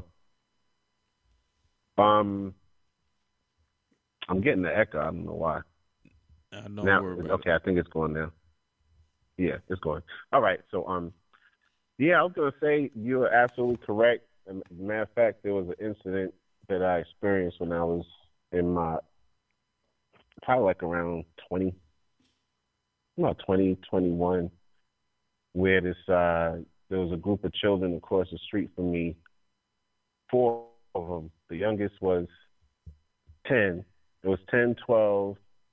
Um, I'm getting the echo. I don't know why.
I know.
Now,
worry about
okay,
it.
I think it's going now. Yeah, it's going. All right. So, um, yeah, I was gonna say you are absolutely correct. As a matter of fact, there was an incident that I experienced when I was in my, probably like around twenty, about twenty, twenty-one, where this, uh, there was a group of children across the street from me, four of them. The youngest was ten. It was ten, twelve,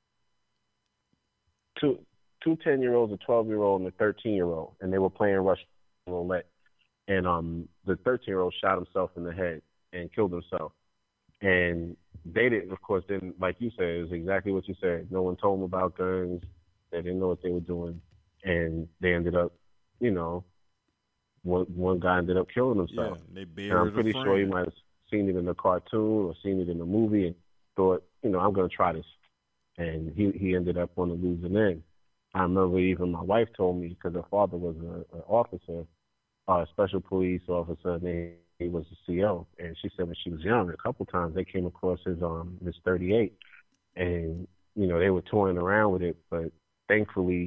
two, two ten-year-olds, a twelve-year-old, and a thirteen-year-old, and they were playing Russian roulette. And um, the thirteen-year-old shot himself in the head and killed himself. And they didn't, of course, didn't, like you said, it was exactly what you said. No one told them about guns. They didn't know what they were doing. And they ended up, you know, one, one guy ended up killing himself.
Yeah, they buried
and I'm pretty
a friend.
sure he might have seen it in a cartoon or seen it in a movie and thought, you know, I'm going to try this. And he, he ended up on the losing end. I remember even my wife told me, because her father was an officer, a special police officer, named he was the C O, and she said when she was young, a couple times they came across his um his thirty-eight, and you know they were toying around with it, but thankfully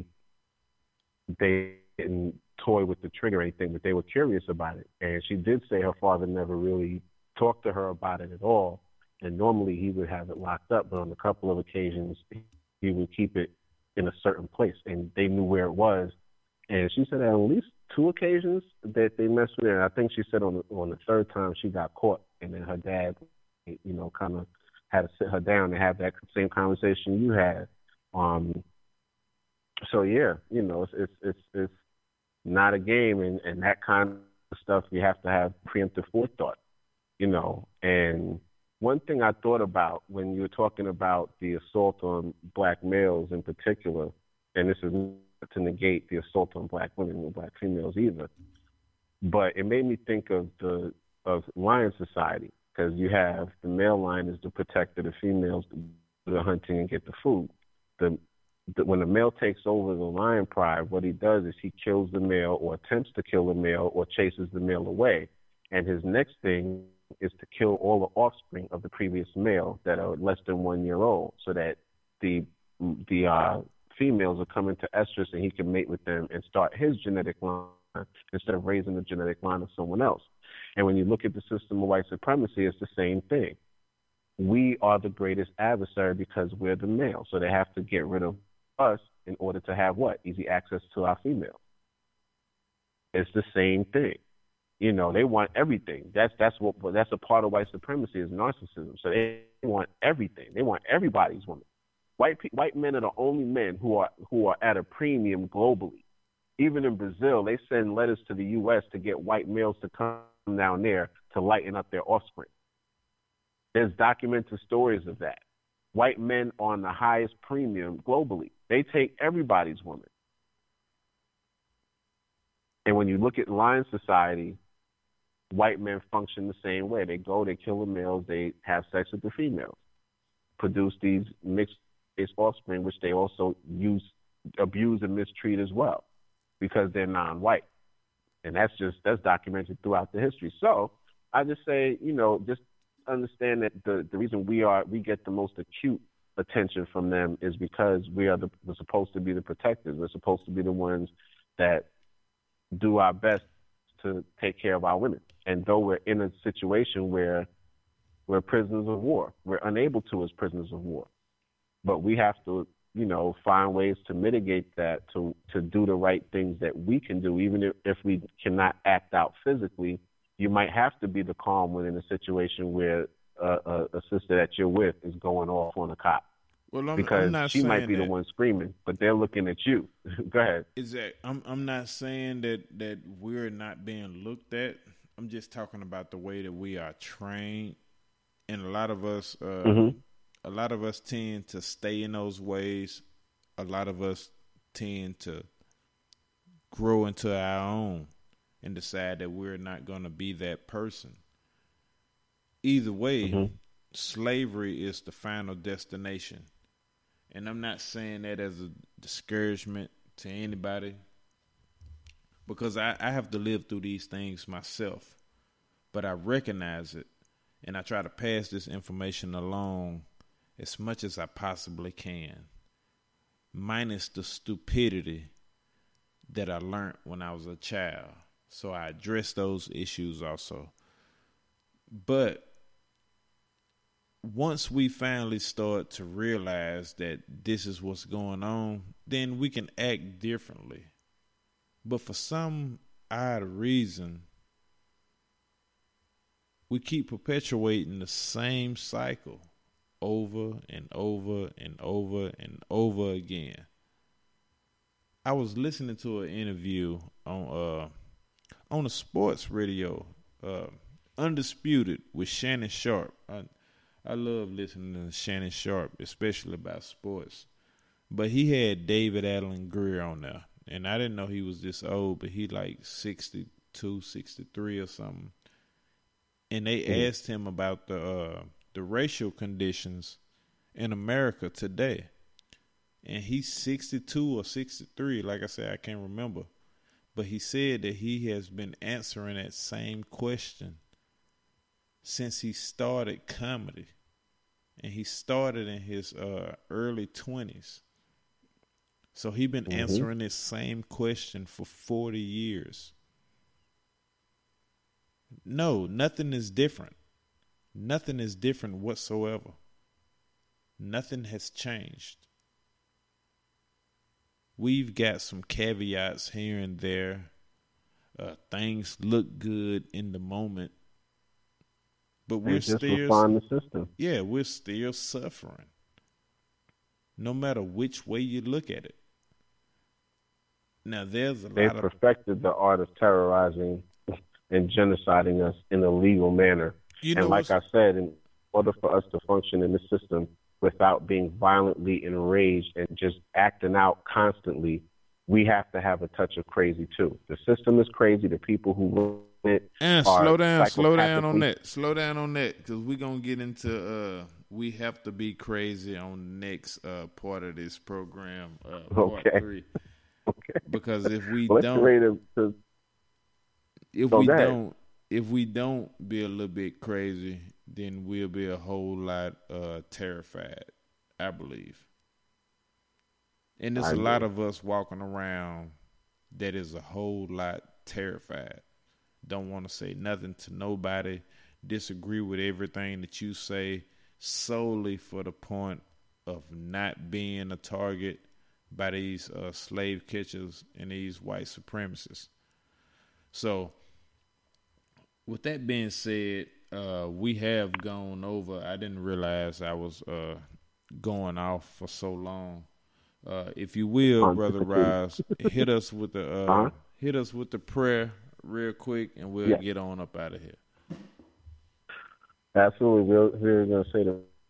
they didn't toy with the trigger or anything, but they were curious about it. And she did say her father never really talked to her about it at all, and normally he would have it locked up, but on a couple of occasions he would keep it in a certain place, and they knew where it was. And she said at least two occasions that they messed with her. I think she said on the, on the third time she got caught, and then her dad, you know, kind of had to sit her down and have that same conversation you had. Um, so yeah, you know, it's it's it's, it's not a game, and, and that kind of stuff you have to have preemptive forethought, you know. And one thing I thought about when you were talking about the assault on black males in particular, and this is to negate the assault on black women or black females either, but it made me think of the of lion society, because you have the male lion is the protector, the females do the hunting and get the food. The, the when the male takes over the lion pride, what he does is he kills the male or attempts to kill the male or chases the male away, and his next thing is to kill all the offspring of the previous male that are less than one year old, so that the the uh females are coming to estrus and he can mate with them and start his genetic line instead of raising the genetic line of someone else. And when you look at the system of white supremacy, it's the same thing. We are the greatest adversary because we're the male. So they have to get rid of us in order to have what? Easy access to our females. It's the same thing. You know, they want everything. That's that's what that's a part of white supremacy is narcissism. So they want everything. They want everybody's woman. White white men are the only men who are who are at a premium globally. Even in Brazil, they send letters to the U S to get white males to come down there to lighten up their offspring. There's documented stories of that. White men are on the highest premium globally. They take everybody's woman. And when you look at lion society, white men function the same way. They go, they kill the males, they have sex with the females, produce these mixed race offspring, which they also use, abuse and mistreat as well, because they're non-white. And that's just, that's documented throughout the history. So I just say, you know, just understand that the, the reason we are, we get the most acute attention from them is because we are the, we're supposed to be the protectors. We're supposed to be the ones that do our best to take care of our women. And though we're in a situation where we're prisoners of war, we're unable to as prisoners of war. But we have to, you know, find ways to mitigate that, to, to do the right things that we can do. Even if, if we cannot act out physically, you might have to be the calm one in a situation where a, a, a sister that you're with is going off on a cop.
Well, I'm,
because
I'm not
she might be
that.
the one screaming, but they're looking at you. Go ahead.
Is that I'm I'm not saying that, that we're not being looked at. I'm just talking about the way that we are trained, and a lot of us, uh, mm-hmm. a lot of us tend to stay in those ways. A lot of us tend to grow into our own and decide that we're not going to be that person. Either way, mm-hmm. slavery is the final destination. And I'm not saying that as a discouragement to anybody, because I, I have to live through these things myself. But I recognize it, and I try to pass this information along as much as I possibly can, minus the stupidity that I learned when I was a child. So I address those issues also. But once we finally start to realize that this is what's going on, then we can act differently. But for some odd reason, we keep perpetuating the same cycle over and over and over and over again. I was listening to an interview on uh, on a sports radio, uh, Undisputed, with Shannon Sharpe. I, I love listening to Shannon Sharpe, especially about sports. But he had David Allen Greer on there. And I didn't know he was this old, but he like sixty-two, sixty-three or something. And they mm. asked him about the uh, the racial conditions in America today. And he's sixty-two or sixty-three, like I said, I can't remember. But he said that he has been answering that same question since he started comedy. And he started in his uh, early twenties. So he's been mm-hmm. answering this same question for forty years. No, nothing is different. Nothing is different whatsoever. Nothing has changed. We've got some caveats here and there. Uh, things look good in the moment. But we're
just
still
refine the system.
Yeah, we're still suffering. No matter which way you look at it. Now there's a
They've
lot of
perfected the art of terrorizing and genociding us in a legal manner.
You know
and like I said, in order for us to function in the system without being violently enraged and just acting out constantly, we have to have a touch of crazy too. The system is crazy. The people who run it
and
are
slow down, slow down on that, slow down on that, because we're gonna get into. Uh, we have to be crazy on the next uh, part of this program, uh, part
okay.
three.
Okay.
Because if we
Let's
don't,
to, to,
if
so
we
that.
don't, if we don't be a little bit crazy, then we'll be a whole lot uh, terrified, I believe. And there's
I
a
agree.
lot of us walking around that is a whole lot terrified. Don't want to say nothing to nobody, disagree with everything that you say solely for the point of not being a target by these uh, slave catchers and these white supremacists. So, with that being said, uh, we have gone over. I didn't realize I was uh, going off for so long. Uh, if you will, Brother Rise, hit us with the uh, uh-huh. hit us with the prayer real quick, and we'll yeah. get on up out of here.
Absolutely, we're, we're going to say the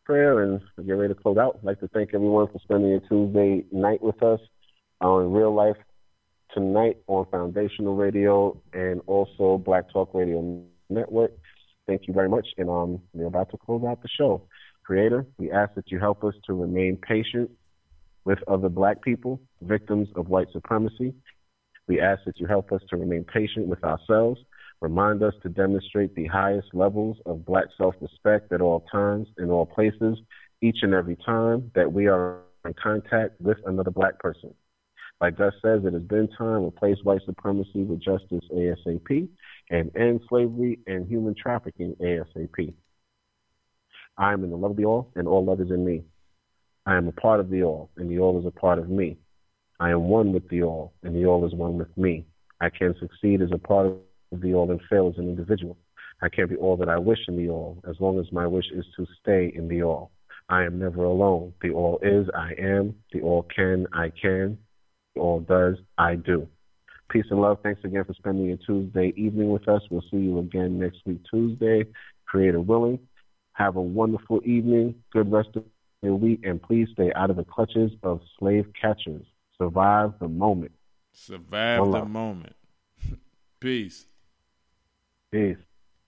prayer and get ready to close out. I'd like to thank everyone for spending a Tuesday night with us on Real Life Tonight on Foundational Radio and also Black Talk Radio Network. Thank you very much. And um, we're about to close out the show. Creator, we ask that you help us to remain patient with other black people, victims of white supremacy. We ask that you help us to remain patient with ourselves. Remind us to demonstrate the highest levels of black self-respect at all times, in all places, each and every time that we are in contact with another black person. Like Gus says, it has been time to replace white supremacy with justice ASAP and end slavery and human trafficking ASAP. I am in the love of the all, and all love is in me. I am a part of the all, and the all is a part of me. I am one with the all, and the all is one with me. I can succeed as a part of the all and fail as an individual. I can't be all that I wish in the all, as long as my wish is to stay in the all. I am never alone. The all is, I am. The all can, I can. The all does, I do. Peace and love. Thanks again for spending your Tuesday evening with us. We'll see you again next week, Tuesday, Creator willing. Have a wonderful evening, good rest of your week, and please stay out of the clutches of slave catchers. Survive the moment.
Survive
One
the
love.
moment. Peace.
Peace.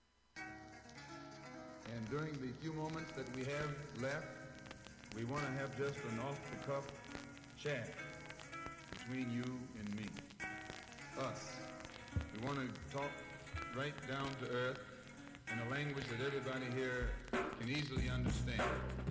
And during the few moments that we have left, we want to have just an off-the-cuff chat between you and me, us. We want to talk right down to earth in a language that everybody here can easily understand.